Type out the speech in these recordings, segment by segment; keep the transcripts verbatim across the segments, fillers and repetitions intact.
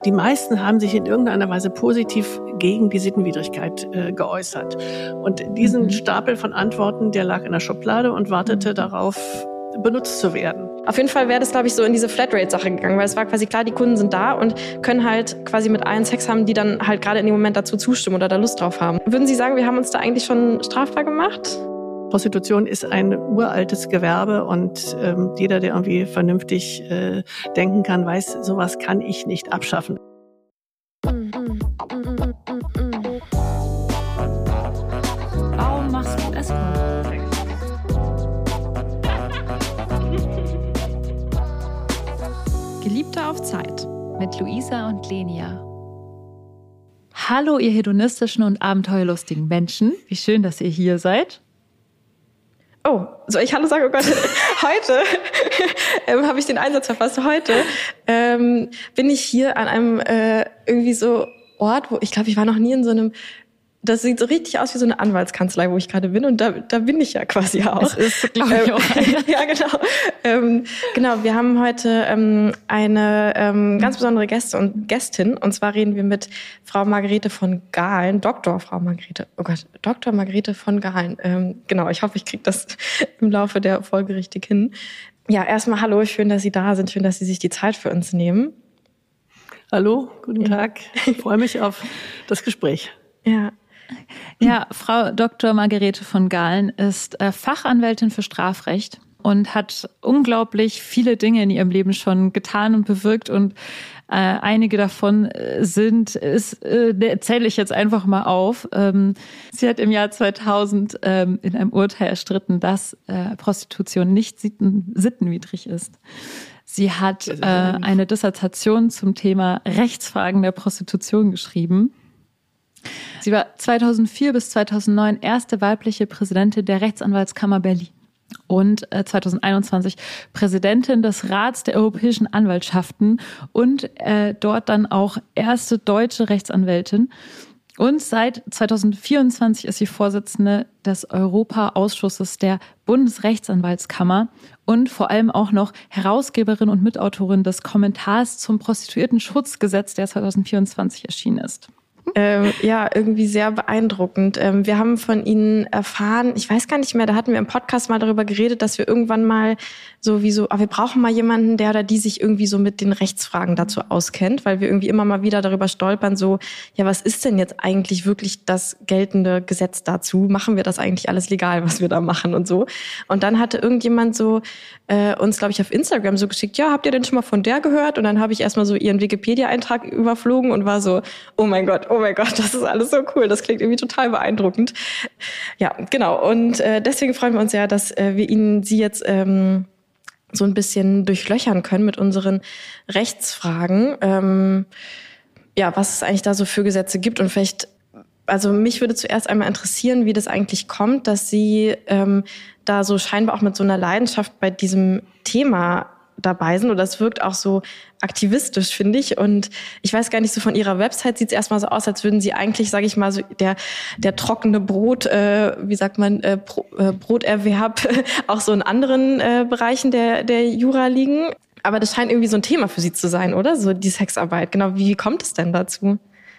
Die meisten haben sich in irgendeiner Weise positiv gegen die Sittenwidrigkeit äh, geäußert. Und diesen mhm. Stapel von Antworten, der lag in der Schublade und wartete mhm. darauf, benutzt zu werden. Auf jeden Fall wäre das, glaube ich, so in diese Flatrate-Sache gegangen, weil es war quasi klar, die Kunden sind da und können halt quasi mit allen Sex haben, die dann halt gerade in dem Moment dazu zustimmen oder da Lust drauf haben. Würden Sie sagen, wir haben uns da eigentlich schon strafbar gemacht? Prostitution ist ein uraltes Gewerbe und ähm, jeder, der irgendwie vernünftig äh, denken kann, weiß, sowas kann ich nicht abschaffen. Warum machst du Escort? Geliebte auf Zeit mit Luisa und Lenia. Hallo, ihr hedonistischen und abenteuerlustigen Menschen. Wie schön, dass ihr hier seid. Oh, soll ich Hallo sagen? Oh Gott, heute ähm, habe ich den Einsatz verfasst. Heute ähm, bin ich hier an einem äh, irgendwie so Ort, wo ich glaube, ich war noch nie in so einem. Das sieht so richtig aus wie so eine Anwaltskanzlei, wo ich gerade bin. Und da, da bin ich ja quasi auch. Das ist, glaube ich, ähm, auch. Ja, genau. Ähm, genau, wir haben heute ähm, eine ähm, ganz besondere Gäste und Gästin. Und zwar reden wir mit Frau Margarete von Gahlen, Doktor Frau Margarete, oh Gott, Doktor Margarete von Gahlen. Ähm, genau, ich hoffe, ich kriege das im Laufe der Folge richtig hin. Ja, erstmal hallo, schön, dass Sie da sind. Schön, dass Sie sich die Zeit für uns nehmen. Hallo, guten Tag. Ich freue mich auf das Gespräch. Ja. Ja, Frau Doktor Margarete von Gahlen ist äh, Fachanwältin für Strafrecht und hat unglaublich viele Dinge in ihrem Leben schon getan und bewirkt. Und äh, einige davon sind, ist, äh, zähle ich jetzt einfach mal auf. Ähm, sie hat im Jahr zweitausend ähm, in einem Urteil erstritten, dass äh, Prostitution nicht sitten, sittenwidrig ist. Sie hat äh, eine Dissertation zum Thema Rechtsfragen der Prostitution geschrieben. Sie war zweitausendvier bis zweitausendneun erste weibliche Präsidentin der Rechtsanwaltskammer Berlin und äh, zweitausendeinundzwanzig Präsidentin des Rats der europäischen Anwaltschaften und äh, dort dann auch erste deutsche Rechtsanwältin. Und seit zweitausendvierundzwanzig ist sie Vorsitzende des Europa-Ausschusses der Bundesrechtsanwaltskammer und vor allem auch noch Herausgeberin und Mitautorin des Kommentars zum Prostituiertenschutzgesetz, der zweitausendvierundzwanzig erschienen ist. Ähm, ja, irgendwie sehr beeindruckend. Ähm, wir haben von Ihnen erfahren, ich weiß gar nicht mehr, da hatten wir im Podcast mal darüber geredet, dass wir irgendwann mal so wie so, ah, wir brauchen mal jemanden, der oder die sich irgendwie so mit den Rechtsfragen dazu auskennt, weil wir irgendwie immer mal wieder darüber stolpern, so, ja, was ist denn jetzt eigentlich wirklich das geltende Gesetz dazu? Machen wir das eigentlich alles legal, was wir da machen und so? Und dann hatte irgendjemand so äh, uns, glaube ich, auf Instagram so geschickt, ja, habt ihr denn schon mal von der gehört? Und dann habe ich erstmal so ihren Wikipedia-Eintrag überflogen und war so, oh mein Gott, oh mein Gott, das ist alles so cool, das klingt irgendwie total beeindruckend. Ja, genau. Und äh, deswegen freuen wir uns ja, dass äh, wir Ihnen Sie jetzt ähm, so ein bisschen durchlöchern können mit unseren Rechtsfragen. Ähm, ja, was es eigentlich da so für Gesetze gibt und vielleicht, also mich würde zuerst einmal interessieren, wie das eigentlich kommt, dass Sie ähm, da so scheinbar auch mit so einer Leidenschaft bei diesem Thema dabei sind, oder es wirkt auch so aktivistisch, finde ich. Und ich weiß gar nicht, so von Ihrer Website sieht es erstmal so aus, als würden Sie eigentlich, sage ich mal, so der der trockene Brot, äh, wie sagt man, äh, Pro, äh, Broterwerb auch so in anderen äh, Bereichen der der Jura liegen. Aber das scheint irgendwie so ein Thema für Sie zu sein, oder? So die Sexarbeit. Genau, wie kommt es denn dazu?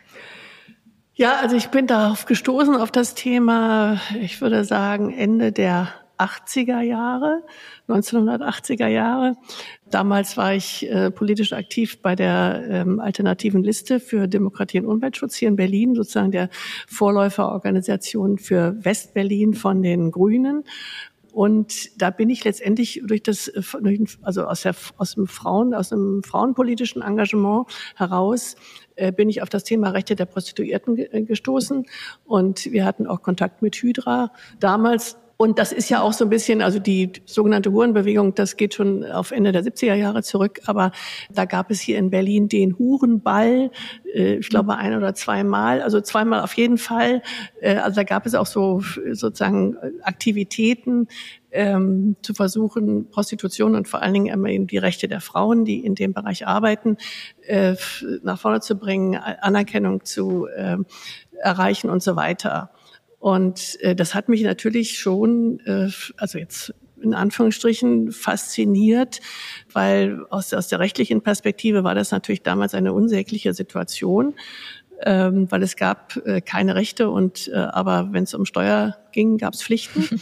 Ja, also ich bin darauf gestoßen, auf das Thema, ich würde sagen, Ende der achtziger Jahre, neunzehnhundertachtziger Jahre. Damals war ich äh, politisch aktiv bei der ähm, Alternativen Liste für Demokratie und Umweltschutz hier in Berlin, sozusagen der Vorläuferorganisation für Westberlin von den Grünen. Und da bin ich letztendlich durch das, also aus der, aus dem Frauen, aus dem frauenpolitischen Engagement heraus, äh, bin ich auf das Thema Rechte der Prostituierten ge- gestoßen. Und wir hatten auch Kontakt mit Hydra damals. Und das ist ja auch so ein bisschen, also die sogenannte Hurenbewegung, das geht schon auf Ende der siebziger Jahre zurück, aber da gab es hier in Berlin den Hurenball, äh, ich glaube ein oder zweimal, also zweimal auf jeden Fall. Äh, also da gab es auch so sozusagen Aktivitäten, ähm, zu versuchen, Prostitution und vor allen Dingen immer eben die Rechte der Frauen, die in dem Bereich arbeiten, äh, nach vorne zu bringen, Anerkennung zu äh, erreichen und so weiter. Und äh, das hat mich natürlich schon, äh, also jetzt in Anführungsstrichen fasziniert, weil aus, aus der rechtlichen Perspektive war das natürlich damals eine unsägliche Situation, ähm, weil es gab äh, keine Rechte und äh, aber wenn es um Steuer ging, gab es Pflichten.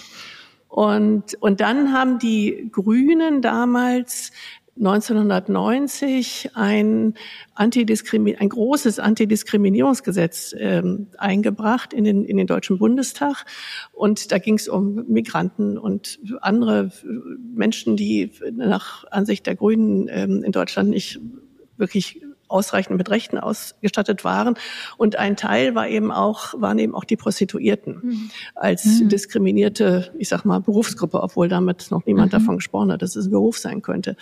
und und dann haben die Grünen damals neunzehnhundertneunzig ein Antidiskrimi- ein großes Antidiskriminierungsgesetz ähm, eingebracht in den in den Deutschen Bundestag, und da ging es um Migranten und andere Menschen, die nach Ansicht der Grünen ähm, in Deutschland nicht wirklich ausreichend mit Rechten ausgestattet waren. Und ein Teil war eben auch, waren eben auch die Prostituierten mhm. als mhm. diskriminierte, ich sag mal, Berufsgruppe, obwohl damit noch niemand mhm. davon gesprochen hat, dass es ein Beruf sein könnte.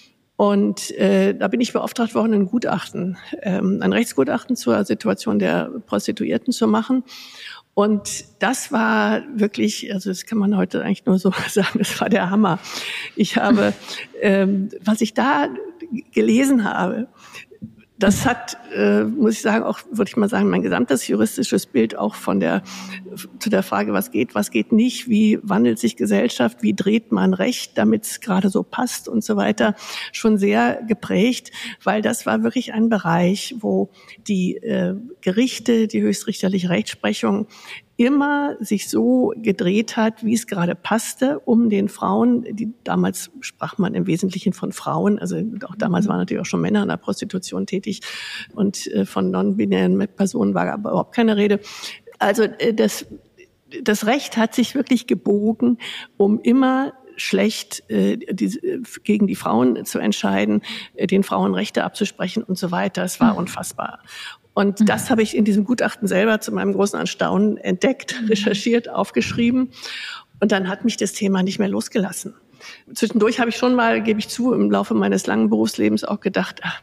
Und äh, da bin ich beauftragt worden, ein Gutachten, ähm, ein Rechtsgutachten zur Situation der Prostituierten zu machen. Und das war wirklich, also das kann man heute eigentlich nur so sagen, das war der Hammer. Ich habe, ähm, was ich da gelesen habe, das hat, äh, muss ich sagen, auch, würde ich mal sagen, mein gesamtes juristisches Bild auch von der, zu der Frage, was geht, was geht nicht, wie wandelt sich Gesellschaft, wie dreht man Recht, damit es gerade so passt und so weiter, schon sehr geprägt, weil das war wirklich ein Bereich, wo die äh, Gerichte, die höchstrichterliche Rechtsprechung immer sich so gedreht hat, wie es gerade passte, um den Frauen, die damals sprach man im Wesentlichen von Frauen, also auch damals waren natürlich auch schon Männer in der Prostitution tätig und äh, von non-binären Personen war aber überhaupt keine Rede. Also äh, das, das Recht hat sich wirklich gebogen, um immer schlecht äh, die, gegen die Frauen zu entscheiden, äh, den Frauen Rechte abzusprechen und so weiter. Es war unfassbar. Und mhm. das habe ich in diesem Gutachten selber zu meinem großen Erstaunen entdeckt, mhm. recherchiert, aufgeschrieben. Und dann hat mich das Thema nicht mehr losgelassen. Zwischendurch habe ich schon mal, gebe ich zu, im Laufe meines langen Berufslebens auch gedacht, ach,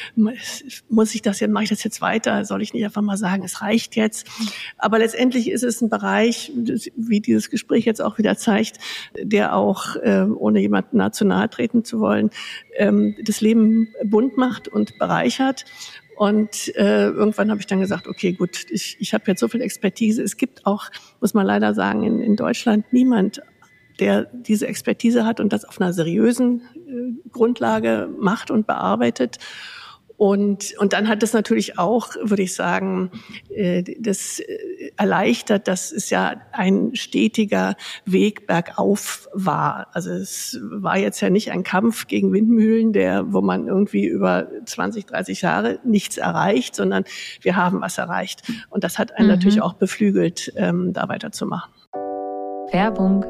muss ich das jetzt, mache ich das jetzt weiter? Soll ich nicht einfach mal sagen, es reicht jetzt? Aber letztendlich ist es ein Bereich, wie dieses Gespräch jetzt auch wieder zeigt, der auch, äh, ohne jemanden national treten zu wollen, ähm, das Leben bunt macht und bereichert. Und äh, irgendwann habe ich dann gesagt, okay, gut, ich, ich habe jetzt so viel Expertise. Es gibt auch, muss man leider sagen, in, in Deutschland niemand, der diese Expertise hat und das auf einer seriösen äh, Grundlage macht und bearbeitet. Und, und dann hat es natürlich auch, würde ich sagen, äh, das erleichtert, dass es ja ein stetiger Weg bergauf war. Also es war jetzt ja nicht ein Kampf gegen Windmühlen, der, wo man irgendwie über zwanzig, dreißig Jahre nichts erreicht, sondern wir haben was erreicht. Und das hat einen mhm. natürlich auch beflügelt, ähm, da weiterzumachen. Werbung.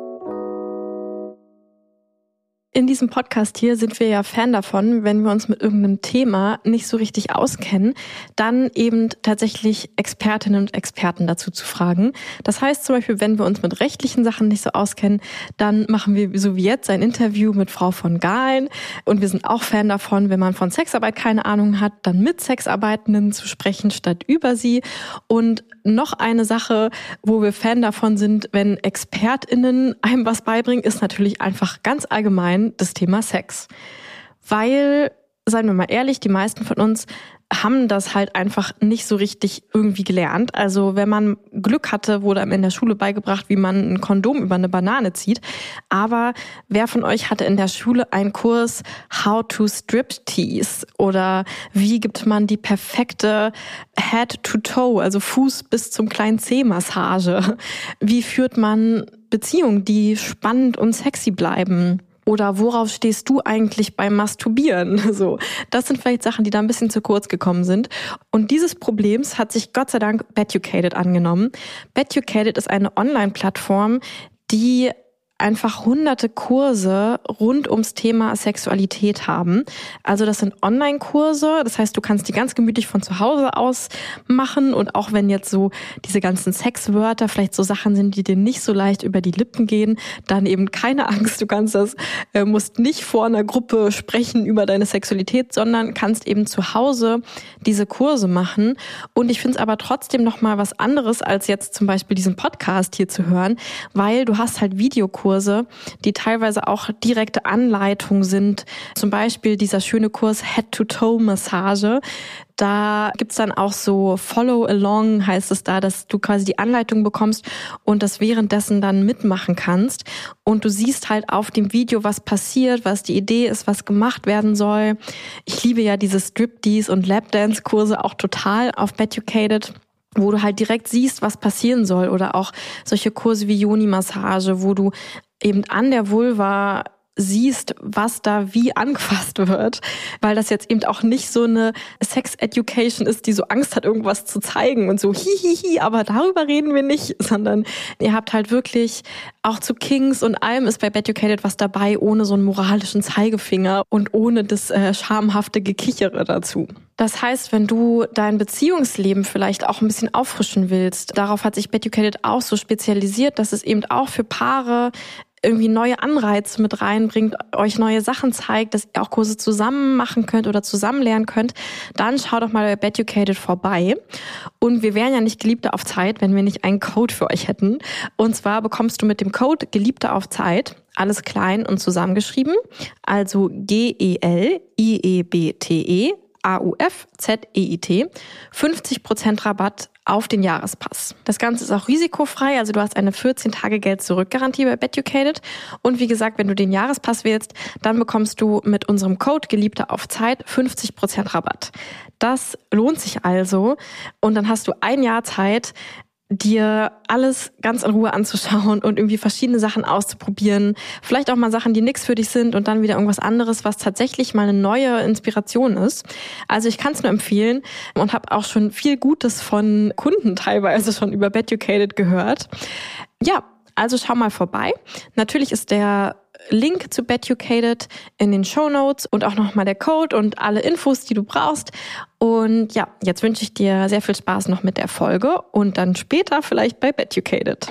In diesem Podcast hier sind wir ja Fan davon, wenn wir uns mit irgendeinem Thema nicht so richtig auskennen, dann eben tatsächlich Expertinnen und Experten dazu zu fragen. Das heißt zum Beispiel, wenn wir uns mit rechtlichen Sachen nicht so auskennen, dann machen wir so wie jetzt ein Interview mit Frau von Gahlen. Und wir sind auch Fan davon, wenn man von Sexarbeit keine Ahnung hat, dann mit Sexarbeitenden zu sprechen, statt über sie. Und noch eine Sache, wo wir Fan davon sind, wenn ExpertInnen einem was beibringen, ist natürlich einfach ganz allgemein das Thema Sex. Weil, seien wir mal ehrlich, die meisten von uns haben das halt einfach nicht so richtig irgendwie gelernt. Also wenn man Glück hatte, wurde einem in der Schule beigebracht, wie man ein Kondom über eine Banane zieht. Aber wer von euch hatte in der Schule einen Kurs How to Striptease oder wie gibt man die perfekte Head to Toe, also Fuß bis zum kleinen Zeh-Massage? Wie führt man Beziehungen, die spannend und sexy bleiben? Oder worauf stehst du eigentlich beim Masturbieren? So, das sind vielleicht Sachen, die da ein bisschen zu kurz gekommen sind. Und dieses Problems hat sich Gott sei Dank Beducated angenommen. Beducated ist eine Online-Plattform, die einfach hunderte Kurse rund ums Thema Sexualität haben. Also das sind Online-Kurse, das heißt, du kannst die ganz gemütlich von zu Hause aus machen und auch wenn jetzt so diese ganzen Sexwörter vielleicht so Sachen sind, die dir nicht so leicht über die Lippen gehen, dann eben keine Angst, du kannst das, äh, musst nicht vor einer Gruppe sprechen über deine Sexualität, sondern kannst eben zu Hause diese Kurse machen. Und ich finde es aber trotzdem nochmal was anderes, als jetzt zum Beispiel diesen Podcast hier zu hören, weil du hast halt Videokurse, die teilweise auch direkte Anleitungen sind. Zum Beispiel dieser schöne Kurs Head-to-Toe-Massage. da gibt's dann auch so Follow Along, heißt es da, dass du quasi die Anleitung bekommst und das währenddessen dann mitmachen kannst. Und du siehst halt auf dem Video, was passiert, was die Idee ist, was gemacht werden soll. Ich liebe ja diese Striptease- und Lapdance-Kurse auch total auf Beducated, wo du halt direkt siehst, was passieren soll. Oder auch solche Kurse wie Yoni-Massage, wo du eben an der Vulva siehst, was da wie angefasst wird, weil das jetzt eben auch nicht so eine Sex-Education ist, die so Angst hat, irgendwas zu zeigen und so hihihi, aber darüber reden wir nicht, sondern ihr habt halt wirklich auch zu Kings und allem ist bei Beducated was dabei, ohne so einen moralischen Zeigefinger und ohne das äh, schamhafte Gekichere dazu. Das heißt, wenn du dein Beziehungsleben vielleicht auch ein bisschen auffrischen willst, darauf hat sich Beducated auch so spezialisiert, dass es eben auch für Paare irgendwie neue Anreize mit reinbringt, euch neue Sachen zeigt, dass ihr auch Kurse zusammen machen könnt oder zusammen lernen könnt, dann schau doch mal bei Beducated vorbei. Und wir wären ja nicht Geliebte auf Zeit, wenn wir nicht einen Code für euch hätten. Und zwar bekommst du mit dem Code Geliebte auf Zeit, alles klein und zusammengeschrieben, also G E L I E B T E A U F Z E I T, fünfzig Prozent Rabatt auf den Jahrespass. Das Ganze ist auch risikofrei, also du hast eine vierzehn Tage Geld-Zurück-Garantie bei Beducated. Und wie gesagt, wenn du den Jahrespass wählst, dann bekommst du mit unserem Code Geliebte auf Zeit fünfzig Prozent Rabatt. Das lohnt sich also und dann hast du ein Jahr Zeit, dir alles ganz in Ruhe anzuschauen und irgendwie verschiedene Sachen auszuprobieren. Vielleicht auch mal Sachen, die nix für dich sind und dann wieder irgendwas anderes, was tatsächlich mal eine neue Inspiration ist. Also ich kann es nur empfehlen und habe auch schon viel Gutes von Kunden teilweise schon über Beducated gehört. Ja, also schau mal vorbei. Natürlich ist der Link zu Beducated in den Shownotes und auch nochmal der Code und alle Infos, die du brauchst. Und ja, jetzt wünsche ich dir sehr viel Spaß noch mit der Folge und dann später vielleicht bei Beducated.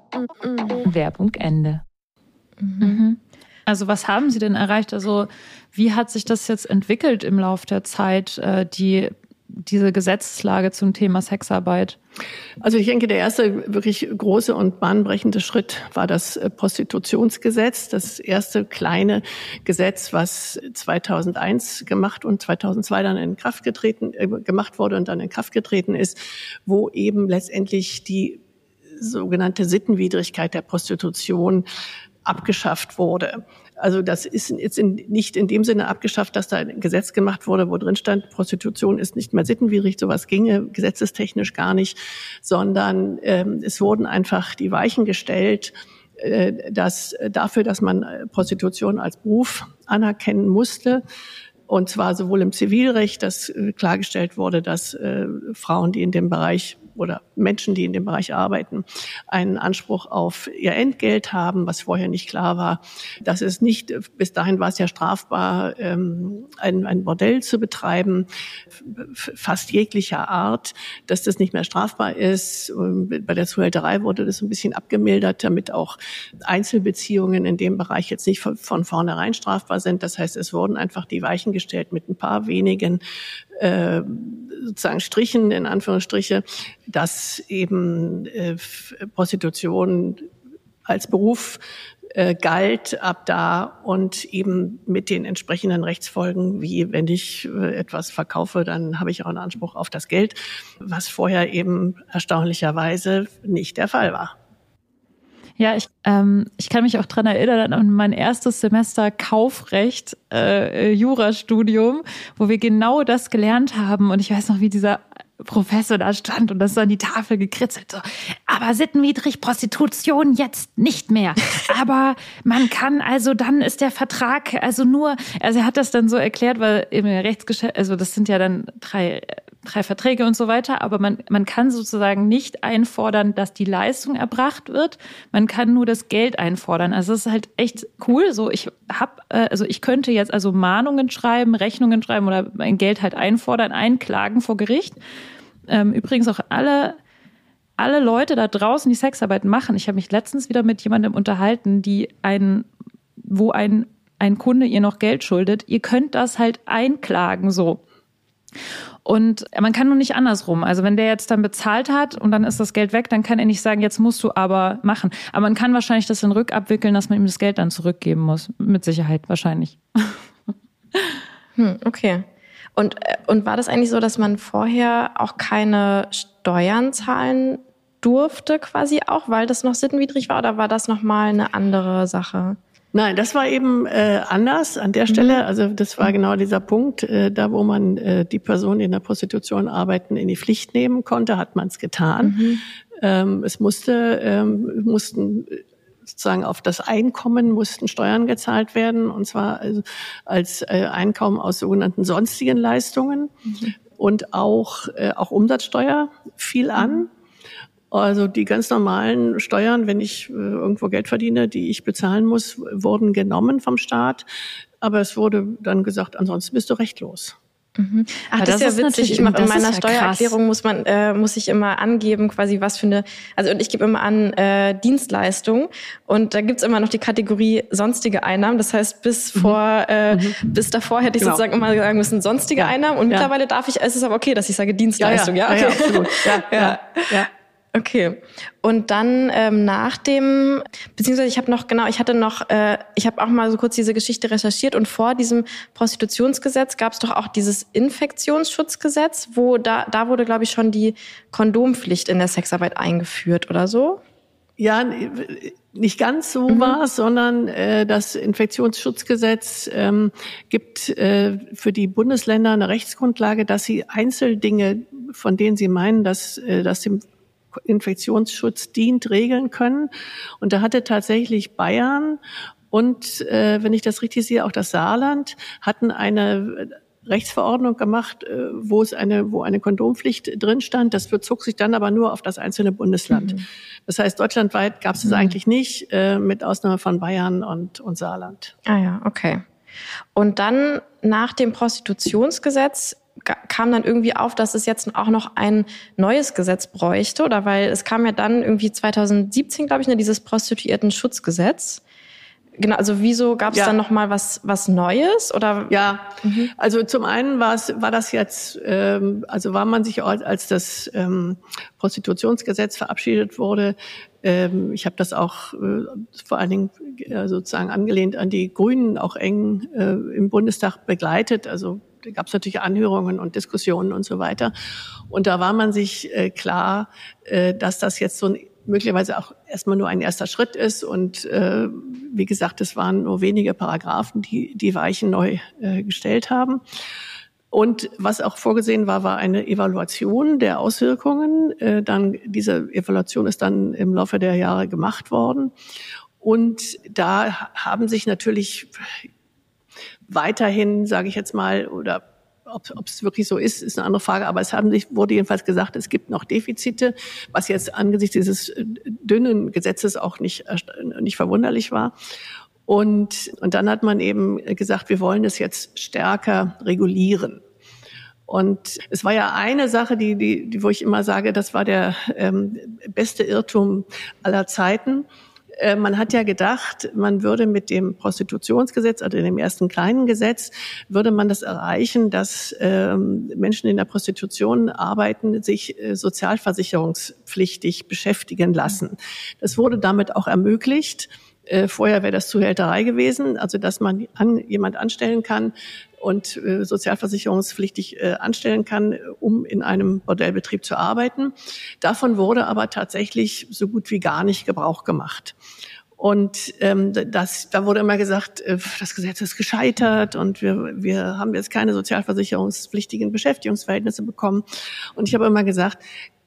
Werbung Ende. Mhm. Also was haben Sie denn erreicht? Also wie hat sich das jetzt entwickelt im Laufe der Zeit, die diese Gesetzeslage zum Thema Sexarbeit? Also ich denke, der erste wirklich große und bahnbrechende Schritt war das Prostitutionsgesetz, das erste kleine Gesetz, was zweitausendeins gemacht und zweitausendzwei dann in Kraft getreten, äh, gemacht wurde und dann in Kraft getreten ist, wo eben letztendlich die sogenannte Sittenwidrigkeit der Prostitution abgeschafft wurde. Also das ist jetzt in, nicht in dem Sinne abgeschafft, dass da ein Gesetz gemacht wurde, wo drin stand, Prostitution ist nicht mehr sittenwidrig, sowas ginge gesetzestechnisch gar nicht, sondern ähm, es wurden einfach die Weichen gestellt, äh, dass dafür, dass man Prostitution als Beruf anerkennen musste, und zwar sowohl im Zivilrecht, dass äh, klargestellt wurde, dass äh, Frauen, die in dem Bereich oder Menschen, die in dem Bereich arbeiten, einen Anspruch auf ihr Entgelt haben, was vorher nicht klar war. Das ist nicht, bis dahin war es ja strafbar, ein, ein Bordell zu betreiben, fast jeglicher Art, dass das nicht mehr strafbar ist. Bei der Zuhälterei wurde das ein bisschen abgemildert, damit auch Einzelbeziehungen in dem Bereich jetzt nicht von, von vornherein strafbar sind. Das heißt, es wurden einfach die Weichen gestellt mit ein paar wenigen äh, sozusagen Strichen, in Anführungsstriche, dass eben äh, Prostitution als Beruf äh, galt ab da und eben mit den entsprechenden Rechtsfolgen, wie wenn ich äh, etwas verkaufe, dann habe ich auch einen Anspruch auf das Geld, was vorher eben erstaunlicherweise nicht der Fall war. Ja, ich, ähm, ich kann mich auch dran erinnern an mein erstes Semester Kaufrecht, äh, Jurastudium, wo wir genau das gelernt haben. Und ich weiß noch, wie dieser Professor da stand und das so an die Tafel gekritzelt. So, aber sittenwidrig Prostitution jetzt nicht mehr. Aber man kann, also dann ist der Vertrag, also nur, also er hat das dann so erklärt, weil im Rechtsgeschäft, also das sind ja dann drei drei Verträge und so weiter, aber man man kann sozusagen nicht einfordern, dass die Leistung erbracht wird. Man kann nur das Geld einfordern. Also das ist halt echt cool. So, ich hab, äh, also ich könnte jetzt also Mahnungen schreiben, Rechnungen schreiben oder mein Geld halt einfordern, einklagen vor Gericht. Ähm, übrigens auch alle alle Leute da draußen, die Sexarbeit machen. Ich habe mich letztens wieder mit jemandem unterhalten, die ein, wo ein ein Kunde ihr noch Geld schuldet. Ihr könnt das halt einklagen, so. Und man kann nur nicht andersrum. Also wenn der jetzt dann bezahlt hat und dann ist das Geld weg, dann kann er nicht sagen, jetzt musst du aber machen. Aber man kann wahrscheinlich das dann rückabwickeln, dass man ihm das Geld dann zurückgeben muss. Mit Sicherheit, wahrscheinlich. Hm, okay. Und, und war das eigentlich so, dass man vorher auch keine Steuern zahlen durfte quasi auch, weil das noch sittenwidrig war, oder war das nochmal eine andere Sache? Nein, das war eben äh, anders an der Stelle. Also das war genau dieser Punkt, äh, da wo man äh, die Personen, die in der Prostitution arbeiten, in die Pflicht nehmen konnte, hat man es getan. Mhm. Ähm, es musste, ähm, mussten sozusagen auf das Einkommen mussten Steuern gezahlt werden, und zwar also als äh, Einkommen aus sogenannten sonstigen Leistungen. Mhm. Und auch äh, auch Umsatzsteuer fiel an. Mhm. Also die ganz normalen Steuern, wenn ich äh, irgendwo Geld verdiene, die ich bezahlen muss, wurden genommen vom Staat. Aber es wurde dann gesagt, ansonsten bist du rechtlos. Mhm. Ach, das, das ist ja witzig. Ich mache in meiner ja Steuererklärung muss man äh, muss ich immer angeben, quasi was für eine. Also und ich gebe immer an äh, Dienstleistung, und da gibt's immer noch die Kategorie sonstige Einnahmen. Das heißt, bis mhm. vor äh, mhm. bis davor hätte ich genau. sozusagen immer sagen müssen sonstige ja. Einnahmen, und ja. mittlerweile darf ich. Es ist aber okay, dass ich sage Dienstleistung. Ja, ja, ja, okay. ja, absolut. ja, ja. ja. ja. Okay. Und dann ähm, nach dem, beziehungsweise ich habe noch, genau, ich hatte noch, äh, ich habe auch mal so kurz diese Geschichte recherchiert, und vor diesem Prostitutionsgesetz gab es doch auch dieses Infektionsschutzgesetz, wo da, da wurde, glaube ich, schon die Kondompflicht in der Sexarbeit eingeführt oder so? Ja, nicht ganz so mhm. war es, sondern äh, das Infektionsschutzgesetz ähm, gibt äh, für die Bundesländer eine Rechtsgrundlage, dass sie Einzeldinge, von denen sie meinen, dass, äh, dass dem Infektionsschutz dient, regeln können. Und da hatte tatsächlich Bayern und, äh, wenn ich das richtig sehe, auch das Saarland hatten eine Rechtsverordnung gemacht, äh, wo es eine, wo eine Kondompflicht drin stand. Das bezog sich dann aber nur auf das einzelne Bundesland. Mhm. Das heißt, deutschlandweit gab es das mhm. eigentlich nicht, äh, mit Ausnahme von Bayern und, und Saarland. Ah ja, okay. Und dann nach dem Prostitutionsgesetz kam dann irgendwie auf, dass es jetzt auch noch ein neues Gesetz bräuchte, oder weil es kam ja dann irgendwie zweitausendsiebzehn, glaube ich, ne, dieses Prostituiertenschutzgesetz. Genau, also wieso gab es ja. dann noch mal was was Neues, oder? Ja, mhm. also zum einen war es war das jetzt, ähm, also war man sich auch, als das ähm, Prostitutionsgesetz verabschiedet wurde, ähm, ich habe das auch äh, vor allen Dingen äh, sozusagen angelehnt an die Grünen auch eng äh, im Bundestag begleitet, also da gab es natürlich Anhörungen und Diskussionen und so weiter. Und da war man sich äh, klar, äh, dass das jetzt so ein, möglicherweise auch erstmal nur ein erster Schritt ist. Und äh, wie gesagt, es waren nur wenige Paragraphen, die die Weichen neu äh, gestellt haben. Und was auch vorgesehen war, war eine Evaluation der Auswirkungen. Äh, dann diese Evaluation ist dann im Laufe der Jahre gemacht worden. Und da haben sich natürlich weiterhin, sage ich jetzt mal, oder ob es wirklich so ist, ist eine andere Frage, aber es haben sich, wurde jedenfalls gesagt, es gibt noch Defizite, was jetzt angesichts dieses dünnen Gesetzes auch nicht, nicht verwunderlich war. Und, und dann hat man eben gesagt, wir wollen es jetzt stärker regulieren. Und es war ja eine Sache, die, die, die wo ich immer sage, das war der ähm, beste Irrtum aller Zeiten. Man hat ja gedacht, man würde mit dem Prostitutionsgesetz, also dem ersten kleinen Gesetz, würde man das erreichen, dass ähm, Menschen in der Prostitution arbeiten, sich äh, sozialversicherungspflichtig beschäftigen lassen. Das wurde damit auch ermöglicht. Äh, vorher wäre das Zuhälterei gewesen, also dass man an, jemand anstellen kann und äh, sozialversicherungspflichtig äh, anstellen kann, um in einem Bordellbetrieb zu arbeiten. Davon wurde aber tatsächlich so gut wie gar nicht Gebrauch gemacht. Und ähm, das, da wurde immer gesagt, äh, das Gesetz ist gescheitert und wir, wir haben jetzt keine sozialversicherungspflichtigen Beschäftigungsverhältnisse bekommen. Und ich habe immer gesagt,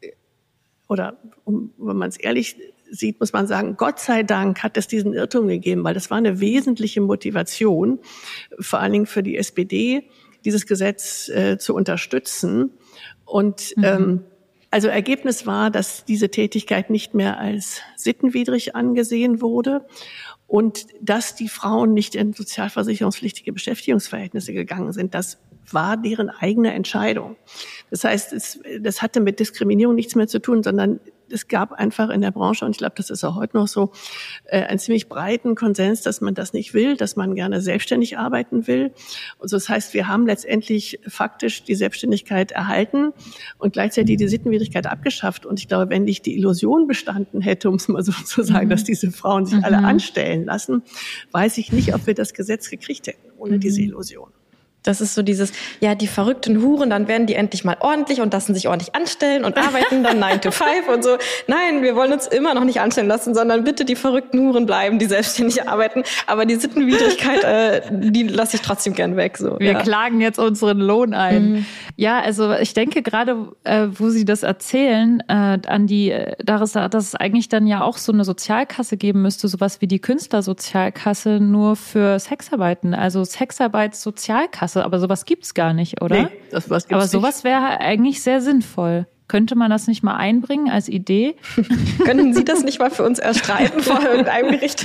oder um, wenn man es ehrlich sieht, muss man sagen, Gott sei Dank hat es diesen Irrtum gegeben, weil das war eine wesentliche Motivation, vor allen Dingen für die S P D, dieses Gesetz äh, zu unterstützen. Und mhm. ähm, also Ergebnis war, dass diese Tätigkeit nicht mehr als sittenwidrig angesehen wurde und dass die Frauen nicht in sozialversicherungspflichtige Beschäftigungsverhältnisse gegangen sind. Das war deren eigene Entscheidung. Das heißt, es, das hatte mit Diskriminierung nichts mehr zu tun, sondern es gab einfach in der Branche, und ich glaube, das ist auch heute noch so, äh, einen ziemlich breiten Konsens, dass man das nicht will, dass man gerne selbstständig arbeiten will. Und so, das heißt, wir haben letztendlich faktisch die Selbstständigkeit erhalten und gleichzeitig die Sittenwidrigkeit abgeschafft. Und ich glaube, wenn nicht die Illusion bestanden hätte, um es mal so zu sagen, mhm. dass diese Frauen sich mhm. alle anstellen lassen, weiß ich nicht, ob wir das Gesetz gekriegt hätten ohne mhm. diese Illusion. Das ist so dieses, ja, die verrückten Huren, dann werden die endlich mal ordentlich und lassen sich ordentlich anstellen und arbeiten dann nine to five und so. Nein, wir wollen uns immer noch nicht anstellen lassen, sondern bitte die verrückten Huren bleiben, die selbstständig arbeiten. Aber die Sittenwidrigkeit, äh, die lasse ich trotzdem gern weg. So. Wir ja. klagen jetzt unseren Lohn ein. Mhm. Ja, also ich denke gerade, äh, wo Sie das erzählen, äh, an die, äh, dass, dass es eigentlich dann ja auch so eine Sozialkasse geben müsste, sowas wie die Künstlersozialkasse nur für Sexarbeiten, also Sexarbeitssozialkasse. Aber sowas gibt's gar nicht, oder? Nee, das was gibt's Aber sowas wäre eigentlich sehr sinnvoll. Könnte man das nicht mal einbringen als Idee? Könnten Sie das nicht mal für uns erstreiten vor irgendeinem Gericht?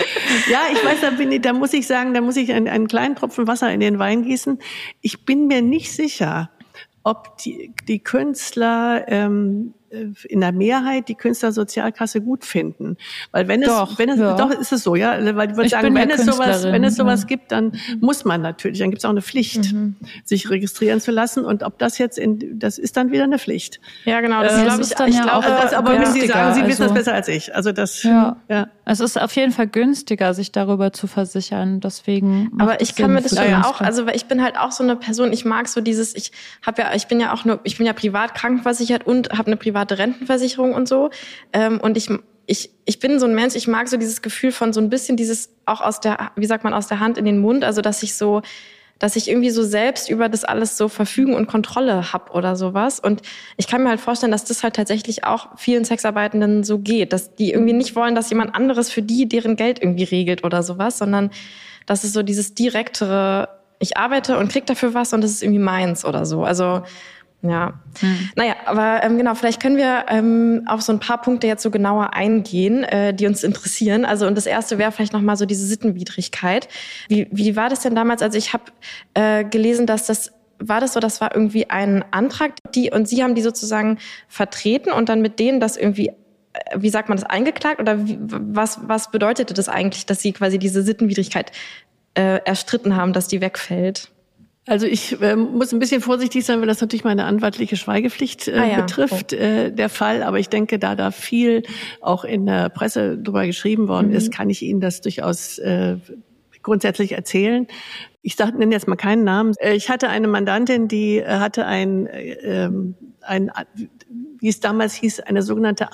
Ja, ich weiß, da, bin ich, da muss ich sagen, da muss ich einen, einen kleinen Tropfen Wasser in den Wein gießen. Ich bin mir nicht sicher, ob die, die Künstler ähm, in der Mehrheit die Künstlersozialkasse gut finden, weil wenn es doch, wenn es ja. doch ist es so, ja, weil ich würde ich sagen, wenn ja es sowas wenn es sowas ja. gibt, dann muss man natürlich, dann gibt es auch eine Pflicht, mhm. sich registrieren zu lassen, und ob das jetzt in das ist dann wieder eine Pflicht. Ja, genau, das äh, glaube ich, ich ja glaube, das, aber ja. müssen Sie sagen, Sie also, wissen das besser als ich. Also das ja. ja. Es ist auf jeden Fall günstiger, sich darüber zu versichern, deswegen aber ich kann mir das schon ja, auch, also weil ich bin halt auch so eine Person, ich mag so dieses, ich habe ja ich bin ja auch nur ich bin ja privat krankenversichert und habe eine private Rentenversicherung und so. Ähm, und ich, ich, ich bin so ein Mensch, ich mag so dieses Gefühl von so ein bisschen dieses, auch aus der, wie sagt man, aus der Hand in den Mund, also dass ich so, dass ich irgendwie so selbst über das alles so Verfügen und Kontrolle hab oder sowas. Und ich kann mir halt vorstellen, dass das halt tatsächlich auch vielen Sexarbeitenden so geht, dass die irgendwie nicht wollen, dass jemand anderes für die deren Geld irgendwie regelt oder sowas, sondern dass es so dieses direktere, ich arbeite und krieg dafür was und das ist irgendwie meins oder so. Also ja, hm. naja, aber ähm, genau, vielleicht können wir ähm, auf so ein paar Punkte jetzt so genauer eingehen, äh, die uns interessieren. Also und das erste wäre vielleicht nochmal so diese Sittenwidrigkeit. Wie, wie war das denn damals? Also ich habe äh, gelesen, dass das, war das so, das war irgendwie ein Antrag, die und Sie haben die sozusagen vertreten und dann mit denen das irgendwie, äh, wie sagt man das, eingeklagt? Oder wie, was, was bedeutete das eigentlich, dass Sie quasi diese Sittenwidrigkeit äh, erstritten haben, dass die wegfällt? Also ich äh, muss ein bisschen vorsichtig sein, weil das natürlich meine anwaltliche Schweigepflicht äh, ah ja, betrifft, oh. äh, der Fall. Aber ich denke, da da viel auch in der Presse drüber geschrieben worden mhm. ist, kann ich Ihnen das durchaus äh, grundsätzlich erzählen. Ich sag, nenne jetzt mal keinen Namen. Ich hatte eine Mandantin, die hatte ein, äh, ein wie es damals hieß, eine sogenannte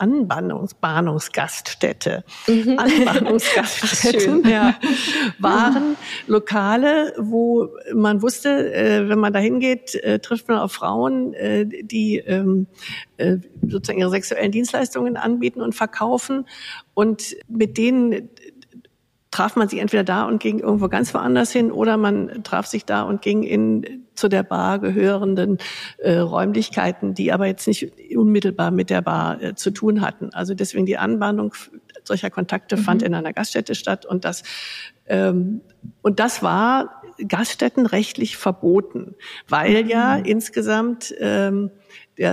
Anbahnungsgaststätte. Mhm. Anbahnungsgaststätten Ach, ja. waren Lokale, wo man wusste, äh, wenn man da hingeht, äh, trifft man auf Frauen, äh, die ähm, äh, sozusagen ihre sexuellen Dienstleistungen anbieten und verkaufen. Und mit denen traf man sich entweder da und ging irgendwo ganz woanders hin, oder man traf sich da und ging in zu der Bar gehörenden äh, Räumlichkeiten, die aber jetzt nicht unmittelbar mit der Bar äh, zu tun hatten. Also deswegen die Anbahnung solcher Kontakte mhm. fand in einer Gaststätte statt, und das ähm, und das war gaststättenrechtlich verboten, weil mhm. ja insgesamt ähm, der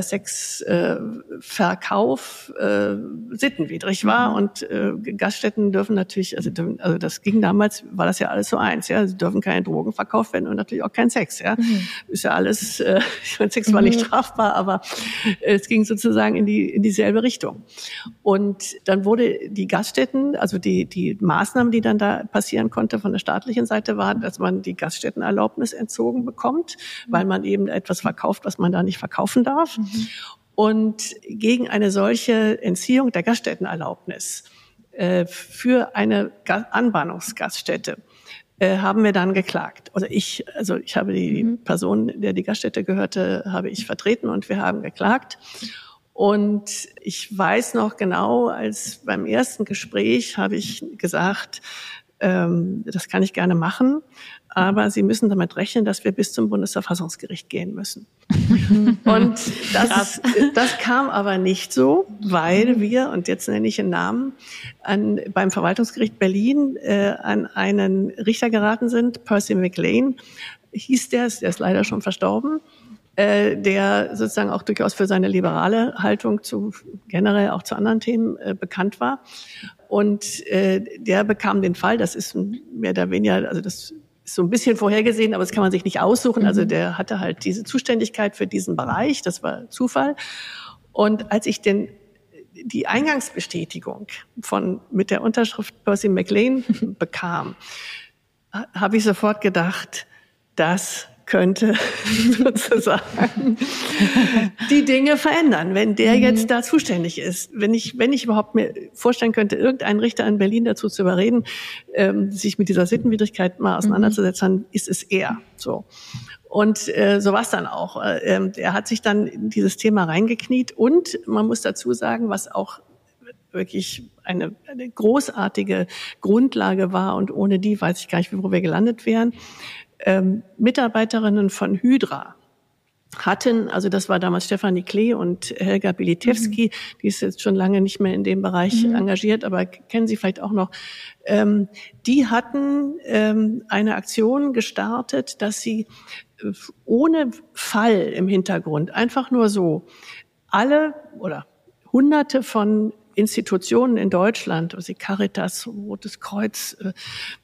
Sexverkauf äh, äh, sittenwidrig war mhm. und äh, Gaststätten dürfen natürlich, also, dürfen, also das ging damals, war das ja alles so eins, ja, sie dürfen keine Drogen verkauft werden und natürlich auch kein Sex, ja, mhm. ist ja alles, äh, ich meine, Sex war mhm. nicht strafbar, aber es ging sozusagen in die in dieselbe Richtung. Und dann wurde die Gaststätten, also die die Maßnahmen, die dann da passieren konnte von der staatlichen Seite, war, dass man die Gaststättenerlaubnis entzogen bekommt, mhm. weil man eben etwas verkauft, was man da nicht verkaufen darf. Mhm. Und gegen eine solche Entziehung der Gaststättenerlaubnis äh, für eine Ga- Anbahnungsgaststätte äh, haben wir dann geklagt. Oder ich, also ich habe die mhm. Person, der die Gaststätte gehörte, habe ich vertreten, und wir haben geklagt. Und ich weiß noch genau, als beim ersten Gespräch habe ich gesagt, ähm, das kann ich gerne machen, aber Sie müssen damit rechnen, dass wir bis zum Bundesverfassungsgericht gehen müssen. Und das, das kam aber nicht so, weil wir, und jetzt nenne ich einen Namen, an, beim Verwaltungsgericht Berlin äh, an einen Richter geraten sind, Percy McLean hieß der, der ist leider schon verstorben, äh, der sozusagen auch durchaus für seine liberale Haltung zu generell auch zu anderen Themen äh, bekannt war. Und äh, der bekam den Fall, das ist mehr oder weniger, also das ist so ein bisschen vorhergesehen, aber das kann man sich nicht aussuchen. Also der hatte halt diese Zuständigkeit für diesen Bereich, das war Zufall. Und als ich den, die Eingangsbestätigung von, mit der Unterschrift Percy McLean bekam, habe ich sofort gedacht, das könnte sozusagen die Dinge verändern, wenn der mhm. jetzt da zuständig ist. Wenn ich, wenn ich überhaupt mir vorstellen könnte, irgendeinen Richter in Berlin dazu zu überreden, ähm, sich mit dieser Sittenwidrigkeit mal auseinanderzusetzen, mhm. ist es er. So. Und äh, so war es dann auch. Äh, er hat sich dann in dieses Thema reingekniet und man muss dazu sagen, was auch wirklich eine, eine großartige Grundlage war und ohne die weiß ich gar nicht, wo wir gelandet wären. Ähm, Mitarbeiterinnen von Hydra hatten, also das war damals Stefanie Klee und Helga Bilitewski, mhm. die ist jetzt schon lange nicht mehr in dem Bereich mhm. engagiert, aber kennen Sie vielleicht auch noch. Ähm, die hatten ähm, eine Aktion gestartet, dass sie äh, ohne Fall im Hintergrund, einfach nur so, alle oder Hunderte von Institutionen in Deutschland, also Caritas, Rotes Kreuz, äh,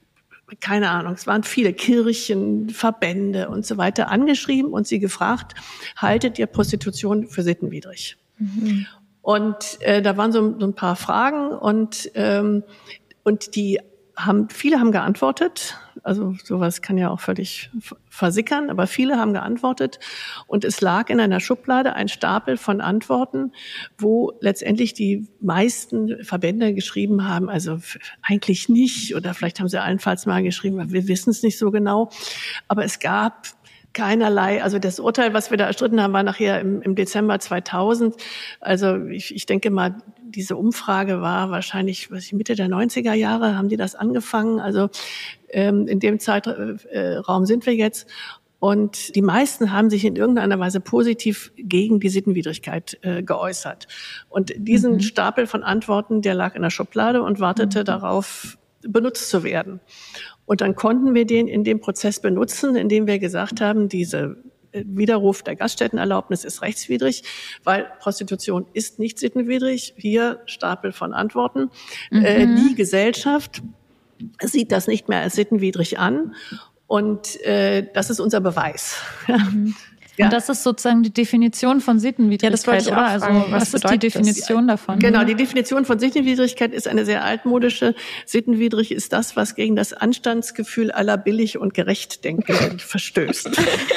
keine Ahnung, es waren viele Kirchen, Verbände und so weiter angeschrieben und sie gefragt, haltet ihr Prostitution für sittenwidrig? Mhm. Und äh, da waren so, so ein paar Fragen und ähm, und die haben, viele haben geantwortet, also sowas kann ja auch völlig versickern, aber viele haben geantwortet und es lag in einer Schublade ein Stapel von Antworten, wo letztendlich die meisten Verbände geschrieben haben, also eigentlich nicht oder vielleicht haben sie allenfalls mal geschrieben, wir wissen es nicht so genau, aber es gab keinerlei, also das Urteil, was wir da erstritten haben, war nachher im, im Dezember zweitausend. Also ich, ich denke mal, diese Umfrage war wahrscheinlich, was ich, Mitte der neunziger Jahre haben die das angefangen. Also ähm, in dem Zeitraum sind wir jetzt. Und die meisten haben sich in irgendeiner Weise positiv gegen die Sittenwidrigkeit äh, geäußert. Und diesen mhm. Stapel von Antworten, der lag in der Schublade und wartete mhm. darauf, benutzt zu werden. Und dann konnten wir den in dem Prozess benutzen, indem wir gesagt haben, diese Widerruf der Gaststättenerlaubnis ist rechtswidrig, weil Prostitution ist nicht sittenwidrig. Hier Stapel von Antworten. Mhm. Äh, die Gesellschaft sieht das nicht mehr als sittenwidrig an. Und äh, das ist unser Beweis. Mhm. Ja. Und das ist sozusagen die Definition von Sittenwidrigkeit, ja, das wollte ich auch oder? Fragen, also, was, was ist die Definition das? davon? Genau, die Definition von Sittenwidrigkeit ist eine sehr altmodische. Sittenwidrig ist das, was gegen das Anstandsgefühl aller billig und gerecht Denkenden verstößt.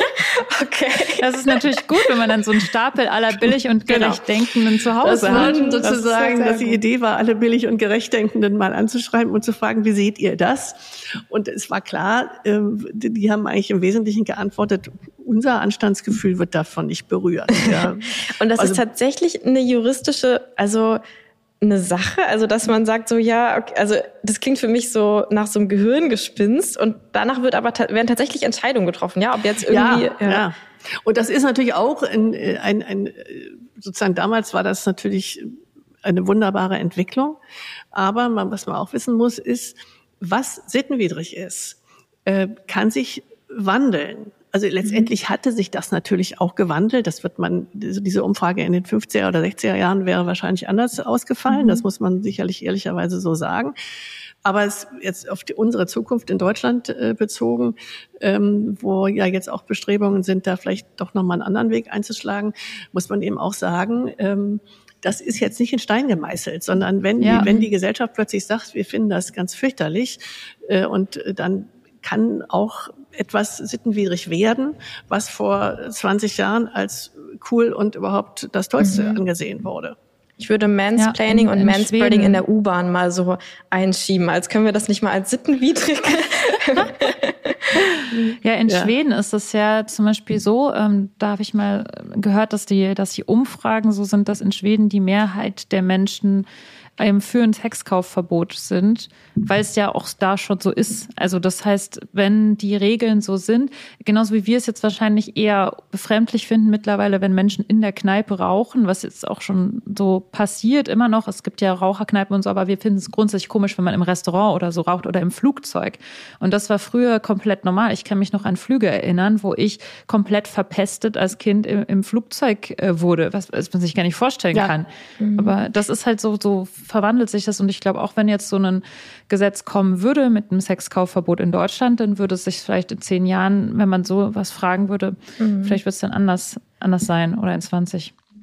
Okay. Das ist natürlich gut, wenn man dann so einen Stapel aller billig und gerecht genau. Denkenden zu Hause das hat. Sozusagen, das dass die Idee war, alle billig und gerecht Denkenden mal anzuschreiben und zu fragen, wie seht ihr das? Und es war klar, die haben eigentlich im Wesentlichen geantwortet, unser Anstandsgefühl wird davon nicht berührt. Ja. Und das also, ist tatsächlich eine juristische, also eine Sache, also dass man sagt so, ja, okay, also das klingt für mich so nach so einem Gehirngespinst und danach wird aber ta- werden tatsächlich Entscheidungen getroffen, ja, ob jetzt irgendwie... Ja, ja. ja. Und das ist natürlich auch ein, ein, ein, sozusagen damals war das natürlich eine wunderbare Entwicklung, aber man, was man auch wissen muss, ist, was sittenwidrig ist, äh, kann sich wandeln. Also letztendlich hatte sich das natürlich auch gewandelt. Das wird man, diese Umfrage in den fünfziger oder sechziger Jahren wäre wahrscheinlich anders ausgefallen. Mhm. Das muss man sicherlich ehrlicherweise so sagen. Aber es jetzt auf die, unsere Zukunft in Deutschland äh, bezogen, ähm, wo ja jetzt auch Bestrebungen sind, da vielleicht doch nochmal einen anderen Weg einzuschlagen, muss man eben auch sagen, ähm, das ist jetzt nicht in Stein gemeißelt, sondern wenn, ja. die, wenn die Gesellschaft plötzlich sagt, wir finden das ganz fürchterlich, äh, und äh, dann kann auch etwas sittenwidrig werden, was vor zwanzig Jahren als cool und überhaupt das Tollste mhm. angesehen wurde. Ich würde Mansplaining ja, und Manspreading in der U-Bahn mal so einschieben. Als können wir das nicht mal als sittenwidrig? Ja, in ja. Schweden ist es ja zum Beispiel so, ähm, da habe ich mal gehört, dass die, dass die Umfragen so sind, dass in Schweden die Mehrheit der Menschen ähm, für ein Sexkaufverbot sind, weil es ja auch da schon so ist. Also das heißt, wenn die Regeln so sind, genauso wie wir es jetzt wahrscheinlich eher befremdlich finden mittlerweile, wenn Menschen in der Kneipe rauchen, was jetzt auch schon so passiert immer noch. Es gibt ja Raucherkneipen und so, aber wir finden es grundsätzlich komisch, wenn man im Restaurant oder so raucht oder im Flugzeug. Und das war früher komplett normal. Ich kann mich noch an Flüge erinnern, wo ich komplett verpestet als Kind im, im Flugzeug äh, wurde, was, was man sich gar nicht vorstellen ja. kann. Mhm. Aber das ist halt so, so verwandelt sich das. Und ich glaube, auch wenn jetzt so ein Gesetz kommen würde mit einem Sexkaufverbot in Deutschland, dann würde es sich vielleicht in zehn Jahren, wenn man so was fragen würde, mhm. vielleicht wird es dann anders, anders sein oder in zwanzig.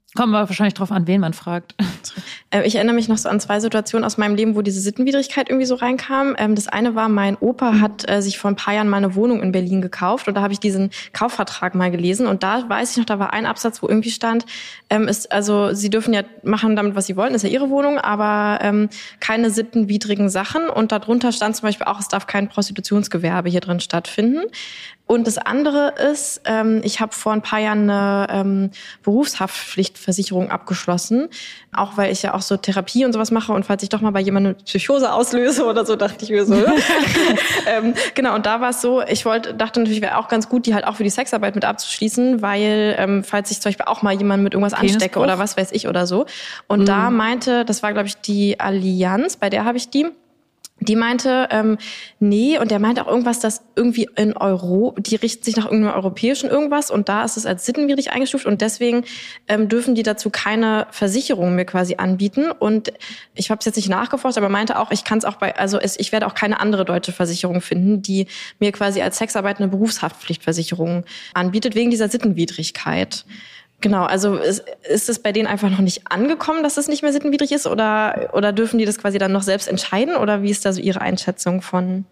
Kommt aber wahrscheinlich drauf an, wen man fragt. Ich erinnere mich noch so an zwei Situationen aus meinem Leben, wo diese Sittenwidrigkeit irgendwie so reinkam. Das eine war, mein Opa hat sich vor ein paar Jahren mal eine Wohnung in Berlin gekauft und da habe ich diesen Kaufvertrag mal gelesen und da weiß ich noch, da war ein Absatz, wo irgendwie stand, ist, also sie dürfen ja machen damit, was sie wollen, ist ja ihre Wohnung, aber ähm, keine sittenwidrigen Sachen und darunter stand zum Beispiel auch, es darf kein Prostitutionsgewerbe hier drin stattfinden. Und das andere ist, ähm, ich habe vor ein paar Jahren eine ähm, Berufshaftpflichtversicherung abgeschlossen, auch weil ich ja auch so Therapie und sowas mache und falls ich doch mal bei jemandem eine Psychose auslöse oder so, dachte ich mir so. ähm, genau, und da war es so, ich wollte, dachte natürlich, wäre auch ganz gut, die halt auch für die Sexarbeit mit abzuschließen, weil ähm, falls ich zum Beispiel auch mal jemanden mit irgendwas anstecke oder was weiß ich oder so. Und mhm. da meinte, das war glaube ich die Allianz, bei der habe ich die, Die meinte, ähm, nee, und der meinte auch irgendwas, dass irgendwie in Euro, die richten sich nach irgendeinem europäischen irgendwas und da ist es als sittenwidrig eingestuft und deswegen ähm, dürfen die dazu keine Versicherung mehr quasi anbieten. Und ich habe es jetzt nicht nachgeforscht, aber meinte auch, ich kann es auch bei, also es, ich werde auch keine andere deutsche Versicherung finden, die mir quasi als Sexarbeit eine Berufshaftpflichtversicherung anbietet, wegen dieser Sittenwidrigkeit. Genau, also ist, ist es bei denen einfach noch nicht angekommen, dass es nicht mehr sittenwidrig ist oder, oder dürfen die das quasi dann noch selbst entscheiden oder wie ist da so Ihre Einschätzung von?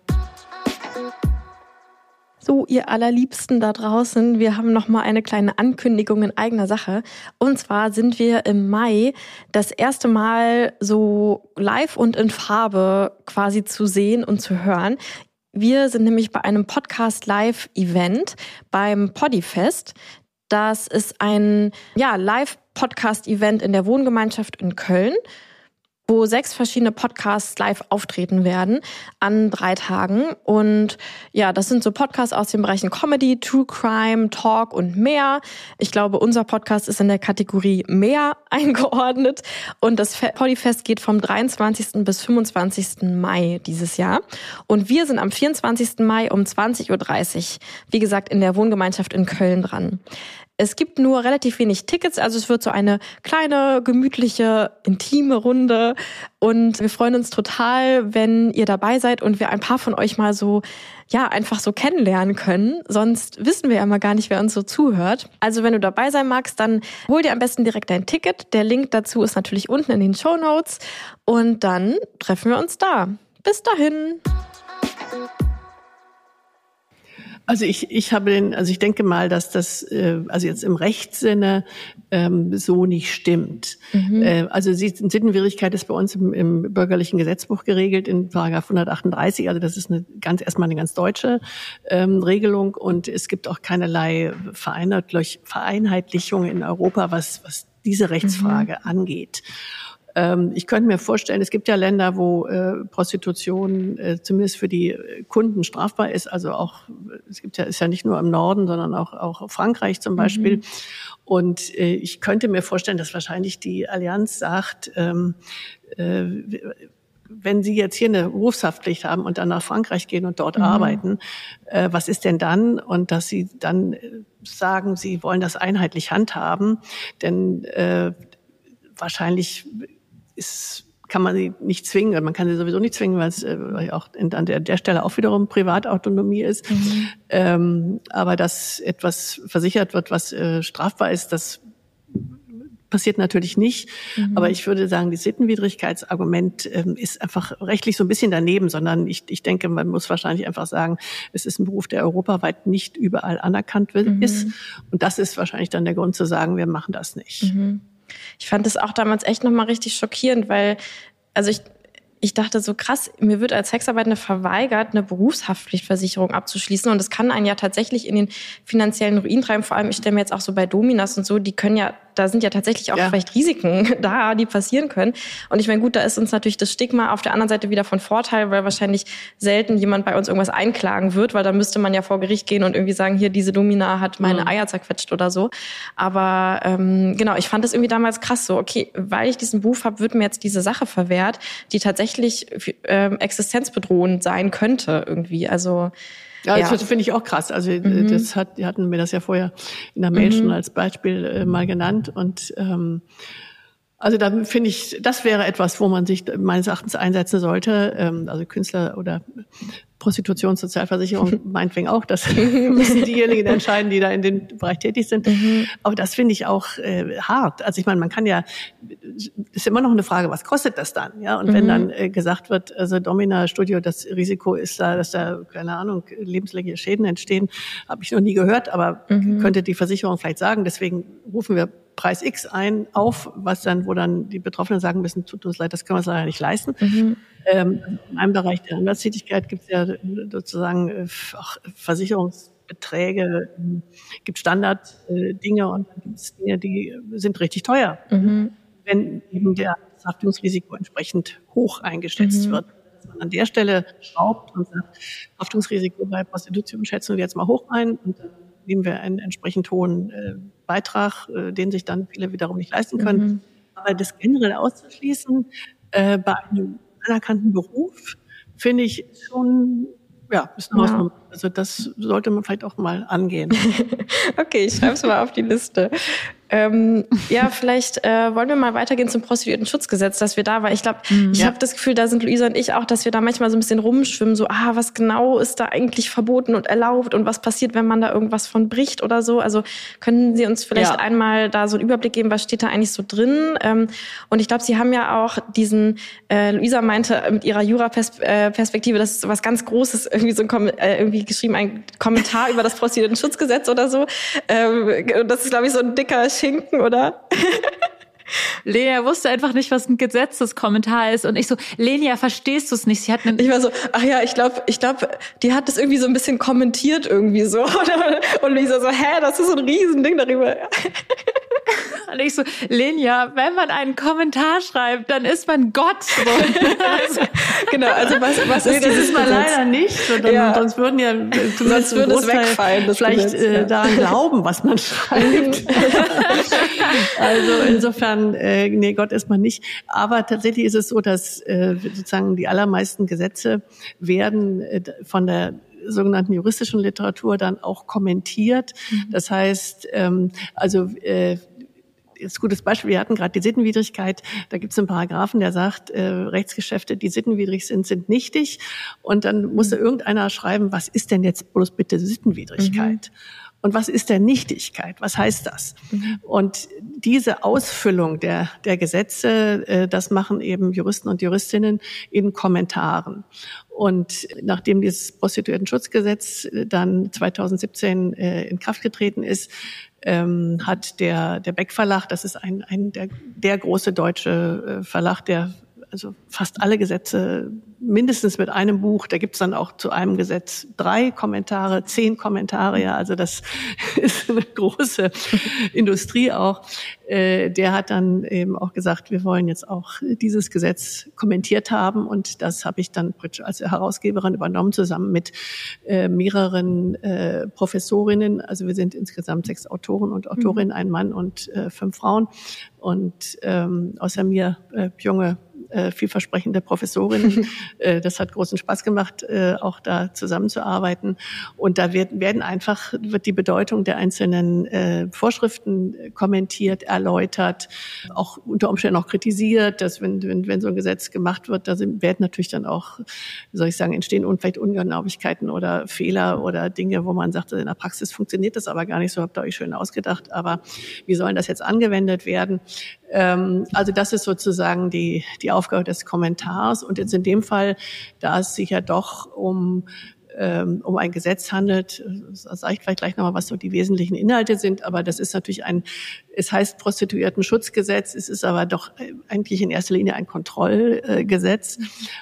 So, ihr Allerliebsten da draußen, wir haben noch mal eine kleine Ankündigung in eigener Sache. Und zwar sind wir im Mai das erste Mal so live und in Farbe quasi zu sehen und zu hören. Wir sind nämlich bei einem Podcast-Live-Event beim Podifest. Das ist ein ja, Live-Podcast-Event in der Wohngemeinschaft in Köln, wo sechs verschiedene Podcasts live auftreten werden an drei Tagen. Und ja, das sind so Podcasts aus den Bereichen Comedy, True Crime, Talk und mehr. Ich glaube, unser Podcast ist in der Kategorie mehr eingeordnet. Und das Podifest geht vom dreiundzwanzigsten bis fünfundzwanzigsten Mai dieses Jahr. Und wir sind am vierundzwanzigsten Mai um zwanzig Uhr dreißig, wie gesagt, in der Wohngemeinschaft in Köln dran. Es gibt nur relativ wenig Tickets, also es wird so eine kleine, gemütliche, intime Runde und wir freuen uns total, wenn ihr dabei seid und wir ein paar von euch mal so, ja, einfach so kennenlernen können. Sonst wissen wir ja immer gar nicht, wer uns so zuhört. Also wenn du dabei sein magst, dann hol dir am besten direkt dein Ticket. Der Link dazu ist natürlich unten in den Shownotes und dann treffen wir uns da. Bis dahin! Also ich, ich habe den, also ich denke mal, dass das, äh, also jetzt im Rechtssinne ähm, so nicht stimmt. Mhm. Äh, also Sittenwidrigkeit ist bei uns im, im bürgerlichen Gesetzbuch geregelt in Paragraph hundertachtunddreißig. Also das ist eine ganz erstmal eine ganz deutsche ähm, Regelung und es gibt auch keinerlei Vereinheitlichung in Europa, was was diese Rechtsfrage mhm. angeht. Ich könnte mir vorstellen, es gibt ja Länder, wo äh, Prostitution äh, zumindest für die Kunden strafbar ist. Also auch, es gibt ja, ist ja nicht nur im Norden, sondern auch, auch Frankreich zum Beispiel. Mhm. Und äh, ich könnte mir vorstellen, dass wahrscheinlich die Allianz sagt, ähm, äh, wenn Sie jetzt hier eine Berufshaftpflicht haben und dann nach Frankreich gehen und dort mhm. arbeiten, äh, was ist denn dann? Und dass Sie dann sagen, Sie wollen das einheitlich handhaben, denn äh, wahrscheinlich ist, kann man sie nicht zwingen, man kann sie sowieso nicht zwingen, weil es äh, auch in, an der, der Stelle auch wiederum Privatautonomie ist. Mhm. Ähm, aber dass etwas versichert wird, was äh, strafbar ist, das passiert natürlich nicht. Mhm. Aber ich würde sagen, das Sittenwidrigkeitsargument ähm, ist einfach rechtlich so ein bisschen daneben, sondern ich, ich denke, man muss wahrscheinlich einfach sagen, es ist ein Beruf, der europaweit nicht überall anerkannt wird, mhm. ist. Und das ist wahrscheinlich dann der Grund zu sagen, wir machen das nicht. Mhm. Ich fand das auch damals echt nochmal richtig schockierend, weil, also ich, ich dachte so krass, mir wird als Sexarbeitende verweigert, eine Berufshaftpflichtversicherung abzuschließen und das kann einen ja tatsächlich in den finanziellen Ruin treiben. Vor allem, ich stelle mir jetzt auch so bei Dominas und so, die können ja, da sind ja tatsächlich auch ja. vielleicht Risiken da, die passieren können. Und ich meine, gut, da ist uns natürlich das Stigma auf der anderen Seite wieder von Vorteil, weil wahrscheinlich selten jemand bei uns irgendwas einklagen wird, weil da müsste man ja vor Gericht gehen und irgendwie sagen, hier, diese Domina hat meine mhm. Eier zerquetscht oder so. Aber ähm, genau, ich fand das irgendwie damals krass so, okay, weil ich diesen Beruf habe, wird mir jetzt diese Sache verwehrt, die tatsächlich äh, existenzbedrohend sein könnte irgendwie. Also Ja, das ja. finde ich auch krass. Also mhm. das hat, die hatten mir das ja vorher in der Mail mhm. schon als Beispiel äh, mal genannt. Und ähm, Also da finde ich, das wäre etwas, wo man sich meines Erachtens einsetzen sollte. Also Künstler oder Prostitutionssozialversicherung meinetwegen auch. Das müssen diejenigen entscheiden, die da in dem Bereich tätig sind. Mhm. Aber das finde ich auch äh, hart. Also ich meine, man kann ja, ist immer noch eine Frage, was kostet das dann? Ja, und mhm. wenn dann äh, gesagt wird, also Domina Studio, das Risiko ist da, dass da, keine Ahnung, lebenslängliche Schäden entstehen, habe ich noch nie gehört, aber mhm. könnte die Versicherung vielleicht sagen. Deswegen rufen wir Preis X ein auf, was dann, wo dann die Betroffenen sagen müssen, tut uns leid, das können wir uns leider nicht leisten. Mhm. Ähm, in einem Bereich der Anwaltstätigkeit gibt es ja sozusagen äh, auch Versicherungsbeträge, äh, gibt Standarddinge äh, und dann gibt es Dinge, die sind richtig teuer, mhm. wenn eben der das Haftungsrisiko entsprechend hoch eingeschätzt mhm. wird. Dass man an der Stelle schraubt und sagt, Haftungsrisiko bei Prostitution schätzen wir jetzt mal hoch ein und dann nehmen wir einen entsprechend hohen äh, Beitrag, äh, den sich dann viele wiederum nicht leisten können. Mhm. Aber das generell auszuschließen äh, bei einem anerkannten Beruf, finde ich schon, ja, ist eine Hausnummer. Ja. Also das sollte man vielleicht auch mal angehen. Okay, ich schreibe es mal auf die Liste. Ähm, ja, vielleicht äh, wollen wir mal weitergehen zum Prostituiertenschutzgesetz, dass wir da, weil ich glaube, mhm, ich ja. habe das Gefühl, da sind Luisa und ich auch, dass wir da manchmal so ein bisschen rumschwimmen, so, ah, was genau ist da eigentlich verboten und erlaubt und was passiert, wenn man da irgendwas von bricht oder so. Also können Sie uns vielleicht ja. einmal da so einen Überblick geben, was steht da eigentlich so drin? Ähm, und ich glaube, Sie haben ja auch diesen, äh, Luisa meinte mit ihrer Jura-Perspektive, das ist was ganz Großes, irgendwie so ein Kom- äh, irgendwie geschrieben, ein Kommentar über das Prostituiertenschutzgesetz oder so. Ähm, das ist, glaube ich, so ein dicker Schinken, oder? Lea wusste einfach nicht, was ein Gesetzeskommentar ist. Und ich so, Lenia, verstehst du es nicht? Sie hat einen ich war so, ach ja, ich glaube, ich glaube, die hat das irgendwie so ein bisschen kommentiert irgendwie so. Und Lisa so, hä, das ist so ein Riesending darüber. Und ich so, Lenia, wenn man einen Kommentar schreibt, dann ist man Gott. So. Also, genau, also was, was nee, ist das ist man leider nicht. Dann, ja. Sonst würden ja sonst würde es wegfallen. Das vielleicht Gesetz, äh, ja. daran glauben, was man schreibt. Also insofern, äh, nee, Gott ist man nicht. Aber tatsächlich ist es so, dass äh, sozusagen die allermeisten Gesetze werden äh, von der sogenannten juristischen Literatur dann auch kommentiert. Mhm. Das heißt, ähm, also äh, jetzt ein gutes Beispiel, wir hatten gerade die Sittenwidrigkeit, da gibt es einen Paragraphen, der sagt, äh, Rechtsgeschäfte, die sittenwidrig sind, sind nichtig. Und dann musste mhm. irgendeiner schreiben, was ist denn jetzt bloß bitte Sittenwidrigkeit? Mhm. Und was ist denn Nichtigkeit? Was heißt das? Mhm. Und diese Ausfüllung der, der Gesetze, äh, das machen eben Juristen und Juristinnen in Kommentaren. Und nachdem dieses Prostituiertenschutzgesetz dann zweitausendsiebzehn äh, in Kraft getreten ist, ähm, hat der, der Beck Verlag, das ist ein, ein der, der große deutsche äh, Verlag, der also fast alle Gesetze mindestens mit einem Buch, da gibt's dann auch zu einem Gesetz drei Kommentare, zehn Kommentare, ja, also das ist eine große Industrie auch. Äh, der hat dann eben auch gesagt, wir wollen jetzt auch dieses Gesetz kommentiert haben und das habe ich dann als Herausgeberin übernommen, zusammen mit äh, mehreren äh, Professorinnen. Also wir sind insgesamt sechs Autoren und Autorinnen, ein Mann und äh, fünf Frauen und ähm, außer mir äh, junge Äh, vielversprechende Professorin. äh, das hat großen Spaß gemacht, äh, auch da zusammenzuarbeiten. Und da wird, werden einfach, wird die Bedeutung der einzelnen äh, Vorschriften kommentiert, erläutert, auch unter Umständen auch kritisiert, dass wenn, wenn, wenn so ein Gesetz gemacht wird, da sind, werden natürlich dann auch, wie soll ich sagen, entstehen vielleicht Ungenauigkeiten oder Fehler oder Dinge, wo man sagt, in der Praxis funktioniert das aber gar nicht so, habt ihr euch schön ausgedacht, aber wie sollen das jetzt angewendet werden? Ähm, also das ist sozusagen die, die Aufgabe des Kommentars. Und jetzt in dem Fall, da es sich ja doch um um ein Gesetz handelt, sage ich vielleicht gleich nochmal, was so die wesentlichen Inhalte sind, aber das ist natürlich ein, es heißt Prostituiertenschutzgesetz, es ist aber doch eigentlich in erster Linie ein Kontrollgesetz.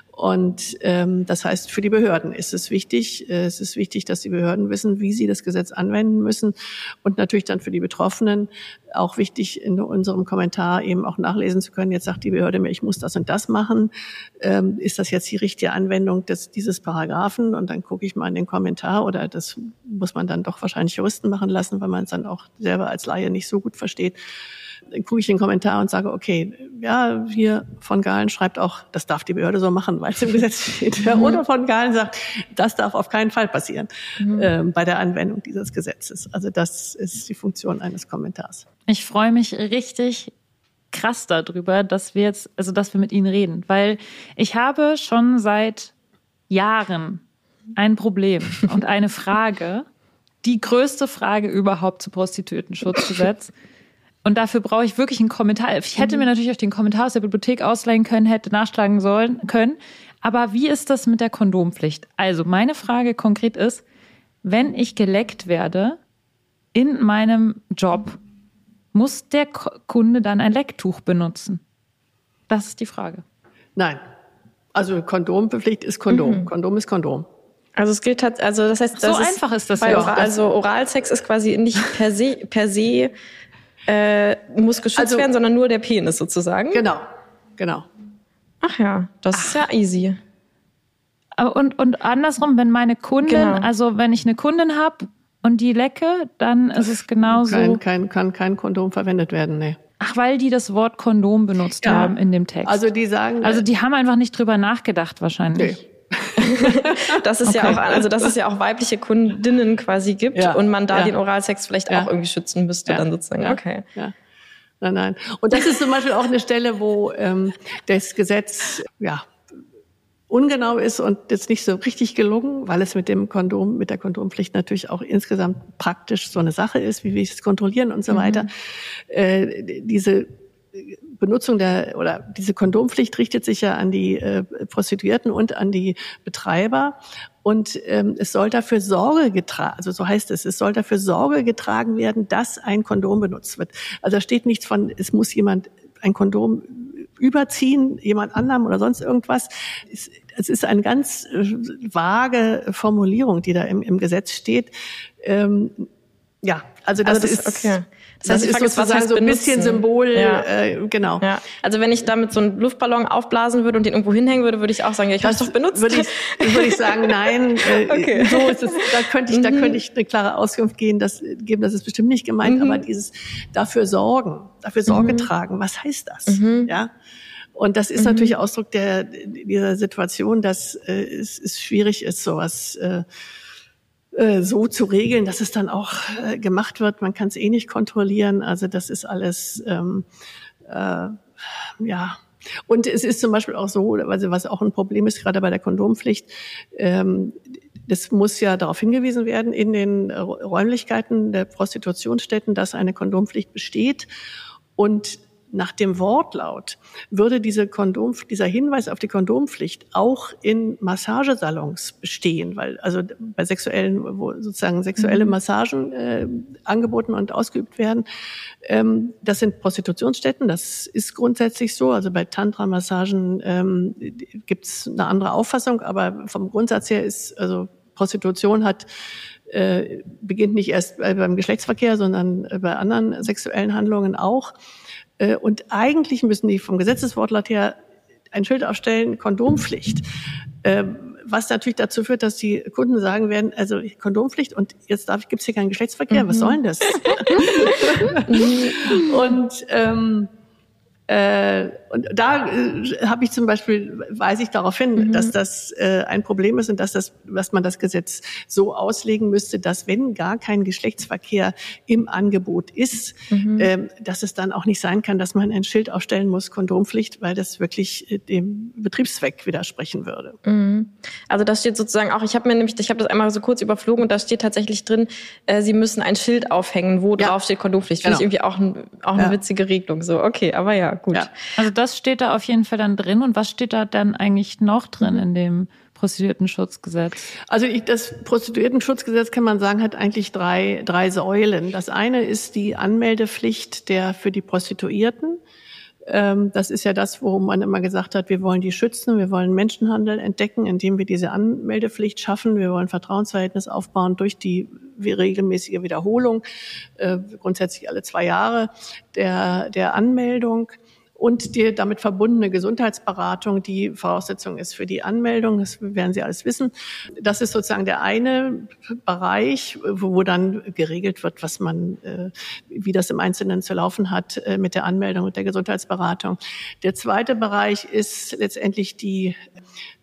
Und ähm, das heißt, für die Behörden ist es wichtig, äh, es ist wichtig, dass die Behörden wissen, wie sie das Gesetz anwenden müssen und natürlich dann für die Betroffenen auch wichtig, in unserem Kommentar eben auch nachlesen zu können, jetzt sagt die Behörde mir, ich muss das und das machen, ähm, ist das jetzt die richtige Anwendung des, dieses Paragraphen? Und dann gucke ich mal in den Kommentar oder das muss man dann doch wahrscheinlich Juristen machen lassen, weil man es dann auch selber als Laie nicht so gut versteht. Dann gucke ich den Kommentar und sage, okay, ja, hier von Gahlen schreibt auch, das darf die Behörde so machen, weil es im Gesetz steht. Mhm. Oder von Gahlen sagt, das darf auf keinen Fall passieren mhm. ähm, bei der Anwendung dieses Gesetzes. Also das ist die Funktion eines Kommentars. Ich freue mich richtig krass krass darüber, dass wir jetzt, also dass wir mit Ihnen reden, weil ich habe schon seit Jahren ein Problem und eine Frage, die größte Frage überhaupt zu Prostituiertenschutzgesetz. Und dafür brauche ich wirklich einen Kommentar. Ich hätte mir natürlich auch den Kommentar aus der Bibliothek ausleihen können, hätte nachschlagen sollen können. Aber wie ist das mit der Kondompflicht? Also meine Frage konkret ist, wenn ich geleckt werde in meinem Job, muss der Kunde dann ein Lecktuch benutzen? Das ist die Frage. Nein. Also Kondompflicht ist Kondom. Mhm. Kondom ist Kondom. Also es gilt halt, also das heißt, das so ist, einfach ist das bei ja. Oral, also Oralsex ist quasi nicht per se, per se äh, muss geschützt Also, werden, sondern nur der Penis sozusagen. Genau, genau. Ach ja, das Ach. ist ja easy. Und, und andersrum, wenn meine Kundin, Genau. also wenn ich eine Kundin habe und die lecke, dann ist es genauso. Kein, kein, kann kein Kondom verwendet werden, nee. Ach, weil die das Wort Kondom benutzt Ja. haben in dem Text. Also die sagen... Also die haben einfach nicht drüber nachgedacht wahrscheinlich. Nee. Das ist Okay. ja auch, also dass es ja auch weibliche Kundinnen quasi gibt Ja. und man da Ja. den Oralsex vielleicht Ja. auch irgendwie schützen müsste Ja. dann sozusagen. Ja. Okay. Ja. Nein, nein. Und das ist zum Beispiel auch eine Stelle, wo ähm, das Gesetz ja ungenau ist und jetzt nicht so richtig gelungen, weil es mit dem Kondom, mit der Kondompflicht natürlich auch insgesamt praktisch so eine Sache ist, wie wir es kontrollieren und so Mhm. weiter. Äh, diese Benutzung der oder diese Kondompflicht richtet sich ja an die äh, Prostituierten und an die Betreiber. Und ähm, es soll dafür Sorge getragen, also so heißt es, es soll dafür Sorge getragen werden, dass ein Kondom benutzt wird. Also da steht nichts von, es muss jemand ein Kondom überziehen, jemand anderem oder sonst irgendwas. Es, es ist eine ganz äh, vage Formulierung, die da im, im Gesetz steht. Ähm, ja, also das, Also das ist... okay. Das, Das heißt, die ist Frage ist, was sozusagen heißt so ein benutzen? bisschen Symbol, Ja. äh, genau. Ja. Also wenn ich damit so einen Luftballon aufblasen würde und den irgendwo hinhängen würde, würde ich auch sagen, ja, ich habe es doch benutzt. Würde ich, würde ich sagen, nein, äh, Okay. so ist es, da könnte ich, da könnte ich eine klare Auskunft geben, das, geben, das ist bestimmt nicht gemeint, Mhm. aber dieses dafür sorgen, dafür Sorge Mhm. tragen, was heißt das? Mhm. Ja. Und das ist Mhm. natürlich Ausdruck der, dieser Situation, dass äh, es, es schwierig ist, sowas, äh, so zu regeln, dass es dann auch äh, gemacht wird. Man kann es eh nicht kontrollieren. Also das ist alles, ähm, äh, ja. Und es ist zum Beispiel auch so, also was auch ein Problem ist, gerade bei der Kondompflicht, ähm, das muss ja darauf hingewiesen werden in den Räumlichkeiten der Prostitutionsstätten, dass eine Kondompflicht besteht. Und nach dem Wortlaut würde diese Kondom, dieser Hinweis auf die Kondompflicht auch in Massagesalons bestehen, weil also bei sexuellen, wo sozusagen sexuelle Massagen äh, angeboten und ausgeübt werden, ähm, das sind Prostitutionsstätten, das ist grundsätzlich so. Also bei Tantra-Massagen ähm, gibt's eine andere Auffassung, aber vom Grundsatz her ist also Prostitution hat äh, beginnt nicht erst beim Geschlechtsverkehr, sondern bei anderen sexuellen Handlungen auch. Und eigentlich müssen die vom Gesetzeswortlaut her ein Schild aufstellen, Kondompflicht. Was natürlich dazu führt, dass die Kunden sagen werden, also Kondompflicht und jetzt darf, gibt's hier keinen Geschlechtsverkehr, mhm. was soll denn das? und ähm, Äh, und da äh, habe ich zum Beispiel, weise ich darauf hin, mhm. dass das äh, ein Problem ist und dass das, dass man das Gesetz so auslegen müsste, dass wenn gar kein Geschlechtsverkehr im Angebot ist, mhm. äh, dass es dann auch nicht sein kann, dass man ein Schild aufstellen muss, Kondompflicht, weil das wirklich äh, dem Betriebszweck widersprechen würde. Mhm. Also das steht sozusagen auch, ich habe mir nämlich, ich habe das einmal so kurz überflogen und da steht tatsächlich drin, äh, Sie müssen ein Schild aufhängen, wo ja. drauf steht Kondompflicht. Finde genau. ich irgendwie auch, ein, auch eine ja. witzige Regelung. So, okay, aber ja. Gut. Ja. Also das steht da auf jeden Fall dann drin. Und was steht da dann eigentlich noch drin mhm. in dem Prostituiertenschutzgesetz? Also ich, das Prostituiertenschutzgesetz, kann man sagen, hat eigentlich drei, drei Säulen. Das eine ist die Anmeldepflicht der für die Prostituierten. Ähm, das ist ja das, worum man immer gesagt hat, wir wollen die schützen, wir wollen Menschenhandel entdecken, indem wir diese Anmeldepflicht schaffen. Wir wollen Vertrauensverhältnis aufbauen durch die regelmäßige Wiederholung, äh, grundsätzlich alle zwei Jahre der, der Anmeldung. Und die damit verbundene Gesundheitsberatung, die Voraussetzung ist für die Anmeldung. Das werden Sie alles wissen. Das ist sozusagen der eine Bereich, wo, wo dann geregelt wird, was man, äh, wie das im Einzelnen zu laufen hat äh, mit der Anmeldung und der Gesundheitsberatung. Der zweite Bereich ist letztendlich die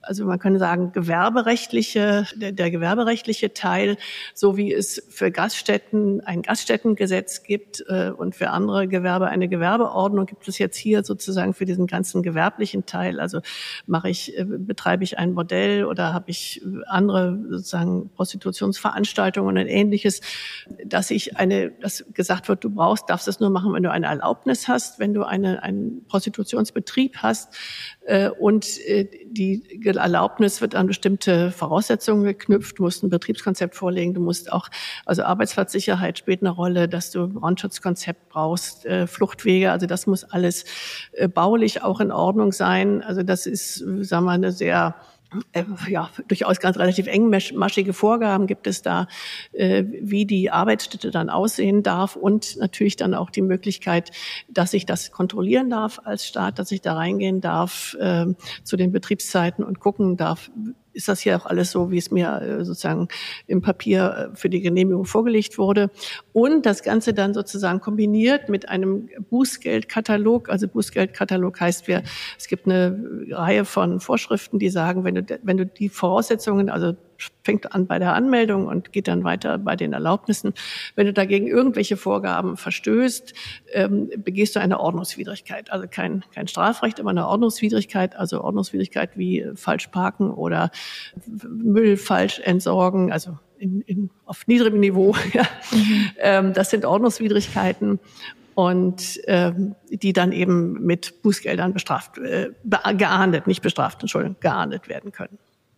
also man könnte sagen, gewerberechtliche, der, der gewerberechtliche Teil, so wie es für Gaststätten ein Gaststättengesetz gibt äh, und für andere Gewerbe eine Gewerbeordnung, gibt es jetzt hier sozusagen für diesen ganzen gewerblichen Teil. Also mache ich, äh, betreibe ich ein Bordell oder habe ich andere sozusagen Prostitutionsveranstaltungen und ähnliches, dass ich eine, dass gesagt wird, du brauchst, darfst es nur machen, wenn du eine Erlaubnis hast, wenn du eine, einen Prostitutionsbetrieb hast, äh, und äh, die Erlaubnis wird an bestimmte Voraussetzungen geknüpft. Du musst ein Betriebskonzept vorlegen, du musst auch, also Arbeitsplatzsicherheit spielt eine Rolle, dass du ein Brandschutzkonzept brauchst, äh, Fluchtwege, also das muss alles äh, baulich auch in Ordnung sein. Also das ist, sagen wir mal, eine sehr Äh, ja, durchaus ganz relativ engmaschige Vorgaben gibt es da, äh, wie die Arbeitsstätte dann aussehen darf und natürlich dann auch die Möglichkeit, dass ich das kontrollieren darf als Staat, dass ich da reingehen darf äh, zu den Betriebszeiten und gucken darf, ist das hier auch alles so, wie es mir äh, sozusagen im Papier äh, für die Genehmigung vorgelegt wurde. Und das Ganze dann sozusagen kombiniert mit einem Bußgeldkatalog. Also Bußgeldkatalog heißt, wir, es gibt eine Reihe von Vorschriften, die sagen, wenn du, wenn du die Voraussetzungen, also fängt an bei der Anmeldung und geht dann weiter bei den Erlaubnissen. Wenn du dagegen irgendwelche Vorgaben verstößt, ähm, begehst du eine Ordnungswidrigkeit. Also kein, kein Strafrecht, aber eine Ordnungswidrigkeit. Also Ordnungswidrigkeit wie falsch parken oder Müll falsch entsorgen, also in, in, auf niedrigem Niveau. Ja. Mhm. Ähm, das sind Ordnungswidrigkeiten. Und ähm, die dann eben mit Bußgeldern bestraft, äh, geahndet, nicht bestraft, Entschuldigung, geahndet werden können.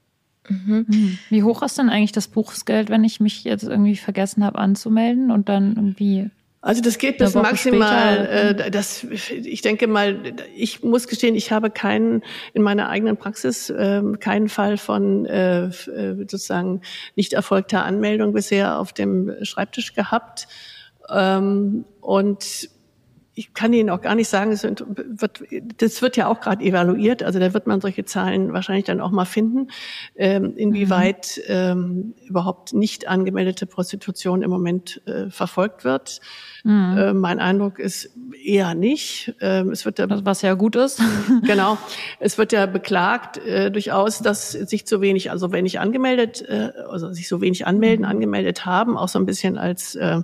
Mhm. Wie hoch ist denn eigentlich das Bußgeld, wenn ich mich jetzt irgendwie vergessen habe anzumelden und dann irgendwie... Also das geht bis maximal, äh, das, ich denke mal, ich muss gestehen, ich habe keinen, in meiner eigenen Praxis, äh, keinen Fall von äh, sozusagen nicht erfolgter Anmeldung bisher auf dem Schreibtisch gehabt. Ähm, und ich kann Ihnen auch gar nicht sagen, es wird, das wird ja auch gerade evaluiert, also da wird man solche Zahlen wahrscheinlich dann auch mal finden, ähm, inwieweit ähm, überhaupt nicht angemeldete Prostitution im Moment äh, verfolgt wird. Mhm. Äh, mein Eindruck ist eher nicht. Ähm, es wird ja, was ja gut ist. Genau. Es wird ja beklagt äh, durchaus, dass sich zu wenig, also wenig angemeldet, äh, also sich so wenig anmelden, mhm. angemeldet haben, auch so ein bisschen als äh,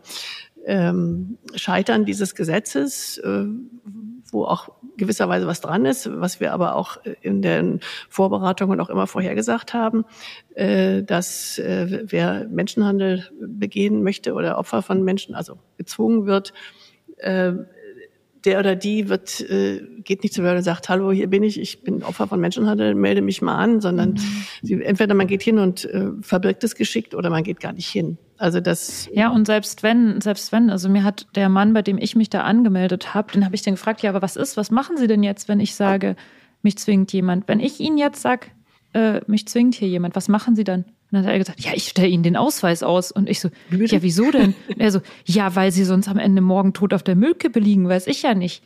Ähm, Scheitern dieses Gesetzes, äh, wo auch gewisserweise was dran ist, was wir aber auch in den Vorbereitungen auch immer vorhergesagt haben, äh, dass äh, wer Menschenhandel begehen möchte oder Opfer von Menschen, also gezwungen wird, äh, der oder die wird, äh, geht nicht zu Behörde und sagt, hallo, hier bin ich, ich bin Opfer von Menschenhandel, melde mich mal an, sondern mhm. sie, entweder man geht hin und äh, verbirgt es geschickt oder man geht gar nicht hin. Also das. Ja, und selbst wenn, selbst wenn, also mir hat der Mann, bei dem ich mich da angemeldet habe, den habe ich dann gefragt, ja, aber was ist, was machen Sie denn jetzt, wenn ich sage, mich zwingt jemand? Wenn ich Ihnen jetzt sage, äh, mich zwingt hier jemand, was machen Sie dann? Und dann hat er gesagt, ja, ich stelle Ihnen den Ausweis aus. Und ich so, ja, wieso denn? Und er so, ja, weil Sie sonst am Ende morgen tot auf der Müllkippe liegen, weiß ich ja nicht.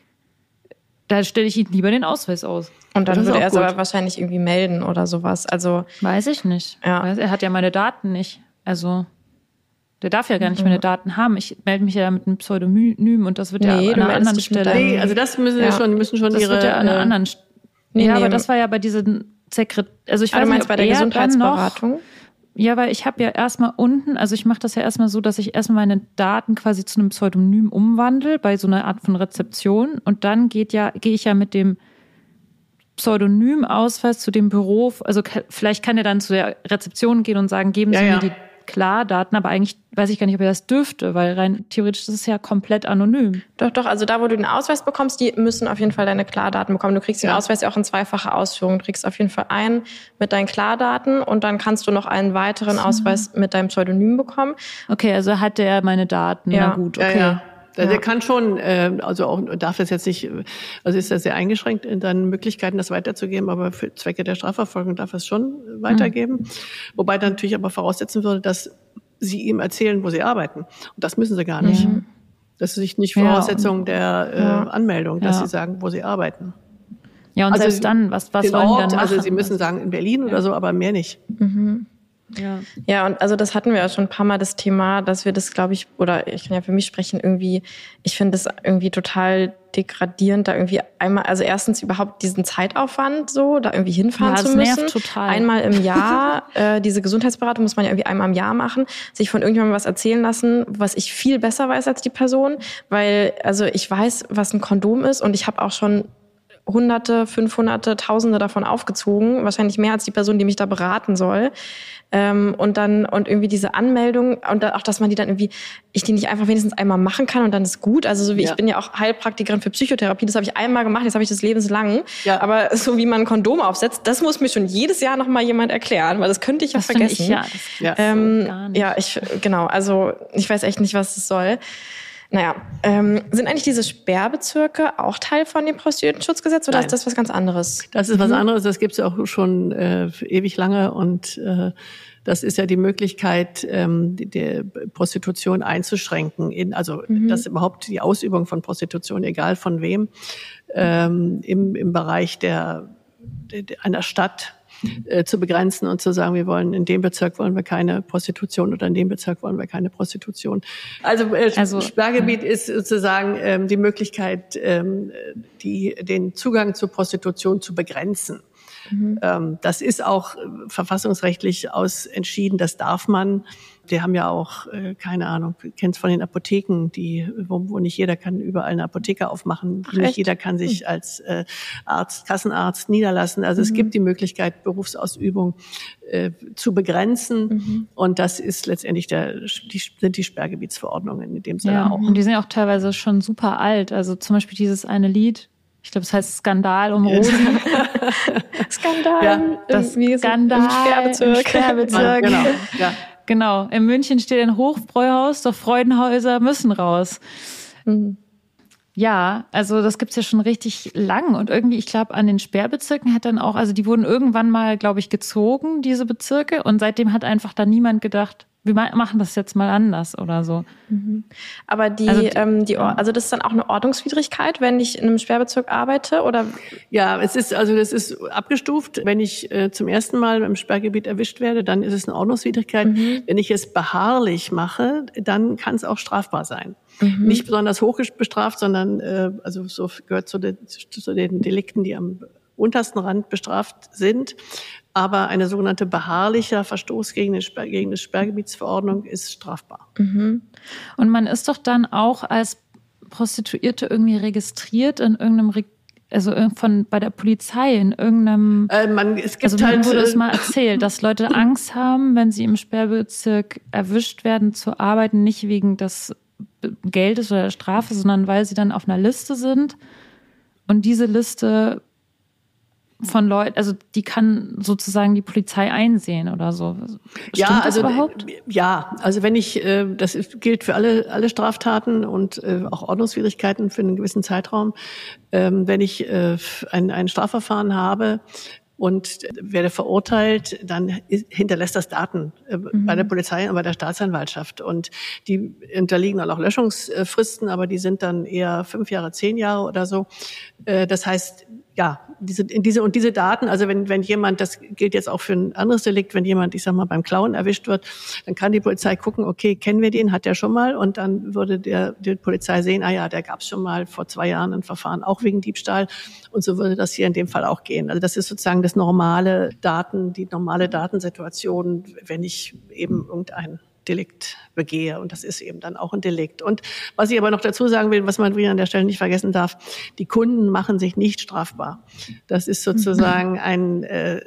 Da stelle ich Ihnen lieber den Ausweis aus. Und dann würde er es aber wahrscheinlich irgendwie melden oder sowas. Also weiß ich nicht. Ja. Er hat ja meine Daten nicht. Also der darf ja gar nicht meine Daten haben. Ich melde mich ja mit einem Pseudonym und das wird ja nee, an einer anderen Stelle. Nee, also das müssen wir ja. schon, müssen schon das ihre. Das wird ja an einer anderen Stelle. Nee, ja, nee, aber das war ja bei diesen Sekret... Also ich weiß du meinst nicht, bei der Gesundheitsberatung? Noch, ja, weil ich habe ja erstmal unten, also ich mache das ja erstmal so, dass ich erstmal meine Daten quasi zu einem Pseudonym umwandle, bei so einer Art von Rezeption. Und dann geht ja, gehe ich ja mit dem Pseudonymausweis zu dem Büro, also vielleicht kann er dann zu der Rezeption gehen und sagen, geben Sie ja, ja. mir die Klardaten, aber eigentlich weiß ich gar nicht, ob er das dürfte, weil rein theoretisch ist es ja komplett anonym. Doch, doch, also da, wo du den Ausweis bekommst, die müssen auf jeden Fall deine Klardaten bekommen. Du kriegst den ja. Ausweis ja auch in zweifacher Ausführung. Du kriegst auf jeden Fall einen mit deinen Klardaten und dann kannst du noch einen weiteren Ausweis mit deinem Pseudonym bekommen. Okay, also hat der meine Daten, ja. na gut, okay. Ja, ja. Der ja. kann schon, äh, also auch darf es jetzt nicht, also ist er sehr eingeschränkt in seinen Möglichkeiten, das weiterzugeben, aber für Zwecke der Strafverfolgung darf er es schon weitergeben. Mhm. Wobei dann natürlich aber voraussetzen würde, dass sie ihm erzählen, wo sie arbeiten. Und das müssen sie gar nicht. Mhm. Das ist nicht Voraussetzung ja. der äh, ja. Anmeldung, dass ja. sie sagen, wo sie arbeiten. Ja, und also selbst dann, was, was wollen Ort, die dann machen? Also sie müssen sagen, in Berlin ja. oder so, aber mehr nicht. Mhm. Ja. ja, und also das hatten wir ja schon ein paar Mal, das Thema, dass wir das, glaube ich, oder ich kann ja für mich sprechen, irgendwie, ich finde das irgendwie total degradierend, da irgendwie einmal, also erstens überhaupt diesen Zeitaufwand so, da irgendwie hinfahren ja, zu müssen. Nervt total. Einmal im Jahr, äh, diese Gesundheitsberatung muss man ja irgendwie einmal im Jahr machen, sich von irgendjemandem was erzählen lassen, was ich viel besser weiß als die Person, weil, also ich weiß, was ein Kondom ist und ich habe auch schon Hunderte, Fünfhunderte, Tausende davon aufgezogen, wahrscheinlich mehr als die Person, die mich da beraten soll. Ähm, und dann und irgendwie diese Anmeldung und auch, dass man die dann irgendwie, ich die nicht einfach wenigstens einmal machen kann und dann ist gut. Also so wie ja. ich bin ja auch Heilpraktikerin für Psychotherapie, das habe ich einmal gemacht, jetzt habe ich das lebenslang. Ja. Aber so wie man ein Kondom aufsetzt, das muss mir schon jedes Jahr noch mal jemand erklären, weil das könnte ich ja das vergessen. Ich, ja, das ja, ähm, so gar nicht. ja, ich genau. Also ich weiß echt nicht, was das soll. Naja, ähm, sind eigentlich diese Sperrbezirke auch Teil von dem Prostituiertenschutzgesetz oder Nein. ist das was ganz anderes? Das ist was anderes, das gibt es ja auch schon äh, ewig lange und äh, das ist ja die Möglichkeit, ähm, die, die Prostitution einzuschränken, in, also mhm. dass überhaupt die Ausübung von Prostitution, egal von wem, ähm, im, im Bereich der, der einer Stadt Äh, zu begrenzen und zu sagen, wir wollen in dem Bezirk wollen wir keine Prostitution oder in dem Bezirk wollen wir keine Prostitution. Also, äh, also Sperrgebiet ja. ist sozusagen ähm, die Möglichkeit, ähm, die, den Zugang zur Prostitution zu begrenzen. Mhm. Ähm, das ist auch äh, verfassungsrechtlich aus entschieden, das darf man. Wir haben ja auch, äh, keine Ahnung, kennst von den Apotheken, die, wo, wo nicht jeder kann überall eine Apotheke aufmachen. Ach, nicht jeder kann sich mhm. als äh, Arzt, Kassenarzt niederlassen. Also mhm. es gibt die Möglichkeit, Berufsausübung äh, zu begrenzen. Mhm. Und das ist letztendlich der, die, sind die Sperrgebietsverordnungen in dem Sinne ja, auch. Und die sind ja auch teilweise schon super alt. Also zum Beispiel dieses eine Lied, ich glaube, es heißt Skandal um Rosen. Skandal. Ja, das Skandal im Sperrbezirk. Im Sperrbezirk. Ja, genau. Ja. Genau. In München steht ein Hofbräuhaus, doch Freudenhäuser müssen raus. Mhm. Ja, also das gibt's ja schon richtig lang. Und irgendwie, ich glaube, an den Sperrbezirken hat dann auch, also die wurden irgendwann mal, glaube ich, gezogen, diese Bezirke. Und seitdem hat einfach da niemand gedacht, wir machen das jetzt mal anders oder so. Mhm. Aber die, also, die, ähm, die, also das ist dann auch eine Ordnungswidrigkeit, wenn ich in einem Sperrbezirk arbeite, oder? Ja, es ist, also das ist abgestuft. Wenn ich äh, zum ersten Mal im Sperrgebiet erwischt werde, dann ist es eine Ordnungswidrigkeit. Mhm. Wenn ich es beharrlich mache, dann kann es auch strafbar sein. Mhm. Nicht besonders hoch bestraft, sondern äh, also so gehört zu den, zu den Delikten, die am untersten Rand bestraft sind. Aber eine sogenannte beharrlicher Verstoß gegen, den Sperr, gegen die Sperrgebietsverordnung ist strafbar. Mhm. Und man ist doch dann auch als Prostituierte irgendwie registriert in irgendeinem, Re- also von bei der Polizei in irgendeinem. Äh, man, es gibt also halt, mir wurde es mal erzählt, dass Leute Angst haben, wenn sie im Sperrbezirk erwischt werden, zu arbeiten, nicht wegen des Geldes oder der Strafe, sondern weil sie dann auf einer Liste sind und diese Liste von Leuten, also die kann sozusagen die Polizei einsehen oder so. Stimmt ja, also das überhaupt? Ja, also wenn ich, äh, das ist, gilt für alle alle Straftaten und äh, auch Ordnungswidrigkeiten für einen gewissen Zeitraum. Ähm, wenn ich äh, ein, ein Strafverfahren habe und werde verurteilt, dann hinterlässt das Daten äh, mhm. bei der Polizei und bei der Staatsanwaltschaft. Und die unterliegen dann auch Löschungsfristen, aber die sind dann eher fünf Jahre, zehn Jahre oder so. Äh, das heißt, ja, diese, diese und diese Daten, also wenn, wenn jemand, das gilt jetzt auch für ein anderes Delikt, wenn jemand, ich sag mal, beim Klauen erwischt wird, dann kann die Polizei gucken, okay, kennen wir den, hat der schon mal? Und dann würde der, die Polizei sehen, ah ja, der gab es schon mal vor zwei Jahren ein Verfahren, auch wegen Diebstahl. Und so würde das hier in dem Fall auch gehen. Also das ist sozusagen das normale Daten, die normale Datensituation, wenn ich eben irgendein Delikt begehe. Und das ist eben dann auch ein Delikt. Und was ich aber noch dazu sagen will, was man wieder an der Stelle nicht vergessen darf, die Kunden machen sich nicht strafbar. Das ist sozusagen ein, äh,